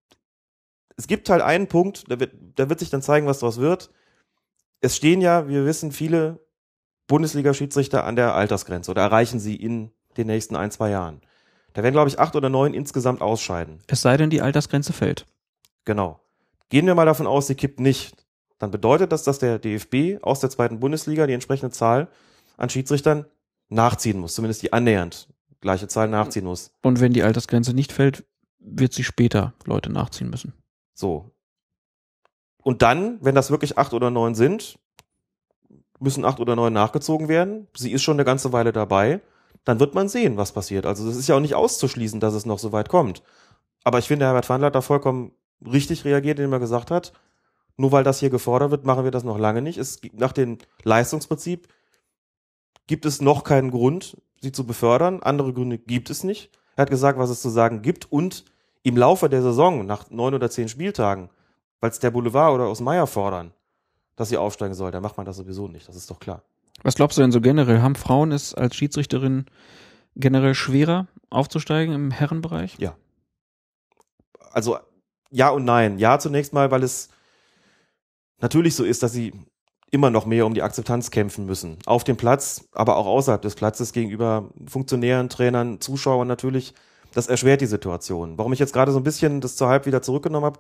es gibt halt einen Punkt, da wird, da wird sich dann zeigen, was daraus wird. Es stehen ja, wie wir wissen, viele Bundesliga-Schiedsrichter an der Altersgrenze oder erreichen sie in den nächsten ein, zwei Jahren. Da werden, glaube ich, acht oder neun insgesamt ausscheiden. Es sei denn, die Altersgrenze fällt. Genau. Gehen wir mal davon aus, sie kippt nicht. Dann bedeutet das, dass der D F B aus der zweiten Bundesliga die entsprechende Zahl an Schiedsrichtern nachziehen muss. Zumindest die annähernd gleiche Zahl nachziehen muss. Und wenn die Altersgrenze nicht fällt, wird sie später Leute nachziehen müssen. So. Und dann, wenn das wirklich acht oder neun sind, müssen acht oder neun nachgezogen werden. Sie ist schon eine ganze Weile dabei. Dann wird man sehen, was passiert. Also das ist ja auch nicht auszuschließen, dass es noch so weit kommt. Aber ich finde, Herbert Fandl hat da vollkommen richtig reagiert, indem er gesagt hat, nur weil das hier gefordert wird, machen wir das noch lange nicht. Es gibt nach dem Leistungsprinzip gibt es noch keinen Grund, sie zu befördern. Andere Gründe gibt es nicht. Er hat gesagt, was es zu sagen gibt und im Laufe der Saison, nach neun oder zehn Spieltagen, weil es der Boulevard oder Urs Meier fordern, dass sie aufsteigen soll, dann macht man das sowieso nicht. Das ist doch klar. Was glaubst du denn so generell? Haben Frauen es als Schiedsrichterin generell schwerer aufzusteigen im Herrenbereich? Ja. Also ja und nein. Ja, zunächst mal, weil es natürlich so ist, dass sie immer noch mehr um die Akzeptanz kämpfen müssen. Auf dem Platz, aber auch außerhalb des Platzes gegenüber Funktionären, Trainern, Zuschauern natürlich. Das erschwert die Situation. Warum ich jetzt gerade so ein bisschen das zur Halb wieder zurückgenommen habe,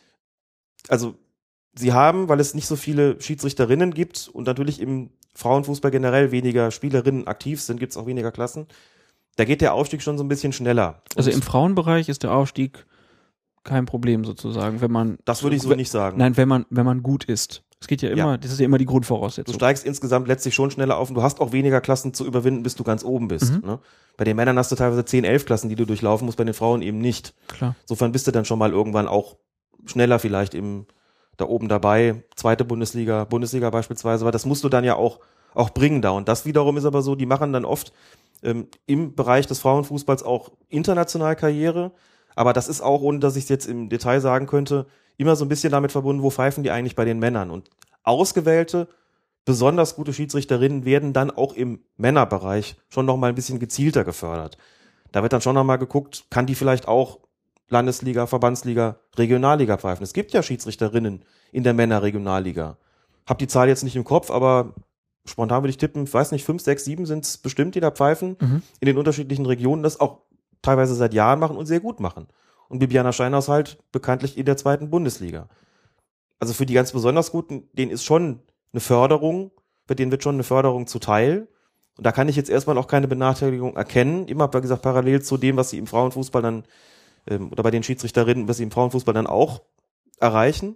also sie haben, weil es nicht so viele Schiedsrichterinnen gibt und natürlich im Frauenfußball generell weniger Spielerinnen aktiv sind, gibt es auch weniger Klassen, da geht der Aufstieg schon so ein bisschen schneller. Also und im Frauenbereich ist der Aufstieg kein Problem sozusagen, wenn man... Das würde ich so nicht sagen. Nein, wenn man, wenn man gut ist. Es geht ja immer, Ja. das ist ja immer die Du Grundvoraussetzung. steigst insgesamt letztlich schon schneller auf und du hast auch weniger Klassen zu überwinden, bis du ganz oben bist. Mhm. Ne? Bei den Männern hast du teilweise zehn, elf Klassen, die du durchlaufen musst, bei den Frauen eben nicht. Klar. Insofern bist du dann schon mal irgendwann auch schneller vielleicht im, da oben dabei, zweite Bundesliga, Bundesliga beispielsweise, aber das musst du dann ja auch, auch bringen da. Und das wiederum ist aber so, die machen dann oft ähm, im Bereich des Frauenfußballs auch international Karriere, aber das ist auch, ohne dass ich es jetzt im Detail sagen könnte, immer so ein bisschen damit verbunden, wo pfeifen die eigentlich bei den Männern. Und ausgewählte, besonders gute Schiedsrichterinnen werden dann auch im Männerbereich schon noch mal ein bisschen gezielter gefördert. Da wird dann schon noch mal geguckt, kann die vielleicht auch Landesliga, Verbandsliga, Regionalliga pfeifen. Es gibt ja Schiedsrichterinnen in der Männerregionalliga. Hab die Zahl jetzt nicht im Kopf, aber spontan würde ich tippen, ich weiß nicht, fünf, sechs, sieben sind es bestimmt, die da pfeifen, Mhm. in den unterschiedlichen Regionen, das auch teilweise seit Jahren machen und sehr gut machen. Und Bibiana Scheinhaus halt bekanntlich in der zweiten Bundesliga. Also für die ganz besonders Guten, denen ist schon eine Förderung, bei denen wird schon eine Förderung zuteil. Und da kann ich jetzt erstmal auch keine Benachteiligung erkennen. Immer, wie gesagt, parallel zu dem, was sie im Frauenfußball dann, ähm, oder bei den Schiedsrichterinnen, was sie im Frauenfußball dann auch erreichen.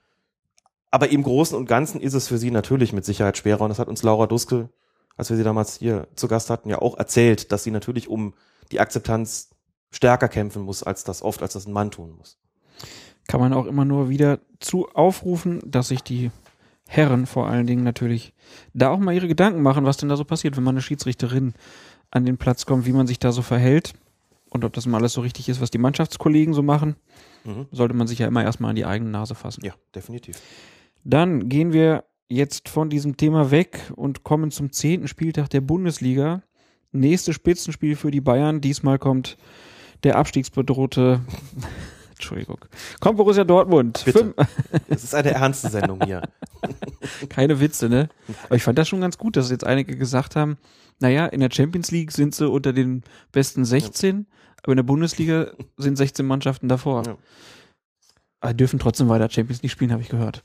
Aber im Großen und Ganzen ist es für sie natürlich mit Sicherheit schwerer. Und das hat uns Laura Duskel, als wir sie damals hier zu Gast hatten, ja auch erzählt, dass sie natürlich um die Akzeptanz stärker kämpfen muss, als das oft, als das ein Mann tun muss. Kann man auch immer nur wieder zu aufrufen, dass sich die Herren vor allen Dingen natürlich da auch mal ihre Gedanken machen, was denn da so passiert, wenn man eine Schiedsrichterin an den Platz kommt, wie man sich da so verhält und ob das mal alles so richtig ist, was die Mannschaftskollegen so machen, Mhm. sollte man sich ja immer erstmal an die eigene Nase fassen. Ja, definitiv. Dann gehen wir jetzt von diesem Thema weg und kommen zum zehnten Spieltag der Bundesliga. Nächstes Spitzenspiel für die Bayern. Diesmal kommt der abstiegsbedrohte, Entschuldigung, kommt Borussia Dortmund. Bitte. Fünf, Es ist eine ernste Sendung hier. keine Witze, ne? Aber ich fand das schon ganz gut, dass jetzt einige gesagt haben, naja, in der Champions League sind sie unter den besten sechzehn, aber in der Bundesliga sind sechzehn Mannschaften davor. Ja. Aber dürfen trotzdem weiter Champions League spielen, habe ich gehört.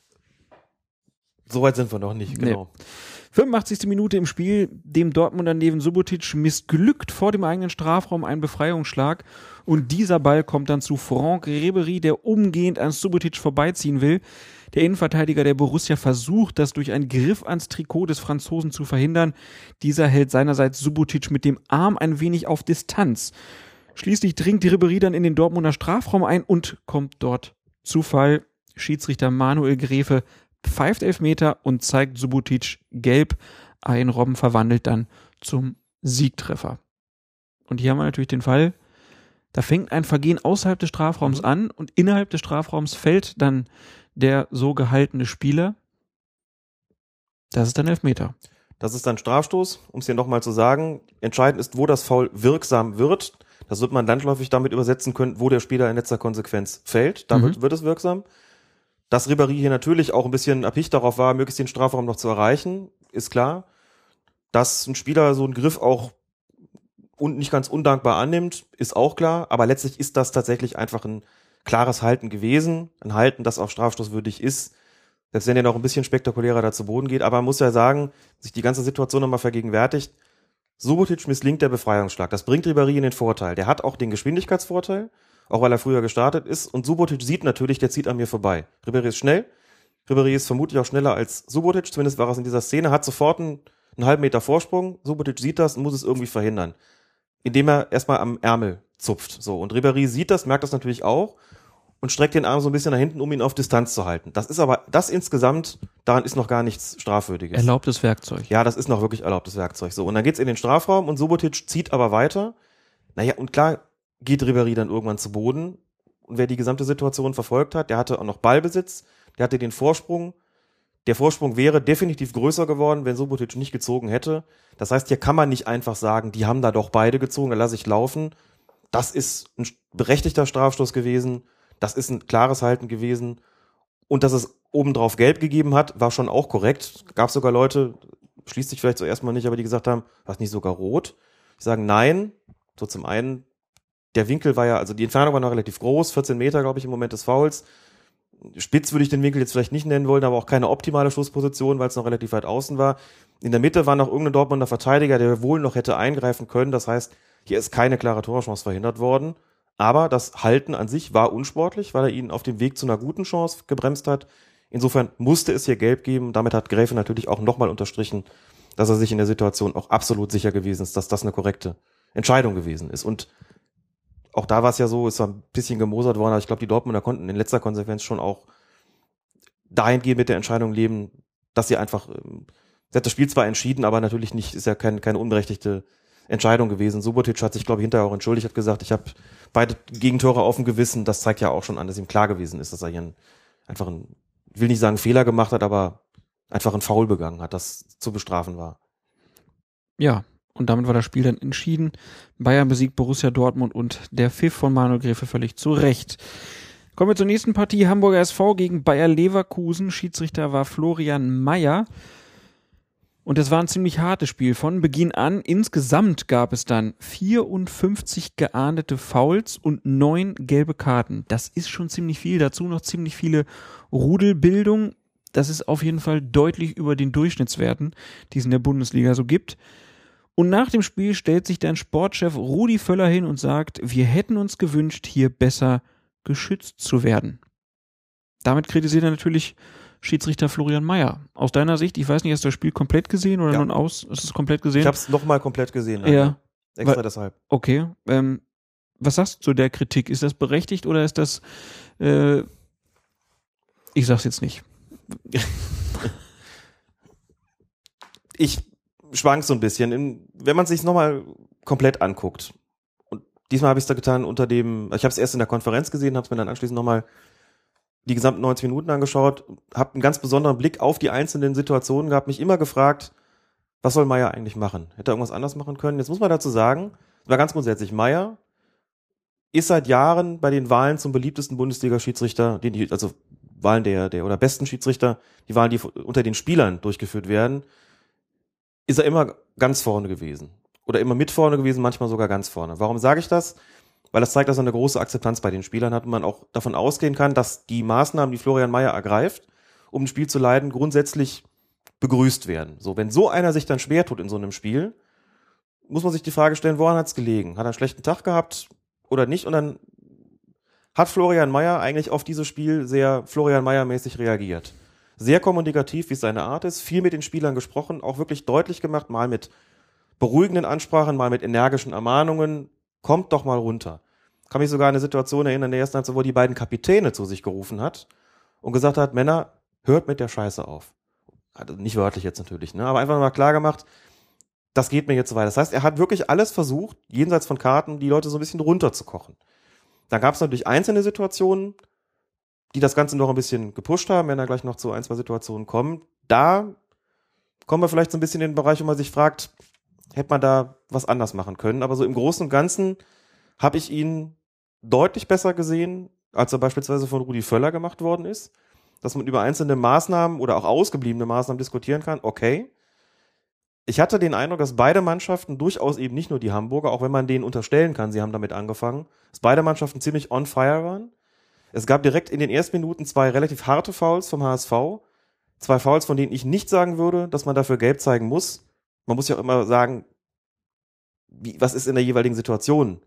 Soweit sind wir noch nicht, genau. fünfundachtzigste Minute im Spiel, dem Dortmunder Neven Subotic missglückt vor dem eigenen Strafraum ein Befreiungsschlag und dieser Ball kommt dann zu Franck Ribéry, der umgehend an Subotic vorbeiziehen will. Der Innenverteidiger der Borussia versucht, das durch einen Griff ans Trikot des Franzosen zu verhindern. Dieser hält seinerseits Subotic mit dem Arm ein wenig auf Distanz. Schließlich dringt Ribéry dann in den Dortmunder Strafraum ein und kommt dort zu Fall. Schiedsrichter Manuel Gräfe pfeift Elfmeter und zeigt Subotic gelb. Arjen Robben verwandelt dann zum Siegtreffer. Und hier haben wir natürlich den Fall, da fängt ein Vergehen außerhalb des Strafraums Mhm. an und innerhalb des Strafraums fällt dann der so gehaltene Spieler. Das ist dann Elfmeter. Das ist dann Strafstoß, um es hier nochmal zu sagen. Entscheidend ist, wo das Foul wirksam wird. Das wird man landläufig damit übersetzen können, wo der Spieler in letzter Konsequenz fällt. Damit Mhm. wird es wirksam. Dass Ribéry hier natürlich auch ein bisschen erpicht darauf war, möglichst den Strafraum noch zu erreichen, ist klar. Dass ein Spieler so einen Griff auch und nicht ganz undankbar annimmt, ist auch klar. Aber letztlich ist das tatsächlich einfach ein klares Halten gewesen. Ein Halten, das auch strafstoßwürdig ist. Selbst wenn er noch ein bisschen spektakulärer da zu Boden geht. Aber man muss ja sagen, sich die ganze Situation nochmal vergegenwärtigt. Subotic misslingt der Befreiungsschlag. Das bringt Ribéry in den Vorteil. Der hat auch den Geschwindigkeitsvorteil, auch weil er früher gestartet ist. Und Subotic sieht natürlich, der zieht an mir vorbei. Ribéry ist schnell. Ribéry ist vermutlich auch schneller als Subotic. Zumindest war es in dieser Szene. Hat sofort einen, einen halben Meter Vorsprung. Subotic sieht das und muss es irgendwie verhindern. Indem er erstmal am Ärmel zupft. So. Und Ribéry sieht das, merkt das natürlich auch und streckt den Arm so ein bisschen nach hinten, um ihn auf Distanz zu halten. Das ist aber, das insgesamt, daran ist noch gar nichts Strafwürdiges. Erlaubtes Werkzeug. Ja, das ist noch wirklich erlaubtes Werkzeug. So, und dann geht's in den Strafraum und Subotic zieht aber weiter. Naja, und klar geht Ribéry dann irgendwann zu Boden. Und wer die gesamte Situation verfolgt hat, der hatte auch noch Ballbesitz, der hatte den Vorsprung. Der Vorsprung wäre definitiv größer geworden, wenn Subotic nicht gezogen hätte. Das heißt, hier kann man nicht einfach sagen, die haben da doch beide gezogen, da lasse ich laufen. Das ist ein berechtigter Strafstoß gewesen. Das ist ein klares Halten gewesen. Und dass es obendrauf gelb gegeben hat, war schon auch korrekt. Gab sogar Leute, schließt sich vielleicht zuerst mal nicht, aber die gesagt haben, war es nicht sogar rot? Ich sage nein. So zum einen, der Winkel war ja, also die Entfernung war noch relativ groß, vierzehn Meter, glaube ich, im Moment des Fouls. Spitz würde ich den Winkel jetzt vielleicht nicht nennen wollen, aber auch keine optimale Schussposition, weil es noch relativ weit außen war. In der Mitte war noch irgendein Dortmunder Verteidiger, der wohl noch hätte eingreifen können. Das heißt, hier ist keine klare Torchance verhindert worden. Aber das Halten an sich war unsportlich, weil er ihn auf dem Weg zu einer guten Chance gebremst hat. Insofern musste es hier gelb geben. Damit hat Gräfe natürlich auch nochmal unterstrichen, dass er sich in der Situation auch absolut sicher gewesen ist, dass das eine korrekte Entscheidung gewesen ist. Und auch da war es ja so, ist ein bisschen gemosert worden, aber ich glaube, die Dortmunder konnten in letzter Konsequenz schon auch dahingehend mit der Entscheidung leben, dass sie einfach, sie hat das Spiel zwar entschieden, aber natürlich nicht, ist ja kein, keine unberechtigte Entscheidung gewesen. Subotic hat sich, glaube ich, hinterher auch entschuldigt, hat gesagt, ich habe beide Gegentore auf dem Gewissen. Das zeigt ja auch schon an, dass ihm klar gewesen ist, dass er hier einen, einfach einen, ich will nicht sagen Fehler gemacht hat, aber einfach einen Foul begangen hat, das zu bestrafen war. Ja. Und damit war das Spiel dann entschieden. Bayern besiegt Borussia Dortmund und der Pfiff von Manuel Gräfe völlig zu Recht. Kommen wir zur nächsten Partie. Hamburger S V gegen Bayer Leverkusen. Schiedsrichter war Florian Mayer. Und es war ein ziemlich hartes Spiel. Von Beginn an, insgesamt gab es dann vierundfünfzig geahndete Fouls und neun gelbe Karten. Das ist schon ziemlich viel. Dazu noch ziemlich viele Rudelbildung. Das ist auf jeden Fall deutlich über den Durchschnittswerten, die es in der Bundesliga so gibt. Und nach dem Spiel stellt sich dann Sportchef Rudi Völler hin und sagt, wir hätten uns gewünscht, hier besser geschützt zu werden. Damit kritisiert er natürlich Schiedsrichter Florian Mayer. Aus deiner Sicht, ich weiß nicht, hast du das Spiel komplett gesehen oder ja. nun aus? Hast du es komplett gesehen? Ich habe es nochmal komplett gesehen. Ja. ja. Extra Weil, deshalb. Okay. Ähm, was sagst du zu der Kritik? Ist das berechtigt oder ist das, äh, ich sag's jetzt nicht. ich schwankt so ein bisschen. In, wenn man es sich nochmal komplett anguckt, und diesmal habe ich es da getan unter dem, ich habe es erst in der Konferenz gesehen, habe es mir dann anschließend nochmal die gesamten neunzig Minuten angeschaut, habe einen ganz besonderen Blick auf die einzelnen Situationen gehabt, mich immer gefragt, was soll Mayer eigentlich machen? Hätte er irgendwas anders machen können? Jetzt muss man dazu sagen, das war ganz grundsätzlich, Mayer ist seit Jahren bei den Wahlen zum beliebtesten Bundesliga-Schiedsrichter, die, also Wahlen der, der oder besten Schiedsrichter, die Wahlen, die unter den Spielern durchgeführt werden, ist er immer ganz vorne gewesen. Oder immer mit vorne gewesen, manchmal sogar ganz vorne. Warum sage ich das? Weil das zeigt, dass er eine große Akzeptanz bei den Spielern hat und man auch davon ausgehen kann, dass die Maßnahmen, die Florian Mayer ergreift, um ein Spiel zu leiten, grundsätzlich begrüßt werden. So, wenn so einer sich dann schwer tut in so einem Spiel, muss man sich die Frage stellen, woran hat es gelegen? Hat er einen schlechten Tag gehabt oder nicht? Und dann hat Florian Mayer eigentlich auf dieses Spiel sehr Florian Mayer-mäßig reagiert. Sehr kommunikativ, wie es seine Art ist, viel mit den Spielern gesprochen, auch wirklich deutlich gemacht, mal mit beruhigenden Ansprachen, mal mit energischen Ermahnungen, kommt doch mal runter. Kann mich sogar an eine Situation erinnern, in der ersten Halbzeit, wo die beiden Kapitäne zu sich gerufen hat und gesagt hat, Männer, hört mit der Scheiße auf. Also nicht wörtlich jetzt natürlich, ne, aber einfach mal klar gemacht, das geht mir jetzt so weiter. Das heißt, er hat wirklich alles versucht, jenseits von Karten, die Leute so ein bisschen runterzukochen. Dann gab es natürlich einzelne Situationen, die das Ganze noch ein bisschen gepusht haben, wenn da gleich noch zu ein, zwei Situationen kommen. Da kommen wir vielleicht so ein bisschen in den Bereich, wo man sich fragt, hätte man da was anders machen können. Aber so im Großen und Ganzen habe ich ihn deutlich besser gesehen, als er beispielsweise von Rudi Völler gemacht worden ist. Dass man über einzelne Maßnahmen oder auch ausgebliebene Maßnahmen diskutieren kann, okay. Ich hatte den Eindruck, dass beide Mannschaften, durchaus eben nicht nur die Hamburger, auch wenn man denen unterstellen kann, sie haben damit angefangen, dass beide Mannschaften ziemlich on fire waren. Es gab direkt in den ersten Minuten zwei relativ harte Fouls vom H S V. Zwei Fouls, von denen ich nicht sagen würde, dass man dafür gelb zeigen muss. Man muss ja auch immer sagen, wie, was ist in der jeweiligen Situation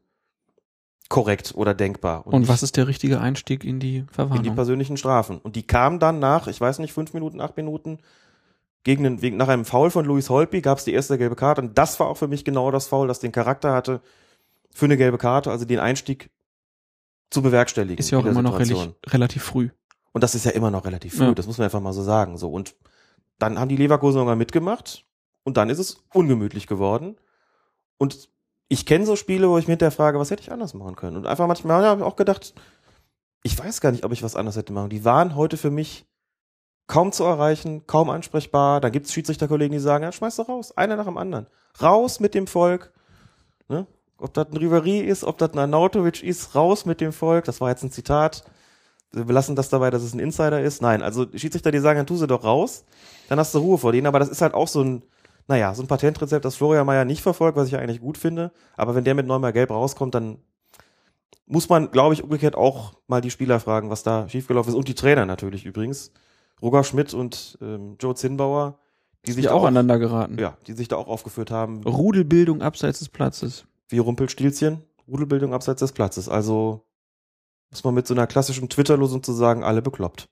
korrekt oder denkbar. Und, und was ist der richtige Einstieg in die Verwarnung? In die persönlichen Strafen. Und die kamen dann nach, ich weiß nicht, fünf Minuten, acht Minuten, gegen den, wegen, nach einem Foul von Luis Holtby gab es die erste gelbe Karte. Und das war auch für mich genau das Foul, das den Charakter hatte für eine gelbe Karte, also den Einstieg zu bewerkstelligen. Ist ja auch immer noch relativ, relativ früh. Und das ist ja immer noch relativ früh, ja. Das muss man einfach mal so sagen. So, und dann haben die Leverkusener mal mitgemacht und dann ist es ungemütlich geworden. Und ich kenne so Spiele, wo ich mir hinterher frage, was hätte ich anders machen können? Und einfach manchmal habe ich auch gedacht, ich weiß gar nicht, ob ich was anders hätte machen. Die waren heute für mich kaum zu erreichen, kaum ansprechbar. Dann gibt es Schiedsrichterkollegen, die sagen, ja, schmeiß doch raus, einer nach dem anderen. Raus mit dem Volk. Ne? Ob das ein Ribéry ist, ob das ein Arnautovic ist, raus mit dem Volk. Das war jetzt ein Zitat. wir lassen das dabei, dass es ein Insider ist. Nein, also Schiedsrichter, die sagen, dann tu sie doch raus, dann hast du Ruhe vor denen. Aber das ist halt auch so ein, naja, so ein Patentrezept, das Florian Mayer nicht verfolgt, was ich ja eigentlich gut finde. Aber wenn der mit neunmal Gelb rauskommt, dann muss man, glaube ich, umgekehrt auch mal die Spieler fragen, was da schiefgelaufen ist. Und die Trainer natürlich übrigens. Roger Schmidt und ähm, Joe Zinnbauer, die sich die da auch aneinander geraten. Ja, die sich da auch aufgeführt haben. Rudelbildung abseits des Platzes. Wie Rumpelstilzchen, Rudelbildung abseits des Platzes. Also muss man mit so einer klassischen Twitter-Losung zu sagen, alle bekloppt.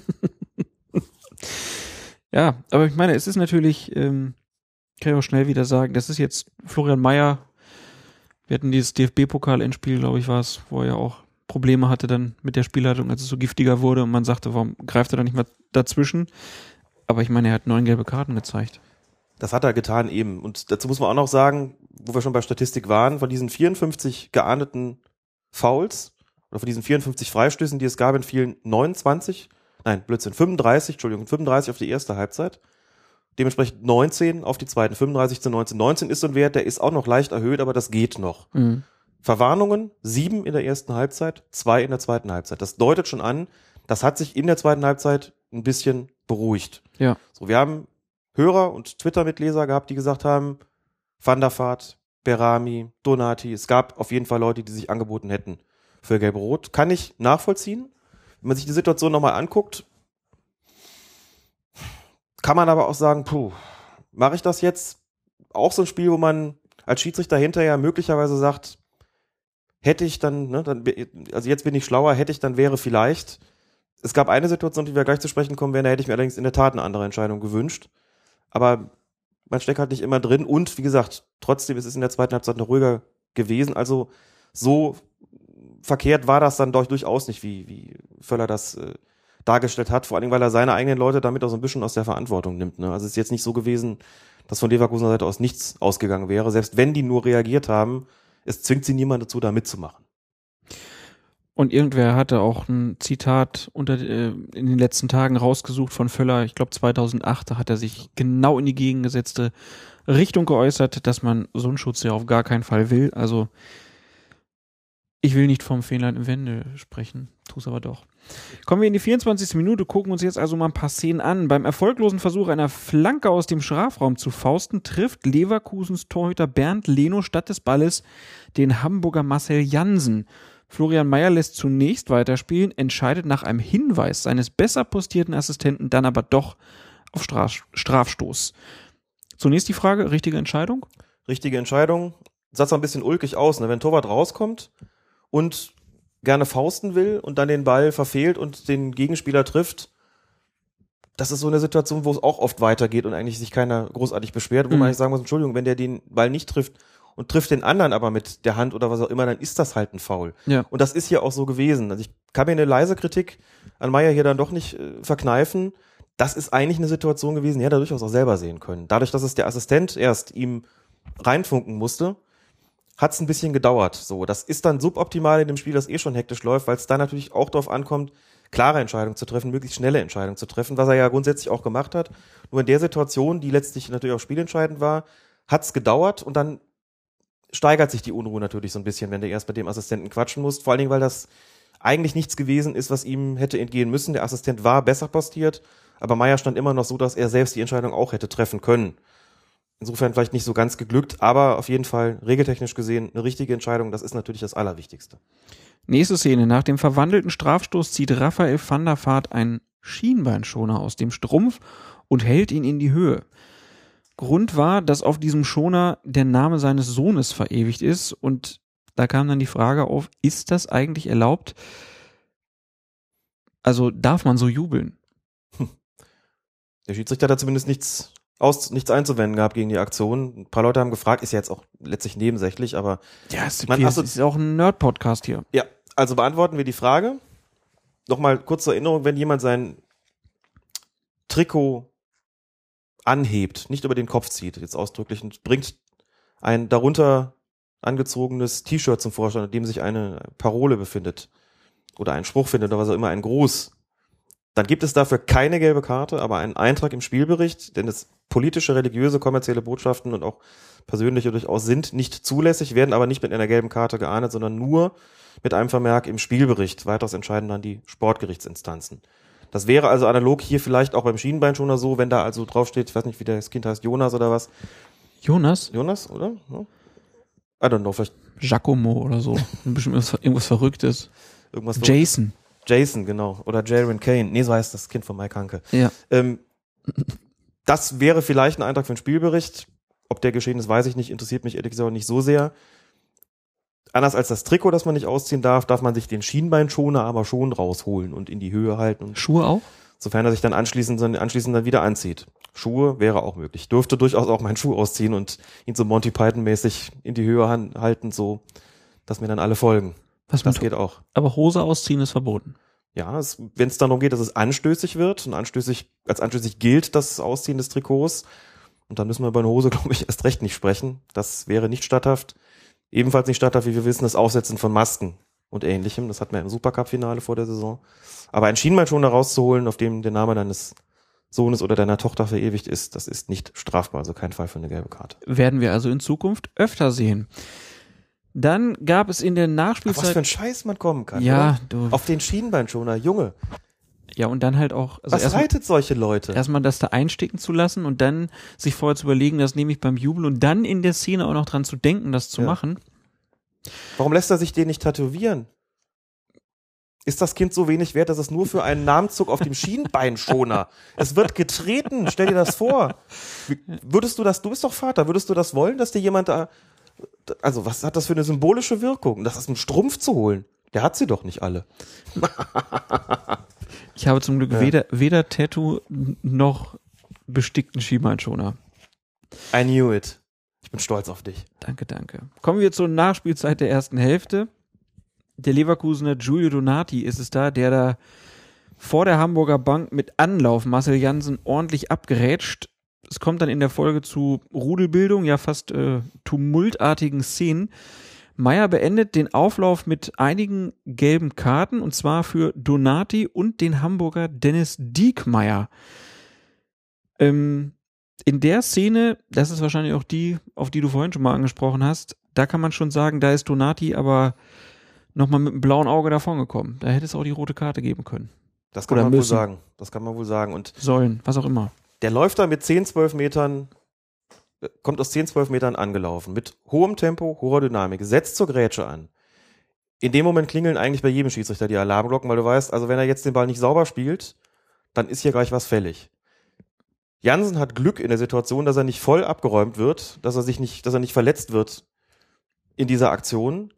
Ja, aber ich meine, es ist natürlich, ähm, kann ich auch schnell wieder sagen, das ist jetzt Florian Mayer. Wir hatten dieses D F B-Pokal-Endspiel, glaube ich, war es, wo er ja auch Probleme hatte dann mit der Spielleitung, als es so giftiger wurde und man sagte, warum greift er da nicht mal dazwischen? Aber ich meine, er hat neun gelbe Karten gezeigt. Das hat er getan eben. Und dazu muss man auch noch sagen, wo wir schon bei Statistik waren, von diesen vierundfünfzig geahndeten Fouls oder von diesen vierundfünfzig Freistößen, die es gab, entfielen neunundzwanzig, nein, Blödsinn, fünfunddreißig, Entschuldigung, fünfunddreißig auf die erste Halbzeit. Dementsprechend neunzehn auf die zweiten, fünfunddreißig zu neunzehn. neunzehn ist so ein Wert, der ist auch noch leicht erhöht, aber das geht noch. Mhm. Verwarnungen, sieben in der ersten Halbzeit, zwei in der zweiten Halbzeit. Das deutet schon an, das hat sich in der zweiten Halbzeit ein bisschen beruhigt. Ja. So, wir haben Hörer und Twitter-Mitleser gehabt, die gesagt haben, Van der Vaart, Berami, Donati, es gab auf jeden Fall Leute, die sich angeboten hätten für Gelb-Rot. Kann ich nachvollziehen. Wenn man sich die Situation nochmal anguckt, kann man aber auch sagen, puh, mache ich das jetzt? Auch so ein Spiel, wo man als Schiedsrichter hinterher möglicherweise sagt, hätte ich dann, ne, dann, also jetzt bin ich schlauer, hätte ich, dann wäre vielleicht. Es gab eine Situation, die wir gleich zu sprechen kommen werden, da hätte ich mir allerdings in der Tat eine andere Entscheidung gewünscht. Aber man steckt halt nicht immer drin und wie gesagt, trotzdem ist es in der zweiten Halbzeit noch ruhiger gewesen. Also so verkehrt war das dann doch durchaus nicht, wie, wie Völler das äh, dargestellt hat. Vor allem, weil er seine eigenen Leute damit auch so ein bisschen aus der Verantwortung nimmt. Ne? Also es ist jetzt nicht so gewesen, dass von Leverkusener Seite aus nichts ausgegangen wäre. Selbst wenn die nur reagiert haben, es zwingt sie niemand dazu, da mitzumachen. Und irgendwer hatte auch ein Zitat unter äh, in den letzten Tagen rausgesucht von Völler, ich glaube zweitausendacht, da hat er sich genau in die gegengesetzte Richtung geäußert, dass man so einen Schutz ja auf gar keinen Fall will. Also ich will nicht vom Fähnlein im Wände sprechen, tu's aber doch. Kommen wir in die vierundzwanzigste Minute, gucken uns jetzt also mal ein paar Szenen an. Beim erfolglosen Versuch einer Flanke aus dem Strafraum zu fausten, trifft Leverkusens Torhüter Bernd Leno statt des Balles den Hamburger Marcel Jansen. Florian Mayer lässt zunächst weiterspielen, entscheidet nach einem Hinweis seines besser postierten Assistenten dann aber doch auf Straf- Strafstoß. Zunächst die Frage, richtige Entscheidung? Richtige Entscheidung. Sah zwar ein bisschen ulkig aus, ne? Wenn ein Torwart rauskommt und gerne fausten will und dann den Ball verfehlt und den Gegenspieler trifft, das ist so eine Situation, wo es auch oft weitergeht und eigentlich sich keiner großartig beschwert, wo mhm. man eigentlich sagen muss, Entschuldigung, wenn der den Ball nicht trifft und trifft den anderen aber mit der Hand oder was auch immer, dann ist das halt ein Foul. Ja. Und das ist hier auch so gewesen. Also ich kann mir eine leise Kritik an Mayer hier dann doch nicht äh, verkneifen. Das ist eigentlich eine Situation gewesen, die hätte er durchaus auch selber sehen können. Dadurch, dass es der Assistent erst ihm reinfunken musste, hat es ein bisschen gedauert. So, das ist dann suboptimal in dem Spiel, das eh schon hektisch läuft, weil es da natürlich auch darauf ankommt, klare Entscheidungen zu treffen, möglichst schnelle Entscheidungen zu treffen, was er ja grundsätzlich auch gemacht hat. Nur in der Situation, die letztlich natürlich auch spielentscheidend war, hat es gedauert und dann steigert sich die Unruhe natürlich so ein bisschen, wenn du erst mit dem Assistenten quatschen musst. Vor allen Dingen, weil das eigentlich nichts gewesen ist, was ihm hätte entgehen müssen. Der Assistent war besser postiert, aber Mayer stand immer noch so, dass er selbst die Entscheidung auch hätte treffen können. Insofern vielleicht nicht so ganz geglückt, aber auf jeden Fall regeltechnisch gesehen eine richtige Entscheidung. Das ist natürlich das Allerwichtigste. Nächste Szene. Nach dem verwandelten Strafstoß zieht Raphael van der Vaart einen Schienbeinschoner aus dem Strumpf und hält ihn in die Höhe. Grund war, dass auf diesem Schoner der Name seines Sohnes verewigt ist und da kam dann die Frage auf, ist das eigentlich erlaubt? Also darf man so jubeln? Hm. Der Schiedsrichter hat da zumindest nichts aus, nichts einzuwenden gehabt gegen die Aktion. Ein paar Leute haben gefragt, ist ja jetzt auch letztlich nebensächlich, aber ja, es man, ist, ist auch ein Nerd-Podcast hier. Ja, also beantworten wir die Frage. Nochmal kurz zur Erinnerung, wenn jemand sein Trikot anhebt, nicht über den Kopf zieht, jetzt ausdrücklich, und bringt ein darunter angezogenes T-Shirt zum Vorschein, in dem sich eine Parole befindet oder ein Spruch findet oder was auch immer, ein Gruß, dann gibt es dafür keine gelbe Karte, aber einen Eintrag im Spielbericht, denn es politische, religiöse, kommerzielle Botschaften und auch persönliche durchaus sind nicht zulässig, werden aber nicht mit einer gelben Karte geahndet, sondern nur mit einem Vermerk im Spielbericht. Weiteres entscheiden dann die Sportgerichtsinstanzen. Das wäre also analog hier vielleicht auch beim Schienbeinschoner so, wenn da also draufsteht, ich weiß nicht, wie das Kind heißt, Jonas oder was. Jonas? Jonas, oder? Ja. I don't know, vielleicht. Giacomo oder so. Bestimmt irgendwas, irgendwas Verrücktes. Irgendwas Jason. Jason, genau. Oder Jaron Kane. Nee, so heißt das Kind von Mike Hanke. Ja. Ähm, das wäre vielleicht ein Eintrag für den Spielbericht. Ob der geschehen ist, weiß ich nicht. Interessiert mich ehrlich gesagt nicht so sehr. Anders als das Trikot, das man nicht ausziehen darf, darf man sich den Schienbeinschoner aber schon rausholen und in die Höhe halten. Und Schuhe auch? Sofern er sich dann anschließend, anschließend dann wieder anzieht. Schuhe wäre auch möglich. Ich dürfte durchaus auch meinen Schuh ausziehen und ihn so Monty Python-mäßig in die Höhe halten, so, dass mir dann alle folgen. Was das geht auch. Aber Hose ausziehen ist verboten. Ja, wenn es dann darum geht, dass es anstößig wird und anstößig, als anstößig gilt das Ausziehen des Trikots, und dann müssen wir bei einer Hose, glaube ich, erst recht nicht sprechen. Das wäre nicht statthaft. Ebenfalls nicht statthaft, wie wir wissen, das Aufsetzen von Masken und Ähnlichem. Das hatten wir im Supercup-Finale vor der Saison. Aber ein Schienbeinschoner rauszuholen, auf dem der Name deines Sohnes oder deiner Tochter verewigt ist, das ist nicht strafbar, also kein Fall für eine gelbe Karte. Werden wir also in Zukunft öfter sehen. Dann gab es in der Nachspielzeit... Ach, was für ein Scheiß man kommen kann, ja, oder? Du, auf den Schienbeinschoner, Junge. Ja, und dann halt auch... Also was reitet solche Leute? Erstmal das da einstecken zu lassen und dann sich vorher zu überlegen, das nehme ich beim Jubel und dann in der Szene auch noch dran zu denken, das zu ja. machen. Warum lässt er sich den nicht tätowieren? Ist das Kind so wenig wert, dass es nur für einen Namenszug auf dem Schienbeinschoner, es wird getreten, stell dir das vor. Würdest du das, du bist doch Vater, würdest du das wollen, dass dir jemand da, also was hat das für eine symbolische Wirkung? Das ist ein Strumpf zu holen. Der hat sie doch nicht alle. Ich habe zum Glück ja. weder, weder Tattoo noch bestickten Schienbeinschoner. I knew it. Ich bin stolz auf dich. Danke, danke. Kommen wir zur Nachspielzeit der ersten Hälfte. Der Leverkusener Giulio Donati ist es da, der da vor der Hamburger Bank mit Anlauf Marcel Jansen ordentlich abgerätscht. Es kommt dann in der Folge zu Rudelbildung, ja fast äh, tumultartigen Szenen. Meyer beendet den Auflauf mit einigen gelben Karten, und zwar für Donati und den Hamburger Dennis Diekmeyer. Ähm, in der Szene, das ist wahrscheinlich auch die, auf die du vorhin schon mal angesprochen hast, da kann man schon sagen, da ist Donati aber nochmal mit einem blauen Auge davongekommen. Da hätte es auch die rote Karte geben können. Das kann Oder man müssen. wohl sagen. Das kann man wohl sagen. Und sollen, was auch immer. Der läuft da mit zehn, zwölf Metern, kommt aus zehn, zwölf Metern angelaufen, mit hohem Tempo, hoher Dynamik, setzt zur Grätsche an. In dem Moment klingeln eigentlich bei jedem Schiedsrichter die Alarmglocken, weil du weißt, also wenn er jetzt den Ball nicht sauber spielt, dann ist hier gleich was fällig. Jansen hat Glück in der Situation, dass er nicht voll abgeräumt wird, dass er sich nicht, dass er nicht verletzt wird in dieser Aktion.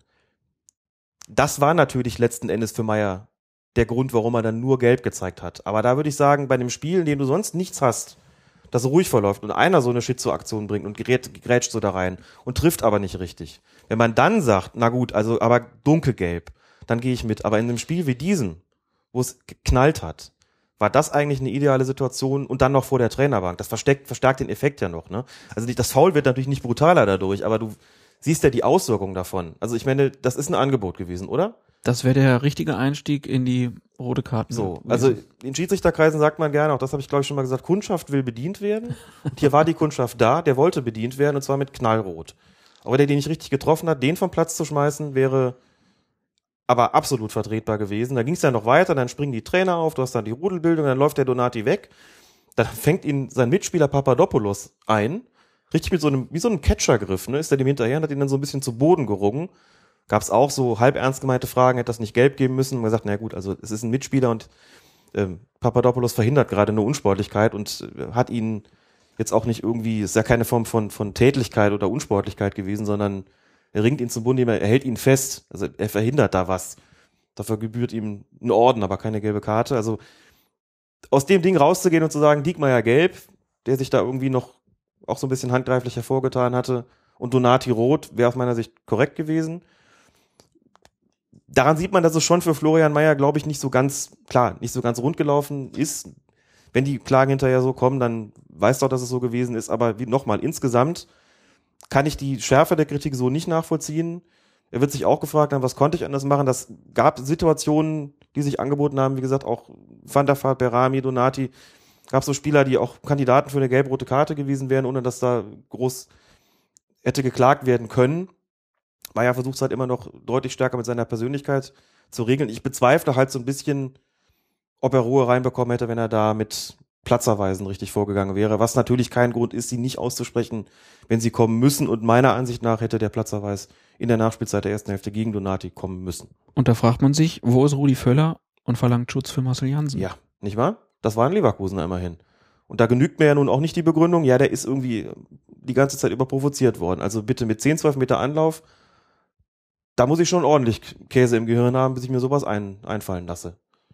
Das war natürlich letzten Endes für Meyer der Grund, warum er dann nur gelb gezeigt hat. Aber da würde ich sagen, bei einem Spiel, in dem du sonst nichts hast, das ruhig verläuft und einer so eine Schizo-Aktion bringt und gerät, grätscht so da rein und trifft aber nicht richtig. Wenn man dann sagt, na gut, also aber dunkelgelb, dann gehe ich mit. Aber in einem Spiel wie diesem, wo es geknallt hat, war das eigentlich eine ideale Situation und dann noch vor der Trainerbank. Das versteckt, verstärkt den Effekt ja noch, ne? Also das Foul wird natürlich nicht brutaler dadurch, aber du siehst ja die Auswirkungen davon. Also ich meine, das ist ein Angebot gewesen, oder? Das wäre der richtige Einstieg in die rote Karte. So, also in Schiedsrichterkreisen sagt man gerne, auch das habe ich glaube ich schon mal gesagt, Kundschaft will bedient werden. Und hier war die Kundschaft da, der wollte bedient werden und zwar mit Knallrot. Aber der, den nicht richtig getroffen hat, den vom Platz zu schmeißen, wäre aber absolut vertretbar gewesen. Da ging es ja noch weiter, dann springen die Trainer auf, du hast dann die Rudelbildung, dann läuft der Donati weg. Dann fängt ihn sein Mitspieler Papadopoulos ein, richtig mit so einem, wie so einem Catchergriff, ne, ist er dem hinterher und hat ihn dann so ein bisschen zu Boden gerungen. Gab es auch so halb ernst gemeinte Fragen, hätte das nicht gelb geben müssen. Und man gesagt, na gut, also es ist ein Mitspieler und ähm, Papadopoulos verhindert gerade eine Unsportlichkeit und äh, hat ihn jetzt auch nicht irgendwie, ist ja keine Form von von Tätlichkeit oder Unsportlichkeit gewesen, sondern er ringt ihn zum Boden, er hält ihn fest, also er verhindert da was. Dafür gebührt ihm ein Orden, aber keine gelbe Karte. Also aus dem Ding rauszugehen und zu sagen, Diekmeyer gelb, der sich da irgendwie noch auch so ein bisschen handgreiflich hervorgetan hatte, und Donati rot, wäre aus meiner Sicht korrekt gewesen. Daran sieht man, dass es schon für Florian Meyer, glaube ich, nicht so ganz, klar, nicht so ganz rund gelaufen ist. Wenn die Klagen hinterher so kommen, dann weiß doch, dass es so gewesen ist. Aber wie nochmal, insgesamt kann ich die Schärfe der Kritik so nicht nachvollziehen. Er wird sich auch gefragt haben, was konnte ich anders machen? Das gab Situationen, die sich angeboten haben, wie gesagt, auch Van der Vaart, Berami, Donati, Gab so Spieler, die auch Kandidaten für eine gelb-rote Karte gewesen wären, ohne dass da groß hätte geklagt werden können. Bayer versucht es halt immer noch deutlich stärker mit seiner Persönlichkeit zu regeln. Ich bezweifle halt so ein bisschen, ob er Ruhe reinbekommen hätte, wenn er da mit Platzerweisen richtig vorgegangen wäre, was natürlich kein Grund ist, sie nicht auszusprechen, wenn sie kommen müssen. Und meiner Ansicht nach hätte der Platzerweis in der Nachspielzeit der ersten Hälfte gegen Donati kommen müssen. Und da fragt man sich, wo ist Rudi Völler und verlangt Schutz für Marcel Janssen? Ja, nicht wahr? Das war in Leverkusen immerhin. Und da genügt mir ja nun auch nicht die Begründung, ja, der ist irgendwie die ganze Zeit über provoziert worden. Also bitte mit zehn, zwölf Meter Anlauf, da muss ich schon ordentlich Käse im Gehirn haben, bis ich mir sowas ein, einfallen lasse.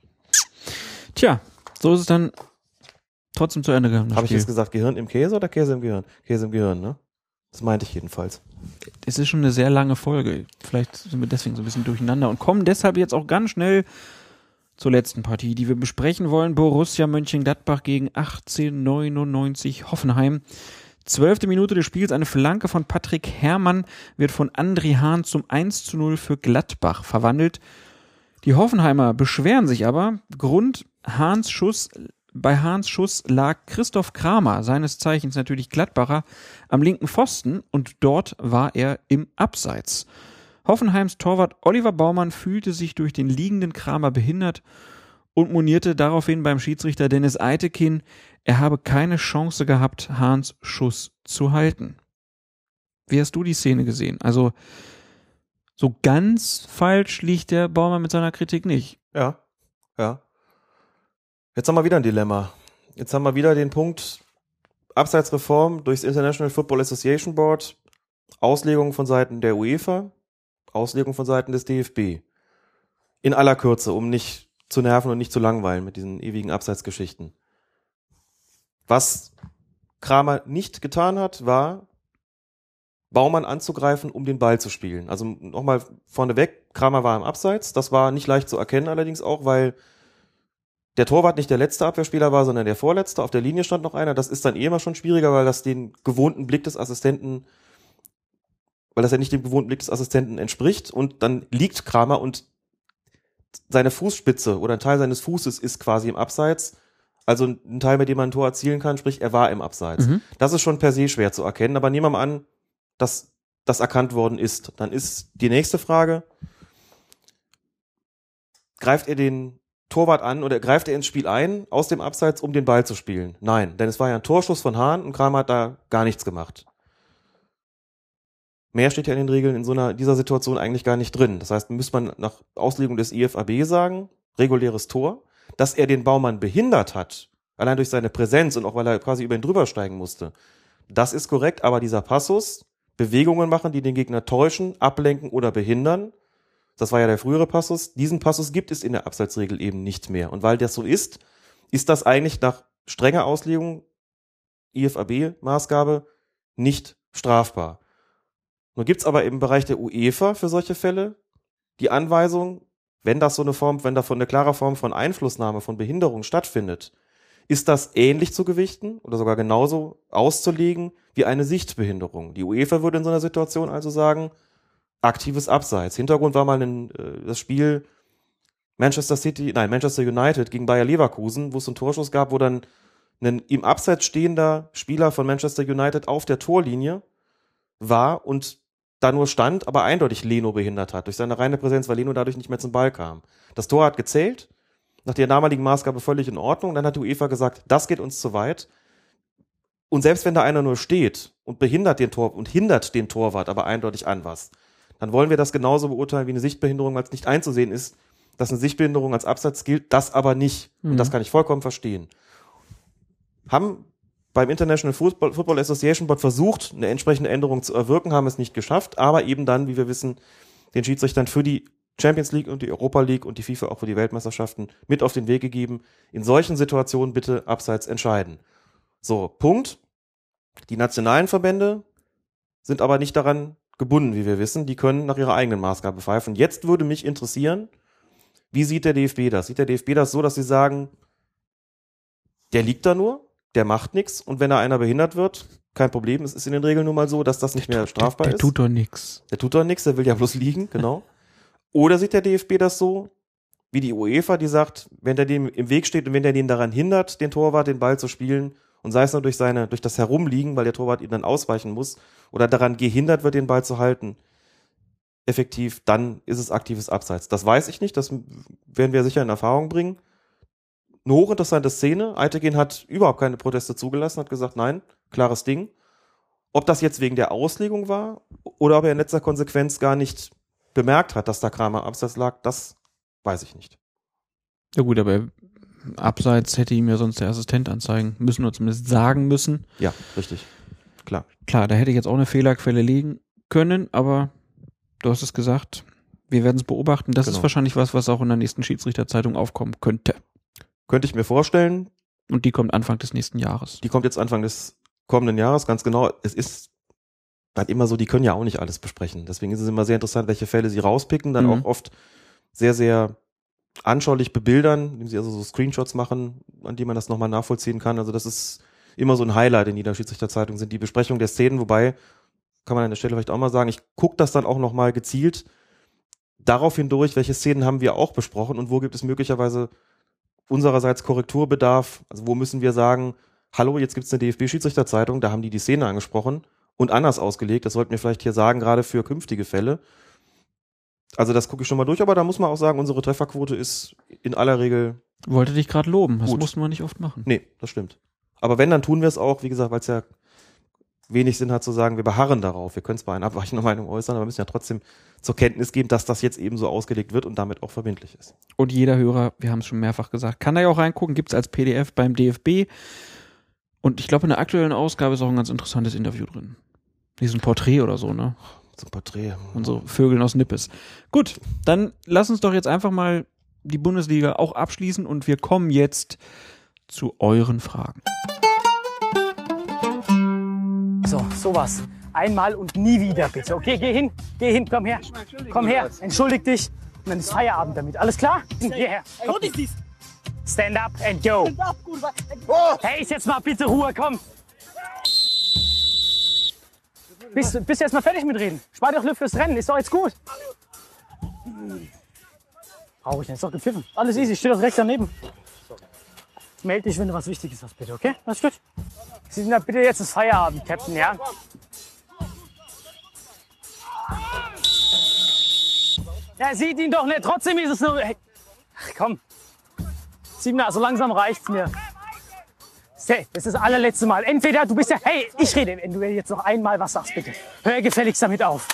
Tja, so ist es dann trotzdem zu Ende gegangen. Habe ich jetzt gesagt, Gehirn im Käse oder Käse im Gehirn? Käse im Gehirn, ne? Das meinte ich jedenfalls. Es ist schon eine sehr lange Folge. Vielleicht sind wir deswegen so ein bisschen durcheinander und kommen deshalb jetzt auch ganz schnell zur letzten Partie, die wir besprechen wollen. Borussia Mönchengladbach gegen achtzehnhundertneunundneunzig Hoffenheim. Zwölfte Minute des Spiels, eine Flanke von Patrick Herrmann wird von André Hahn zum eins zu null für Gladbach verwandelt. Die Hoffenheimer beschweren sich aber. Grund Hahns Schuss, bei Hahns Schuss lag Christoph Kramer, seines Zeichens natürlich Gladbacher, am linken Pfosten und dort war er im Abseits. Hoffenheims Torwart Oliver Baumann fühlte sich durch den liegenden Kramer behindert und monierte daraufhin beim Schiedsrichter Dennis Eitekin, er habe keine Chance gehabt, Hahns Schuss zu halten. Wie hast du die Szene gesehen? Also so ganz falsch liegt der Baumann mit seiner Kritik nicht. Ja, ja. Jetzt haben wir wieder ein Dilemma. Jetzt haben wir wieder den Punkt Abseitsreform durchs International Football Association Board, Auslegung von Seiten der UEFA, Auslegung von Seiten des D F B. In aller Kürze, um nicht zu nerven und nicht zu langweilen mit diesen ewigen Abseitsgeschichten. Was Kramer nicht getan hat, war, Baumann anzugreifen, um den Ball zu spielen. Also nochmal vorneweg, Kramer war im Abseits. Das war nicht leicht zu erkennen allerdings auch, weil der Torwart nicht der letzte Abwehrspieler war, sondern der vorletzte. Auf der Linie stand noch einer. Das ist dann eh immer schon schwieriger, weil das den gewohnten Blick des Assistenten, weil das ja nicht dem gewohnten Blick des Assistenten entspricht. Und dann liegt Kramer und seine Fußspitze oder ein Teil seines Fußes ist quasi im Abseits. Also ein Teil, mit dem man ein Tor erzielen kann, sprich, er war im Abseits. Mhm. Das ist schon per se schwer zu erkennen, aber nehmen wir mal an, dass das erkannt worden ist. Dann ist die nächste Frage, greift er den Torwart an oder greift er ins Spiel ein, aus dem Abseits, um den Ball zu spielen? Nein, denn es war ja ein Torschuss von Hahn und Kramer hat da gar nichts gemacht. Mehr steht ja in den Regeln in so einer dieser Situation eigentlich gar nicht drin. Das heißt, müsste man nach Auslegung des I F A B sagen, reguläres Tor, dass er den Baumann behindert hat, allein durch seine Präsenz und auch weil er quasi über ihn drüber steigen musste. Das ist korrekt, aber dieser Passus, Bewegungen machen, die den Gegner täuschen, ablenken oder behindern, das war ja der frühere Passus, diesen Passus gibt es in der Abseitsregel eben nicht mehr. Und weil das so ist, ist das eigentlich nach strenger Auslegung, I F A B-Maßgabe, nicht strafbar. Nun gibt's aber im Bereich der UEFA für solche Fälle die Anweisung, wenn das so eine Form, wenn da von eine klare Form von Einflussnahme, von Behinderung stattfindet, ist das ähnlich zu gewichten oder sogar genauso auszulegen wie eine Sichtbehinderung. Die UEFA würde in so einer Situation also sagen, aktives Abseits. Hintergrund war mal ein, äh, das Spiel Manchester City, nein, Manchester United gegen Bayer Leverkusen, wo es einen Torschuss gab, wo dann ein im Abseits stehender Spieler von Manchester United auf der Torlinie war und da nur stand, aber eindeutig Leno behindert hat, durch seine reine Präsenz, weil Leno dadurch nicht mehr zum Ball kam. Das Tor hat gezählt, nach der damaligen Maßgabe völlig in Ordnung, dann hat die UEFA gesagt, das geht uns zu weit. Und selbst wenn da einer nur steht und behindert den Tor und hindert den Torwart aber eindeutig an was, dann wollen wir das genauso beurteilen wie eine Sichtbehinderung, weil es nicht einzusehen ist, dass eine Sichtbehinderung als Absatz gilt, das aber nicht. Mhm. Und das kann ich vollkommen verstehen. Haben beim International Football, Football Association Board versucht, eine entsprechende Änderung zu erwirken, haben es nicht geschafft, aber eben dann, wie wir wissen, den Schiedsrichtern für die Champions League und die Europa League und die FIFA auch für die Weltmeisterschaften mit auf den Weg gegeben. In solchen Situationen bitte abseits entscheiden. So, Punkt. Die nationalen Verbände sind aber nicht daran gebunden, wie wir wissen. Die können nach ihrer eigenen Maßgabe pfeifen. Jetzt würde mich interessieren, wie sieht der D F B das? Sieht der D F B das so, dass sie sagen, der liegt da nur, der macht nichts und wenn da einer behindert wird, kein Problem, es ist in den Regeln nun mal so, dass das nicht mehr strafbar der, der ist. Der tut doch nix. Der tut doch nix, der will ja bloß liegen, genau. Oder sieht der D F B das so, wie die UEFA, die sagt, wenn der dem im Weg steht und wenn der den daran hindert, den Torwart den Ball zu spielen, und sei es nur durch seine, durch das Herumliegen, weil der Torwart ihm dann ausweichen muss, oder daran gehindert wird, den Ball zu halten, effektiv, dann ist es aktives Abseits. Das weiß ich nicht, das werden wir sicher in Erfahrung bringen. Eine hochinteressante Szene. Eitekin hat überhaupt keine Proteste zugelassen, hat gesagt, nein, klares Ding. Ob das jetzt wegen der Auslegung war oder ob er in letzter Konsequenz gar nicht bemerkt hat, dass da Kramer abseits lag, das weiß ich nicht. Ja gut, aber abseits hätte ihm ja sonst der Assistent anzeigen müssen oder zumindest sagen müssen. Ja, richtig. Klar. Klar, da hätte ich jetzt auch eine Fehlerquelle legen können, aber du hast es gesagt, wir werden es beobachten. Das Genau. ist wahrscheinlich was, was auch in der nächsten Schiedsrichterzeitung aufkommen könnte. Könnte ich mir vorstellen. Und die kommt Anfang des nächsten Jahres. Die kommt jetzt Anfang des kommenden Jahres, ganz genau. Es ist halt immer so, die können ja auch nicht alles besprechen. Deswegen ist es immer sehr interessant, welche Fälle sie rauspicken, dann Mhm. auch oft sehr, sehr anschaulich bebildern, indem sie also so Screenshots machen, an die man das nochmal nachvollziehen kann. Also das ist immer so ein Highlight in jeder Schiedsrichterzeitung, sind die Besprechung der Szenen, wobei, kann man an der Stelle vielleicht auch mal sagen, ich gucke das dann auch nochmal gezielt darauf hindurch, welche Szenen haben wir auch besprochen und wo gibt es möglicherweise unsererseits Korrekturbedarf, also wo müssen wir sagen, hallo, jetzt gibt es eine D F B-Schiedsrichterzeitung, da haben die die Szene angesprochen und anders ausgelegt, das sollten wir vielleicht hier sagen, gerade für künftige Fälle. Also das gucke ich schon mal durch, aber da muss man auch sagen, unsere Trefferquote ist in aller Regel... Wollte dich gerade loben, das Gut. mussten wir nicht oft machen. Nee, das stimmt. Aber wenn, dann tun wir es auch, wie gesagt, weil es ja wenig Sinn hat zu sagen, wir beharren darauf. Wir können zwar eine abweichende Meinung äußern, aber wir müssen ja trotzdem zur Kenntnis geben, dass das jetzt eben so ausgelegt wird und damit auch verbindlich ist. Und jeder Hörer, wir haben es schon mehrfach gesagt, kann da ja auch reingucken, gibt es als P D F beim D F B. Und ich glaube, in der aktuellen Ausgabe ist auch ein ganz interessantes Interview drin. Wie so ein Porträt oder so, ne? So ein Porträt. Und so Vögeln aus Nippes. Gut, dann lass uns doch jetzt einfach mal die Bundesliga auch abschließen und wir kommen jetzt zu euren Fragen. So, sowas. Einmal und nie wieder, bitte. Okay, geh hin, geh hin, komm her. Komm her, entschuldig dich. Und dann ist Feierabend damit. Alles klar? Geh her. Komm. Stand up and go. Hey, ist jetzt mal bitte Ruhe, komm. Bist, bist du jetzt mal fertig mit reden? Spar doch Luft fürs Rennen, ist doch jetzt gut. Brauche ich nicht, ist doch gepfiffen. Alles easy, steht doch direkt daneben. Meld dich, wenn du was Wichtiges hast, bitte, okay? Alles gut? Sie sind da bitte jetzt ins Feierabend, Captain, ja? Er sieht ihn doch nicht, trotzdem ist es nur... Hey. Ach, komm. Siebener, so langsam reicht's mir. Hey, das ist das allerletzte Mal. Entweder du bist ja... Hey, ich rede, wenn du jetzt noch einmal was sagst, bitte. Hör gefälligst damit auf.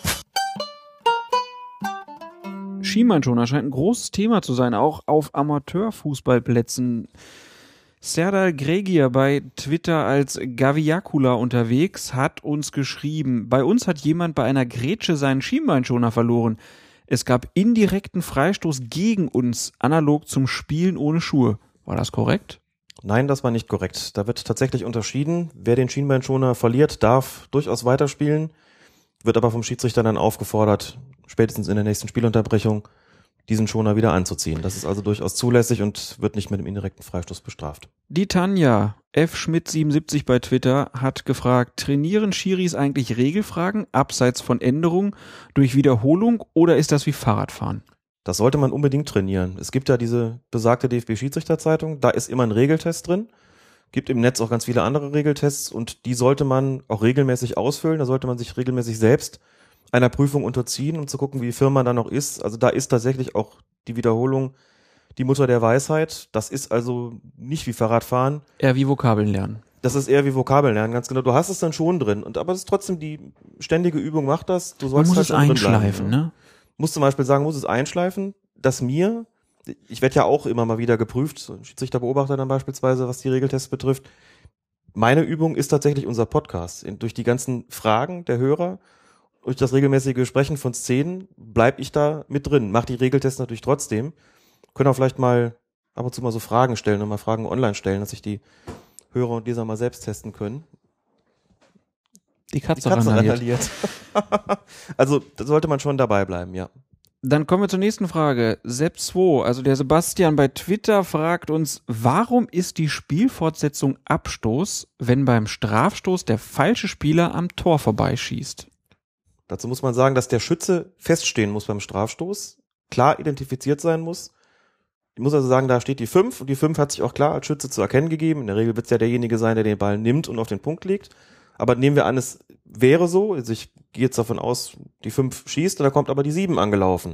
Schienbeinschoner scheint ein großes Thema zu sein, auch auf Amateurfußballplätzen. Serdar Gregier bei Twitter als Gaviakula unterwegs hat uns geschrieben, bei uns hat jemand bei einer Grätsche seinen Schienbeinschoner verloren. Es gab indirekten Freistoß gegen uns, analog zum Spielen ohne Schuhe. War das korrekt? Nein, das war nicht korrekt. Da wird tatsächlich unterschieden. Wer den Schienbeinschoner verliert, darf durchaus weiterspielen, wird aber vom Schiedsrichter dann aufgefordert, spätestens in der nächsten Spielunterbrechung diesen Schoner wieder anzuziehen. Das ist also durchaus zulässig und wird nicht mit dem indirekten Freistoß bestraft. Die Tanja, F. Schmidt siebenundsiebzig bei Twitter, hat gefragt, trainieren Schiris eigentlich Regelfragen abseits von Änderungen durch Wiederholung oder ist das wie Fahrradfahren? Das sollte man unbedingt trainieren. Es gibt ja diese besagte D F B-Schiedsrichterzeitung, da ist immer ein Regeltest drin. Gibt im Netz auch ganz viele andere Regeltests und die sollte man auch regelmäßig ausfüllen. Da sollte man sich regelmäßig selbst einer Prüfung unterziehen, um zu gucken, wie firm man da noch ist. Also da ist tatsächlich auch die Wiederholung die Mutter der Weisheit. Das ist also nicht wie Fahrradfahren. Eher wie Vokabeln lernen. Das ist eher wie Vokabeln lernen, ganz genau. Du hast es dann schon drin. Und aber es ist trotzdem die ständige Übung, macht das. Du sollst Man muss halt es schon drin einschleifen, bleiben, ne? Muss zum Beispiel sagen, muss es einschleifen, dass mir, ich werde ja auch immer mal wieder geprüft, so ein Schiedsrichterbeobachter dann beispielsweise, was die Regeltests betrifft. Meine Übung ist tatsächlich unser Podcast. Durch die ganzen Fragen der Hörer, durch das regelmäßige Besprechen von Szenen, bleib ich da mit drin. Mach die Regeltests natürlich trotzdem. Können auch vielleicht mal ab und zu mal so Fragen stellen und mal Fragen online stellen, dass sich die Hörer und Leser mal selbst testen können. Die Katze, Die Katze randaliert. randaliert. Also da sollte man schon dabei bleiben, ja. Dann kommen wir zur nächsten Frage. Sepp zwei, also der Sebastian bei Twitter fragt uns, warum ist die Spielfortsetzung Abstoß, wenn beim Strafstoß der falsche Spieler am Tor vorbeischießt? Dazu muss man sagen, dass der Schütze feststehen muss beim Strafstoß, klar identifiziert sein muss, Ich muss also sagen, da steht die fünf und die fünf hat sich auch klar als Schütze zu erkennen gegeben. In der Regel wird es ja derjenige sein, der den Ball nimmt und auf den Punkt legt. Aber nehmen wir an, es wäre so, also ich gehe jetzt davon aus, die fünf schießt und da kommt aber die sieben angelaufen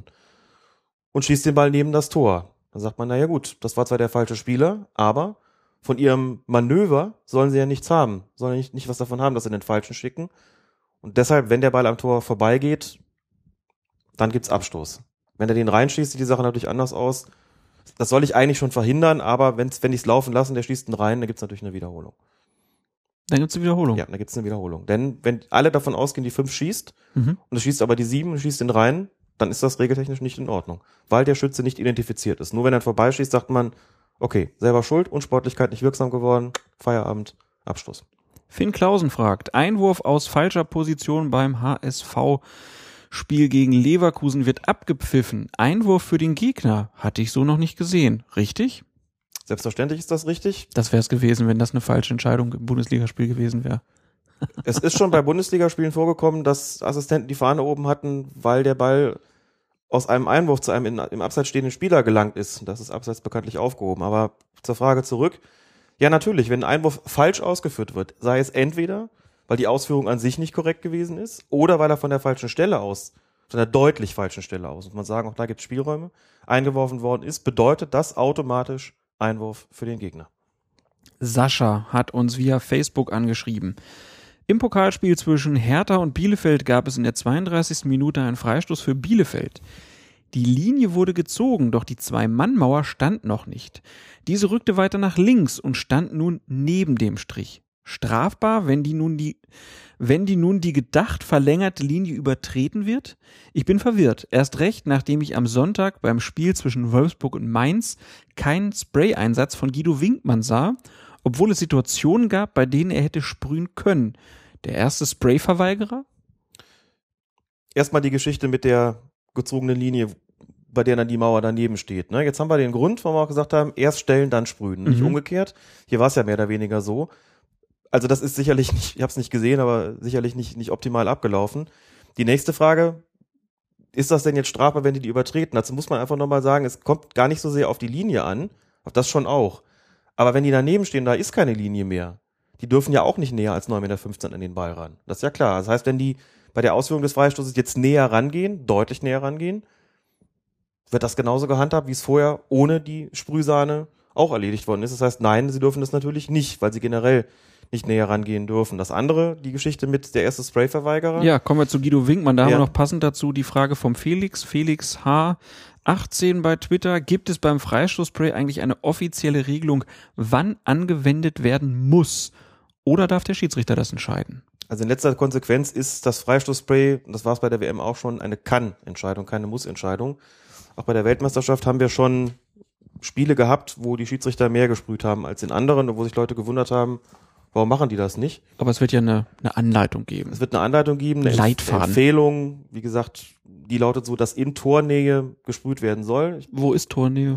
und schießt den Ball neben das Tor. Dann sagt man, naja gut, das war zwar der falsche Spieler, aber von ihrem Manöver sollen sie ja nichts haben, sollen nicht, nicht was davon haben, dass sie den Falschen schicken. Und deshalb, wenn der Ball am Tor vorbeigeht, dann gibt's Abstoß. Wenn er den reinschießt, sieht die Sache natürlich anders aus. Das soll ich eigentlich schon verhindern, aber wenn's, wenn die es laufen lassen, der schießt ihn rein, dann gibt's natürlich eine Wiederholung. Dann gibt's eine Wiederholung? Ja, dann gibt's eine Wiederholung. Denn wenn alle davon ausgehen, die fünf schießt, mhm. und es schießt aber die sieben und schießt ihn rein, dann ist das regeltechnisch nicht in Ordnung. Weil der Schütze nicht identifiziert ist. Nur wenn er vorbeischießt, sagt man, okay, selber schuld, Unsportlichkeit nicht wirksam geworden, Feierabend, Abstoß. Finn Clausen fragt, Einwurf aus falscher Position beim H S V Spiel gegen Leverkusen wird abgepfiffen. Einwurf für den Gegner. Hatte ich so noch nicht gesehen. Richtig? Selbstverständlich ist das richtig. Das wäre es gewesen, wenn das eine falsche Entscheidung im Bundesligaspiel gewesen wäre. Es ist schon bei Bundesligaspielen vorgekommen, dass Assistenten die Fahne oben hatten, weil der Ball aus einem Einwurf zu einem in, im Abseits stehenden Spieler gelangt ist. Das ist abseits bekanntlich aufgehoben. Aber zur Frage zurück. Ja, natürlich, wenn ein Einwurf falsch ausgeführt wird, sei es entweder, weil die Ausführung an sich nicht korrekt gewesen ist, oder weil er von der falschen Stelle aus, von der deutlich falschen Stelle aus, muss man sagen, auch da gibt es Spielräume, eingeworfen worden ist, bedeutet das automatisch Einwurf für den Gegner. Sascha hat uns via Facebook angeschrieben. Im Pokalspiel zwischen Hertha und Bielefeld gab es in der zweiunddreißigsten Minute einen Freistoß für Bielefeld. Die Linie wurde gezogen, doch die Zwei-Mann-Mauer stand noch nicht. Diese rückte weiter nach links und stand nun neben dem Strich. Strafbar, wenn die nun die, wenn die nun die gedacht verlängerte Linie übertreten wird? Ich bin verwirrt. Erst recht, nachdem ich am Sonntag beim Spiel zwischen Wolfsburg und Mainz keinen Spray-Einsatz von Guido Winkmann sah, obwohl es Situationen gab, bei denen er hätte sprühen können. Der erste Spray-Verweigerer? Erstmal die Geschichte mit der gezogenen Linie, bei der dann die Mauer daneben steht. Ne? Jetzt haben wir den Grund, warum wir auch gesagt haben, erst stellen, dann sprühen. Nicht mhm. umgekehrt. Hier war es ja mehr oder weniger so. Also das ist sicherlich nicht, ich habe es nicht gesehen, aber sicherlich nicht, nicht optimal abgelaufen. Die nächste Frage, ist das denn jetzt strafbar, wenn die die übertreten? Dazu muss man einfach nochmal sagen, es kommt gar nicht so sehr auf die Linie an, auf das schon auch. Aber wenn die daneben stehen, da ist keine Linie mehr. Die dürfen ja auch nicht näher als neun Komma fünfzehn Meter an den Ball ran. Das ist ja klar. Das heißt, wenn die bei der Ausführung des Freistoßes jetzt näher rangehen, deutlich näher rangehen, wird das genauso gehandhabt, wie es vorher ohne die Sprühsahne auch erledigt worden ist. Das heißt, nein, sie dürfen das natürlich nicht, weil sie generell nicht näher rangehen dürfen. Das andere, die Geschichte mit der erste Sprayverweigerer. Ja, kommen wir zu Guido Winkmann. Da ja. haben wir noch passend dazu die Frage vom Felix. Felix H. achtzehn bei Twitter. Gibt es beim Freistoßspray eigentlich eine offizielle Regelung, wann angewendet werden muss? Oder darf der Schiedsrichter das entscheiden? Also in letzter Konsequenz ist das Freistoßspray, das war es bei der W M auch schon, eine Kann-Entscheidung, keine Muss-Entscheidung. Auch bei der Weltmeisterschaft haben wir schon Spiele gehabt, wo die Schiedsrichter mehr gesprüht haben als in anderen und wo sich Leute gewundert haben, warum machen die das nicht? Aber es wird ja eine, eine Anleitung geben. Es wird eine Anleitung geben, eine Leitfaden. Empfehlung, wie gesagt, die lautet so, dass in Tornähe gesprüht werden soll. Ich, Wo ist Tornähe?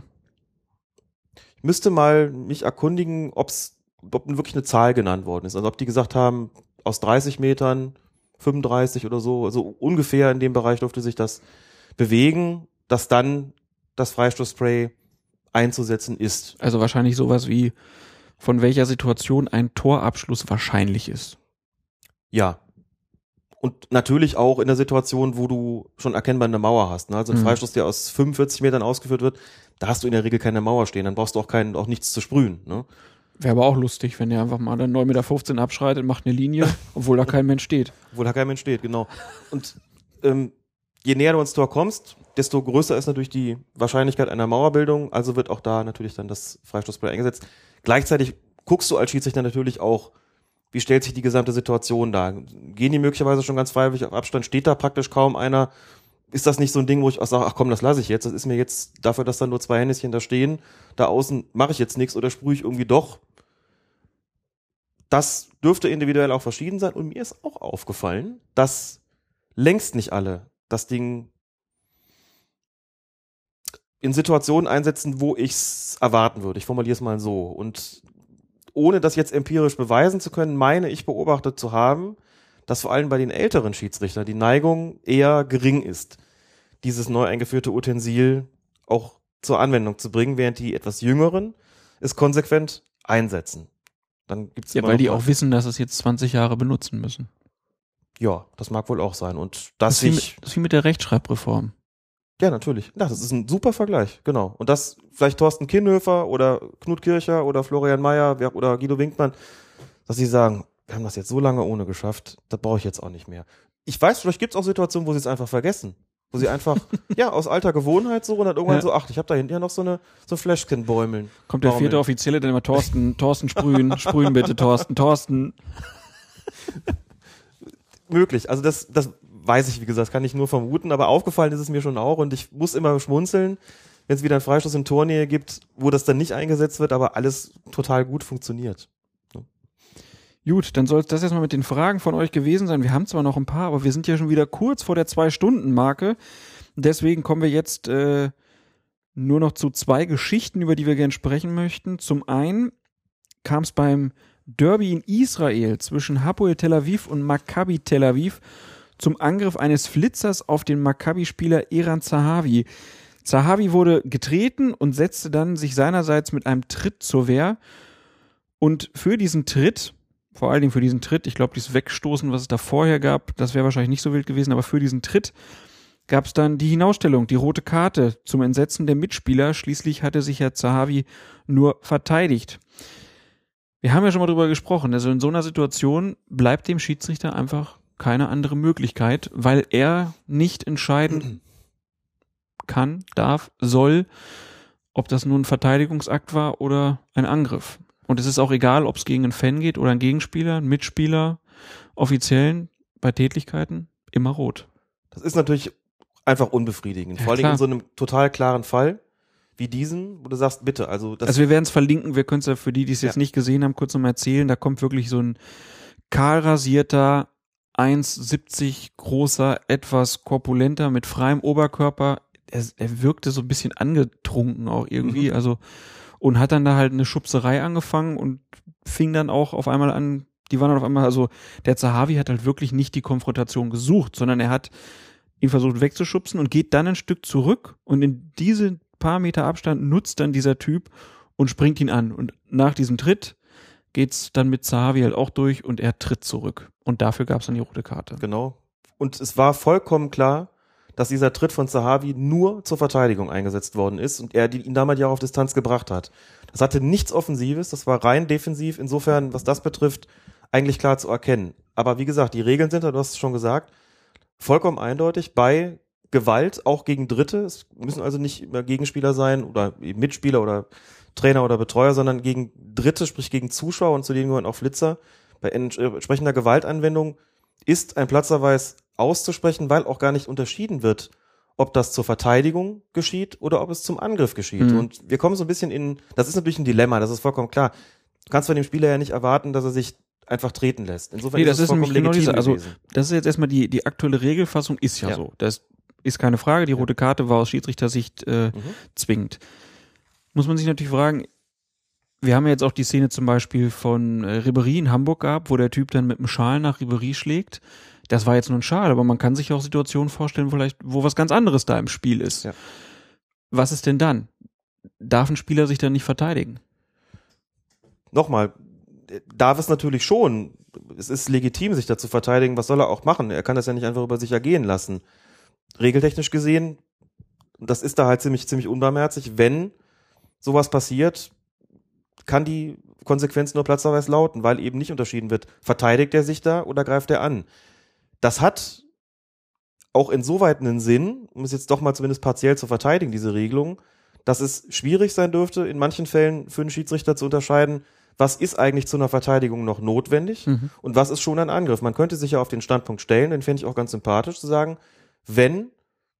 Ich müsste mal mich erkundigen, ob's, ob wirklich eine Zahl genannt worden ist. Also ob die gesagt haben, aus dreißig Metern, fünfunddreißig oder so, also ungefähr in dem Bereich durfte sich das bewegen, dass dann das Freistoßspray einzusetzen ist. Also wahrscheinlich sowas wie, von welcher Situation ein Torabschluss wahrscheinlich ist. Ja. Und natürlich auch in der Situation, wo du schon erkennbar eine Mauer hast. Ne? Also ein mhm. Freistoß, der aus fünfundvierzig Metern ausgeführt wird, da hast du in der Regel keine Mauer stehen. Dann brauchst du auch keinen, auch nichts zu sprühen. Ne? Wäre aber auch lustig, wenn der einfach mal dann neun Komma fünfzehn Meter abschreitet, macht eine Linie, obwohl da kein Mensch steht. Obwohl da kein Mensch steht, genau. Und ähm, je näher du ins Tor kommst, desto größer ist natürlich die Wahrscheinlichkeit einer Mauerbildung. Also wird auch da natürlich dann das Freistoßspray eingesetzt. Gleichzeitig guckst du als Schiedsrichter natürlich auch, wie stellt sich die gesamte Situation dar? Gehen die möglicherweise schon ganz freiwillig auf Abstand? Steht da praktisch kaum einer? Ist das nicht so ein Ding, wo ich auch sage, ach komm, das lasse ich jetzt. Das ist mir jetzt dafür, dass da nur zwei Händchen da stehen. Da außen mache ich jetzt nichts oder sprühe ich irgendwie doch. Das dürfte individuell auch verschieden sein. Und mir ist auch aufgefallen, dass längst nicht alle das Ding in Situationen einsetzen, wo ich es erwarten würde. Ich formuliere es mal so. Und ohne das jetzt empirisch beweisen zu können, meine ich beobachtet zu haben, dass vor allem bei den älteren Schiedsrichtern die Neigung eher gering ist, dieses neu eingeführte Utensil auch zur Anwendung zu bringen, während die etwas Jüngeren es konsequent einsetzen. Dann gibt's ja, weil die auch wissen, dass es jetzt zwanzig Jahre benutzen müssen. Ja, das mag wohl auch sein. Und das, das, ist sich, mit, das ist wie mit der Rechtschreibreform. Ja, natürlich. Ja, das ist ein super Vergleich, genau. Und das vielleicht Thorsten Kienhöfer oder Knut Kircher oder Florian Mayer oder Guido Winkmann, dass sie sagen, wir haben das jetzt so lange ohne geschafft, das brauche ich jetzt auch nicht mehr. Ich weiß, vielleicht gibt es auch Situationen, wo sie es einfach vergessen. Wo sie einfach, ja, aus alter Gewohnheit so und dann irgendwann ja. so, ach, ich habe da hinten ja noch so eine so ein Fläschchen bäumeln. Kommt der vierte Offizielle dann immer, Thorsten, Thorsten sprühen, sprühen bitte, Thorsten, Thorsten. Möglich, also das, das weiß ich, wie gesagt, kann ich nur vermuten, aber aufgefallen ist es mir schon auch und ich muss immer schmunzeln, wenn es wieder einen Freistoß in Tornähe gibt, wo das dann nicht eingesetzt wird, aber alles total gut funktioniert. Ja. Gut, dann soll es das erstmal mit den Fragen von euch gewesen sein. Wir haben zwar noch ein paar, aber wir sind ja schon wieder kurz vor der Zwei-Stunden-Marke. Deswegen kommen wir jetzt äh, nur noch zu zwei Geschichten, über die wir gerne sprechen möchten. Zum einen kam es beim Derby in Israel zwischen Hapoel Tel Aviv und Maccabi Tel Aviv zum Angriff eines Flitzers auf den Maccabi-Spieler Eran Zahavi. Zahavi wurde getreten und setzte dann sich seinerseits mit einem Tritt zur Wehr. Und für diesen Tritt, vor allen Dingen für diesen Tritt, ich glaube, dieses Wegstoßen, was es da vorher gab, das wäre wahrscheinlich nicht so wild gewesen, aber für diesen Tritt gab es dann die Hinausstellung, die rote Karte zum Entsetzen der Mitspieler. Schließlich hatte sich ja Zahavi nur verteidigt. Wir haben ja schon mal drüber gesprochen, also in so einer Situation bleibt dem Schiedsrichter einfach keine andere Möglichkeit, weil er nicht entscheiden kann, darf, soll, ob das nun ein Verteidigungsakt war oder ein Angriff. Und es ist auch egal, ob es gegen einen Fan geht oder einen Gegenspieler, einen Mitspieler, Offiziellen, bei Tätlichkeiten, immer rot. Das ist natürlich einfach unbefriedigend, ja, vor allem in so einem total klaren Fall wie diesen, wo du sagst, bitte, also das... Also wir werden es verlinken, wir können es ja für die, die es jetzt ja. nicht gesehen haben, kurz nochmal erzählen, da kommt wirklich so ein kahl rasierter, eins siebzig großer, etwas korpulenter, mit freiem Oberkörper, er, er wirkte so ein bisschen angetrunken auch irgendwie, mhm. also und hat dann da halt eine Schubserei angefangen und fing dann auch auf einmal an, die waren dann auf einmal, also der Zahavi hat halt wirklich nicht die Konfrontation gesucht, sondern er hat ihn versucht wegzuschubsen und geht dann ein Stück zurück und in diese paar Meter Abstand nutzt dann dieser Typ und springt ihn an und nach diesem Tritt geht's dann mit Zahavi halt auch durch und er tritt zurück und dafür gab's dann die rote Karte. Genau. Und es war vollkommen klar, dass dieser Tritt von Zahavi nur zur Verteidigung eingesetzt worden ist und er ihn damals ja auch auf Distanz gebracht hat. Das hatte nichts Offensives, das war rein defensiv, insofern, was das betrifft, eigentlich klar zu erkennen. Aber wie gesagt, die Regeln sind, du hast es schon gesagt, vollkommen eindeutig bei Gewalt, auch gegen Dritte. Es müssen also nicht immer Gegenspieler sein oder Mitspieler oder Trainer oder Betreuer, sondern gegen Dritte, sprich gegen Zuschauer und zu denen gehören auch Flitzer. Bei entsprechender Gewaltanwendung ist ein Platzverweis auszusprechen, weil auch gar nicht unterschieden wird, ob das zur Verteidigung geschieht oder ob es zum Angriff geschieht. Mhm. Und wir kommen so ein bisschen in, das ist natürlich ein Dilemma, das ist vollkommen klar. Du kannst von dem Spieler ja nicht erwarten, dass er sich einfach treten lässt. Insofern nee, das ist es ist vollkommen genau legitim diese, also gewesen. das ist jetzt erstmal die die aktuelle Regelfassung ist ja, ja. so. Das ist keine Frage, die rote Karte war aus Schiedsrichtersicht äh, mhm. zwingend. Muss man sich natürlich fragen, wir haben ja jetzt auch die Szene zum Beispiel von äh, Ribéry in Hamburg gehabt, wo der Typ dann mit dem Schal nach Ribéry schlägt. Das war jetzt nur ein Schal, aber man kann sich auch Situationen vorstellen, vielleicht, wo was ganz anderes da im Spiel ist. Ja. Was ist denn dann? Darf ein Spieler sich dann nicht verteidigen? Nochmal, darf es natürlich schon. Es ist legitim, sich da zu verteidigen. Was soll er auch machen? Er kann das ja nicht einfach über sich ergehen lassen. Regeltechnisch gesehen, das ist da halt ziemlich, ziemlich unbarmherzig. Wenn sowas passiert, kann die Konsequenz nur Platzverweis lauten, weil eben nicht unterschieden wird, verteidigt er sich da oder greift er an? Das hat auch insoweit einen Sinn, um es jetzt doch mal zumindest partiell zu verteidigen, diese Regelung, dass es schwierig sein dürfte, in manchen Fällen für einen Schiedsrichter zu unterscheiden, was ist eigentlich zu einer Verteidigung noch notwendig mhm. und was ist schon ein Angriff. Man könnte sich ja auf den Standpunkt stellen, den fände ich auch ganz sympathisch, zu sagen, wenn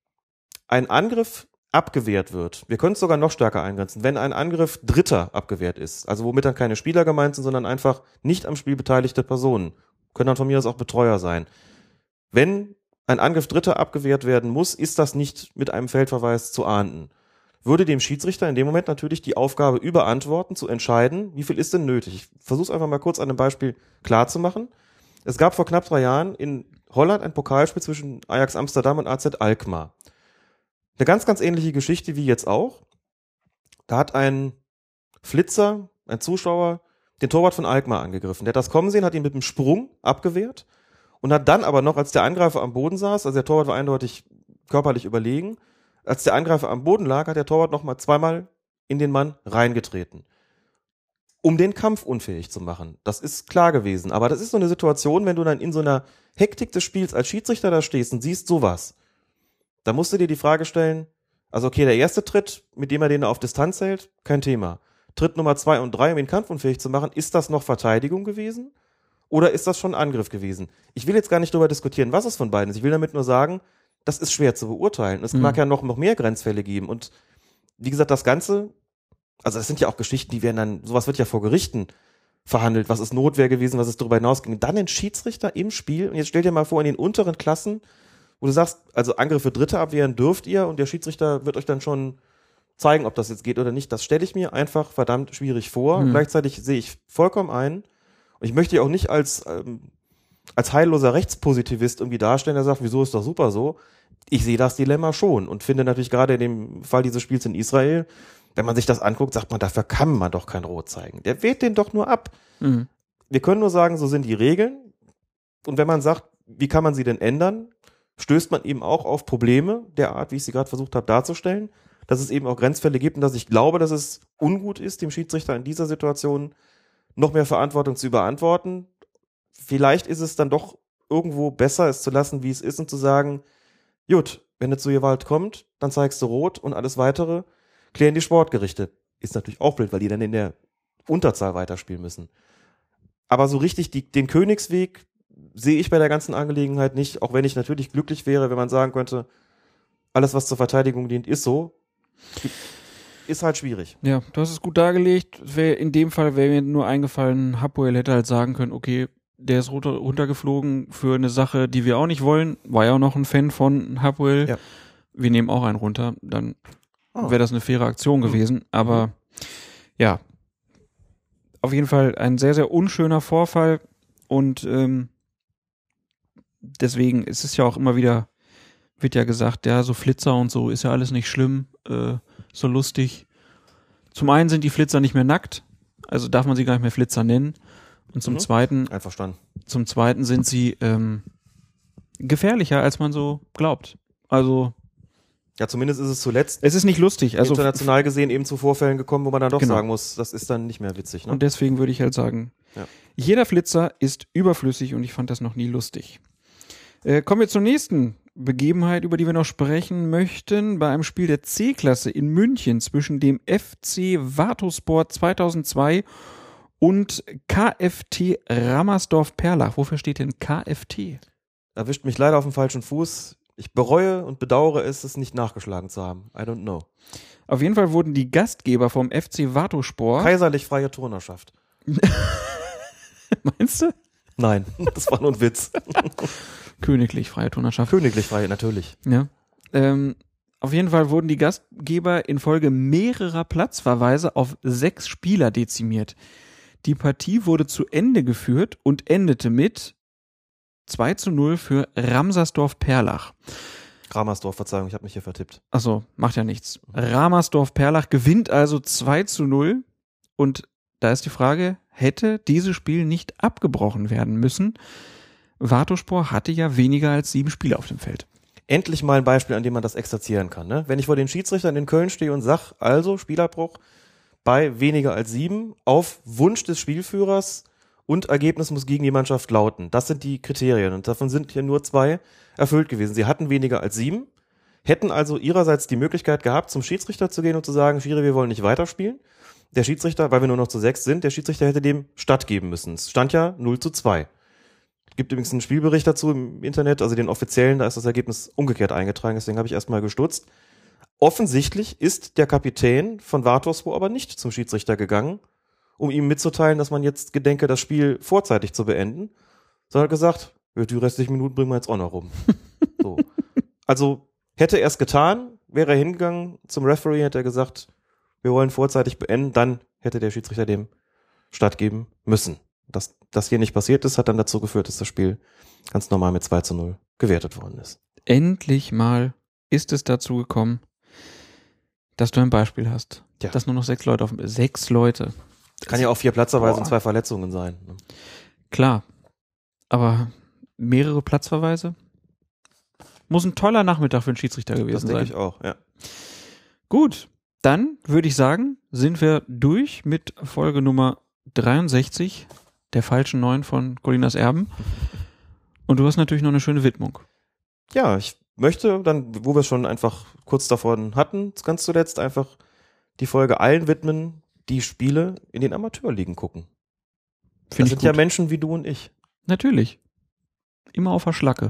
ein Angriff abgewehrt wird, wir können es sogar noch stärker eingrenzen, wenn ein Angriff Dritter abgewehrt ist, also womit dann keine Spieler gemeint sind, sondern einfach nicht am Spiel beteiligte Personen, können dann von mir aus auch Betreuer sein. Wenn ein Angriff Dritter abgewehrt werden muss, ist das nicht mit einem Feldverweis zu ahnden. Würde dem Schiedsrichter in dem Moment natürlich die Aufgabe überantworten, zu entscheiden, wie viel ist denn nötig. Ich versuche es einfach mal kurz an einem Beispiel klar zu machen. Es gab vor knapp drei Jahren in Holland ein Pokalspiel zwischen Ajax Amsterdam und A Z Alkmaar. Eine ganz, ganz ähnliche Geschichte wie jetzt auch. Da hat ein Flitzer, ein Zuschauer, den Torwart von Alkmaar angegriffen. Der hat das kommen sehen, hat ihn mit einem Sprung abgewehrt und hat dann aber noch, als der Angreifer am Boden saß, also der Torwart war eindeutig körperlich überlegen, als der Angreifer am Boden lag, hat der Torwart noch mal zweimal in den Mann reingetreten, um den Kampf unfähig zu machen. Das ist klar gewesen. Aber das ist so eine Situation, wenn du dann in so einer Hektik des Spiels als Schiedsrichter da stehst und siehst sowas, da musst du dir die Frage stellen, also okay, der erste Tritt, mit dem er den auf Distanz hält, kein Thema. Tritt Nummer zwei und drei, um ihn kampfunfähig zu machen, ist das noch Verteidigung gewesen? Oder ist das schon Angriff gewesen? Ich will jetzt gar nicht darüber diskutieren, was es von beiden ist. Ich will damit nur sagen, das ist schwer zu beurteilen. Es mhm. mag ja noch, noch mehr Grenzfälle geben. Und wie gesagt, das Ganze, also das sind ja auch Geschichten, die werden dann, sowas wird ja vor Gerichten verhandelt. Was ist Notwehr gewesen, was ist darüber hinausging. Dann ein Schiedsrichter im Spiel. Und jetzt stell dir mal vor, in den unteren Klassen, wo du sagst, also Angriffe Dritte abwehren dürft ihr und der Schiedsrichter wird euch dann schon zeigen, ob das jetzt geht oder nicht. Das stelle ich mir einfach verdammt schwierig vor. Mhm. Gleichzeitig sehe ich vollkommen ein, und ich möchte ja auch nicht als, ähm, als heilloser Rechtspositivist irgendwie darstellen, der sagt, wieso ist doch super so. Ich sehe das Dilemma schon und finde natürlich gerade in dem Fall dieses Spiels in Israel, wenn man sich das anguckt, sagt man, dafür kann man doch kein Rot zeigen. Der wehrt den doch nur ab. Mhm. Wir können nur sagen, so sind die Regeln. Und wenn man sagt, wie kann man sie denn ändern, stößt man eben auch auf Probleme der Art, wie ich sie gerade versucht habe darzustellen, dass es eben auch Grenzfälle gibt und dass ich glaube, dass es ungut ist, dem Schiedsrichter in dieser Situation noch mehr Verantwortung zu überantworten. Vielleicht ist es dann doch irgendwo besser, es zu lassen, wie es ist und zu sagen, gut, wenn es zu Gewalt kommt, dann zeigst du Rot und alles Weitere klären die Sportgerichte. Ist natürlich auch blöd, weil die dann in der Unterzahl weiterspielen müssen. Aber so richtig die, den Königsweg sehe ich bei der ganzen Angelegenheit nicht, auch wenn ich natürlich glücklich wäre, wenn man sagen könnte, alles, was zur Verteidigung dient, ist so. Ist halt schwierig. Ja, du hast es gut dargelegt. In dem Fall wäre mir nur eingefallen, Hapoel hätte halt sagen können, okay, der ist runter, runtergeflogen für eine Sache, die wir auch nicht wollen. War ja auch noch ein Fan von Hapoel. Ja. Wir nehmen auch einen runter. Dann oh. wäre das eine faire Aktion gewesen. Aber ja, auf jeden Fall ein sehr, sehr unschöner Vorfall. Und ähm, deswegen ist es ja auch immer wieder, wird ja gesagt, ja, so Flitzer und so ist ja alles nicht schlimm, äh, so lustig. Zum einen sind die Flitzer nicht mehr nackt, also darf man sie gar nicht mehr Flitzer nennen. Und zum mhm. zweiten, einverstanden. Zum zweiten sind sie ähm, gefährlicher, als man so glaubt. Also ja, zumindest ist es zuletzt. Es ist nicht lustig. Also international gesehen eben zu Vorfällen gekommen, wo man dann doch genau. sagen muss, das ist dann nicht mehr witzig. Ne? Und deswegen würde ich halt sagen, ja. jeder Flitzer ist überflüssig und ich fand das noch nie lustig. Äh, kommen wir zur nächsten Begebenheit, über die wir noch sprechen möchten. Bei einem Spiel der C-Klasse in München zwischen dem F C Vatospor zweitausendzwei und K F T Rammersdorf-Perlach. Wofür steht denn K F T? Erwischt mich leider auf dem falschen Fuß. Ich bereue und bedauere es, es nicht nachgeschlagen zu haben. I don't know. Auf jeden Fall wurden die Gastgeber vom F C Vatospor... Kaiserlich Freie Turnerschaft. Meinst du? Nein, das war nur ein Witz. Königlich Freie Turnerschaft. Königlich Freie, natürlich. Ja. Ähm, auf jeden Fall wurden die Gastgeber infolge mehrerer Platzverweise auf sechs Spieler dezimiert. Die Partie wurde zu Ende geführt und endete mit zwei zu null für Ramsersdorf-Perlach. Ramersdorf, Verzeihung, ich habe mich hier vertippt. Achso, macht ja nichts. Ramersdorf-Perlach gewinnt also zwei zu null und da ist die Frage, hätte dieses Spiel nicht abgebrochen werden müssen? Vatospor hatte ja weniger als sieben Spieler auf dem Feld. Endlich mal ein Beispiel, an dem man das exerzieren kann. Ne? Wenn ich vor den Schiedsrichtern in Köln stehe und sage, also Spielabbruch bei weniger als sieben auf Wunsch des Spielführers und Ergebnis muss gegen die Mannschaft lauten. Das sind die Kriterien und davon sind hier nur zwei erfüllt gewesen. Sie hatten weniger als sieben, hätten also ihrerseits die Möglichkeit gehabt, zum Schiedsrichter zu gehen und zu sagen, Schiri, wir wollen nicht weiterspielen. Der Schiedsrichter, weil wir nur noch zu sechs sind, der Schiedsrichter hätte dem stattgeben müssen. Es stand ja null zu zwei. Es gibt übrigens einen Spielbericht dazu im Internet, also den offiziellen, da ist das Ergebnis umgekehrt eingetragen, deswegen habe ich erstmal gestutzt. Offensichtlich ist der Kapitän von Vatospor aber nicht zum Schiedsrichter gegangen, um ihm mitzuteilen, dass man jetzt gedenke, das Spiel vorzeitig zu beenden, sondern hat gesagt, die restlichen Minuten bringen wir jetzt auch noch rum. So. Also hätte er es getan, wäre er hingegangen zum Referee, hätte er gesagt, wir wollen vorzeitig beenden, dann hätte der Schiedsrichter dem stattgeben müssen. Dass das hier nicht passiert ist, hat dann dazu geführt, dass das Spiel ganz normal mit zwei zu null gewertet worden ist. Endlich mal ist es dazu gekommen. dass du ein Beispiel hast. Ja. Dass nur noch sechs Leute auf dem, sechs Leute. Kann ja auch vier Platzverweise Boah. und zwei Verletzungen sein. Ne? Klar. Aber mehrere Platzverweise? Muss ein toller Nachmittag für einen Schiedsrichter gewesen Das denke sein. ich auch, ja. Gut, dann würde ich sagen, sind wir durch mit Folge Nummer dreiundsechzig, der falschen neun von Colinas Erben. Und du hast natürlich noch eine schöne Widmung. Ja, ich möchte dann, wo wir schon einfach kurz davon hatten, ganz zuletzt einfach die Folge allen widmen, die Spiele in den Amateurligen gucken. Finde Das ich sind gut. ja Menschen wie du und ich. Natürlich. Immer auf der Schlacke.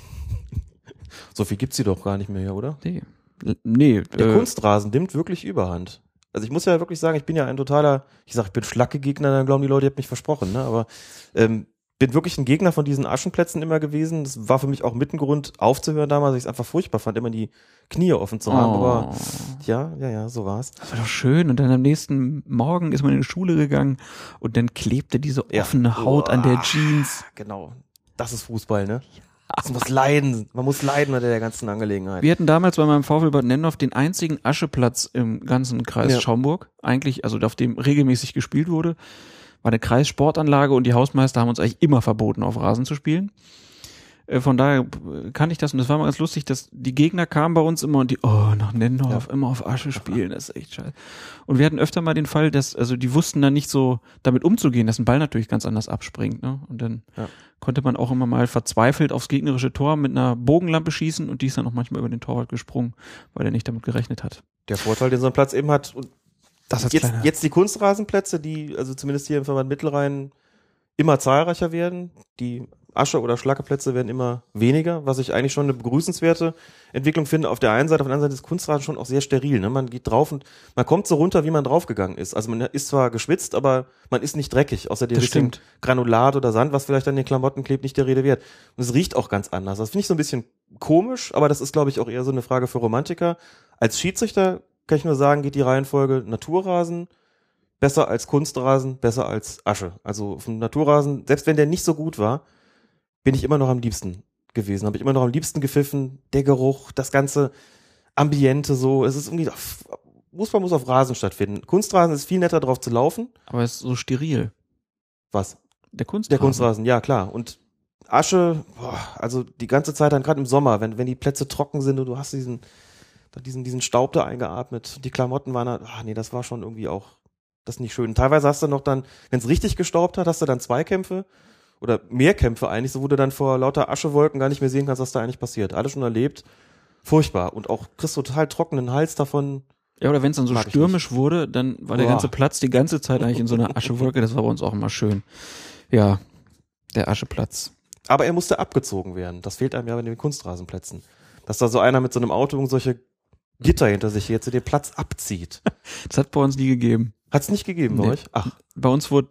So viel gibt's sie doch gar nicht mehr hier, oder? Nee. L- Nee. Der äh, Kunstrasen nimmt wirklich Überhand. Also ich muss ja wirklich sagen, ich bin ja ein totaler, ich sag, ich bin Schlacke-Gegner, dann glauben die Leute, ich hab mich versprochen, ne? Aber ähm, bin wirklich ein Gegner von diesen Aschenplätzen immer gewesen. Das war für mich auch mit ein Grund aufzuhören damals, weil ich es einfach furchtbar fand, immer die Knie offen zu haben. Oh. Aber ja, ja, ja, so war's. Das war doch schön. Und dann am nächsten Morgen ist man in die Schule gegangen und dann klebte diese Ja. offene Haut an der Uah, Jeans. Genau. Das ist Fußball, ne? Das muss leiden. Man muss leiden unter der ganzen Angelegenheit. Wir hatten damals bei meinem VfL Bad Nennendorf den einzigen Ascheplatz im ganzen Kreis Ja. Schaumburg. Eigentlich, also auf dem regelmäßig gespielt wurde. War eine Kreissportanlage und die Hausmeister haben uns eigentlich immer verboten, auf Rasen zu spielen. Äh, Von daher kannte ich das und das war mal ganz lustig, dass die Gegner kamen bei uns immer und die, oh, nach Nennendorf, immer auf Asche spielen, das ist echt scheiße. Und wir hatten öfter mal den Fall, dass, also die wussten dann nicht so damit umzugehen, dass ein Ball natürlich ganz anders abspringt, ne? Und dann Ja. konnte man auch immer mal verzweifelt aufs gegnerische Tor mit einer Bogenlampe schießen und die ist dann auch manchmal über den Torwart gesprungen, weil er nicht damit gerechnet hat. Der Vorteil, den so ein Platz eben hat. Und Das als jetzt, kleiner- jetzt die Kunstrasenplätze, die also zumindest hier im Verband Mittelrhein immer zahlreicher werden. Die Asche- oder Schlackeplätze werden immer weniger, was ich eigentlich schon eine begrüßenswerte Entwicklung finde. Auf der einen Seite, auf der anderen Seite ist Kunstrasen schon auch sehr steril. Ne? Man geht drauf und man kommt so runter, wie man draufgegangen ist. Also man ist zwar geschwitzt, aber man ist nicht dreckig. Außer Das dem stimmt. Granulat oder Sand, was vielleicht an den Klamotten klebt, nicht der Rede wert. Und es riecht auch ganz anders. Das finde ich so ein bisschen komisch, aber das ist, glaube ich, auch eher so eine Frage für Romantiker. Als Schiedsrichter kann ich nur sagen, geht die Reihenfolge Naturrasen besser als Kunstrasen, besser als Asche. Also auf dem Naturrasen, selbst wenn der nicht so gut war, bin ich immer noch am liebsten gewesen. Habe ich immer noch am liebsten gepfiffen. Der Geruch, das ganze Ambiente so. Es ist irgendwie, Fußball muss auf Rasen stattfinden. Kunstrasen ist viel netter drauf zu laufen. Aber es ist so steril. Was? Der Kunstrasen. Der Kunstrasen, ja klar. Und Asche, boah, also die ganze Zeit dann gerade im Sommer, wenn, wenn die Plätze trocken sind und du hast diesen, diesen, diesen Staub da eingeatmet. Die Klamotten waren da, ach nee, das war schon irgendwie auch, das ist nicht schön. Teilweise hast du noch dann, wenn es richtig gestaubt hat, hast du dann Zweikämpfe oder mehr Kämpfe eigentlich, so wo du dann vor lauter Aschewolken gar nicht mehr sehen kannst, was da eigentlich passiert. Alles schon erlebt. Furchtbar. Und auch kriegst du total trockenen Hals davon. Ja, oder wenn es dann so Mag ich stürmisch wurde, dann war der Boah. ganze Platz die ganze Zeit eigentlich in so einer Aschewolke. Das war bei uns auch immer schön. Ja, der Ascheplatz. Aber er musste abgezogen werden. Das fehlt einem ja bei den Kunstrasenplätzen. Dass da so einer mit so einem Auto und solche Gitter hinter sich jetzt den Platz abzieht. Das hat bei uns nie gegeben. Hat's nicht gegeben bei Nee. euch? Ach, Bei uns wurde,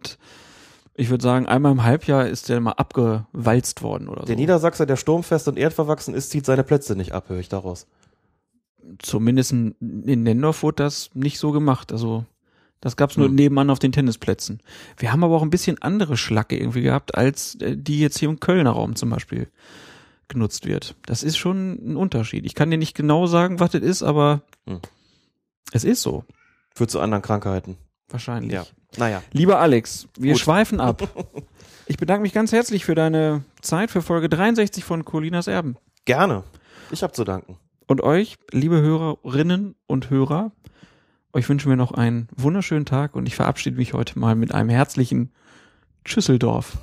ich würde sagen, einmal im Halbjahr ist der mal abgewalzt worden oder der so. Niedersachser, der sturmfest und erdverwachsen ist, zieht seine Plätze nicht ab, höre ich daraus. Zumindest in, in Nennendorf wurde das nicht so gemacht. Also das gab's nur Hm. nebenan auf den Tennisplätzen. Wir haben aber auch ein bisschen andere Schlacke irgendwie gehabt, als äh, die jetzt hier im Kölner Raum zum Beispiel genutzt wird. Das ist schon ein Unterschied. Ich kann dir nicht genau sagen, was das ist, aber Hm. es ist so. Führt zu anderen Krankheiten. Wahrscheinlich. Ja. Naja. Lieber Alex, wir Gut. schweifen ab. Ich bedanke mich ganz herzlich für deine Zeit für Folge dreiundsechzig von Colinas Erben. Gerne. Ich hab zu danken. Und euch, liebe Hörerinnen und Hörer, euch wünschen wir noch einen wunderschönen Tag und ich verabschiede mich heute mal mit einem herzlichen Tschüsseldorf.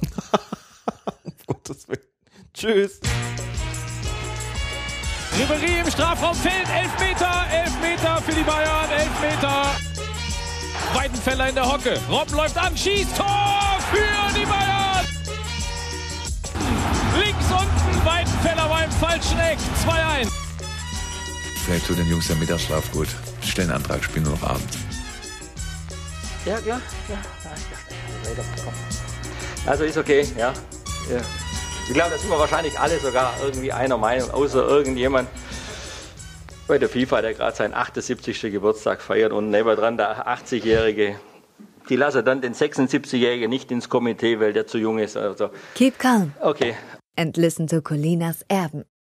Um Gottes Willen. Tschüss. Ribéry im Strafraum fällt, Elfmeter, Elfmeter für die Bayern, Elfmeter. Weidenfeller in der Hocke, Robben läuft an, schießt, Tor für die Bayern. Links unten, Weidenfeller beim falschen Eck, zwei eins. Vielleicht tut den Jungs der Mittagsschlaf gut. Stellen einen Antrag, spielen nur noch abends. Ja, klar. Ja, ja, ich dachte, weiter. Also ist okay, ja. ja. Ich glaube, da sind wir wahrscheinlich alle sogar irgendwie einer Meinung, außer irgendjemand bei der FIFA, der gerade seinen achtundsiebzigsten Geburtstag feiert und nebendran der achtzigjährige. Die lassen dann den sechsundsiebzigjährigen nicht ins Komitee, weil der zu jung ist. Also. Keep calm Okay. and listen to Colinas Erben.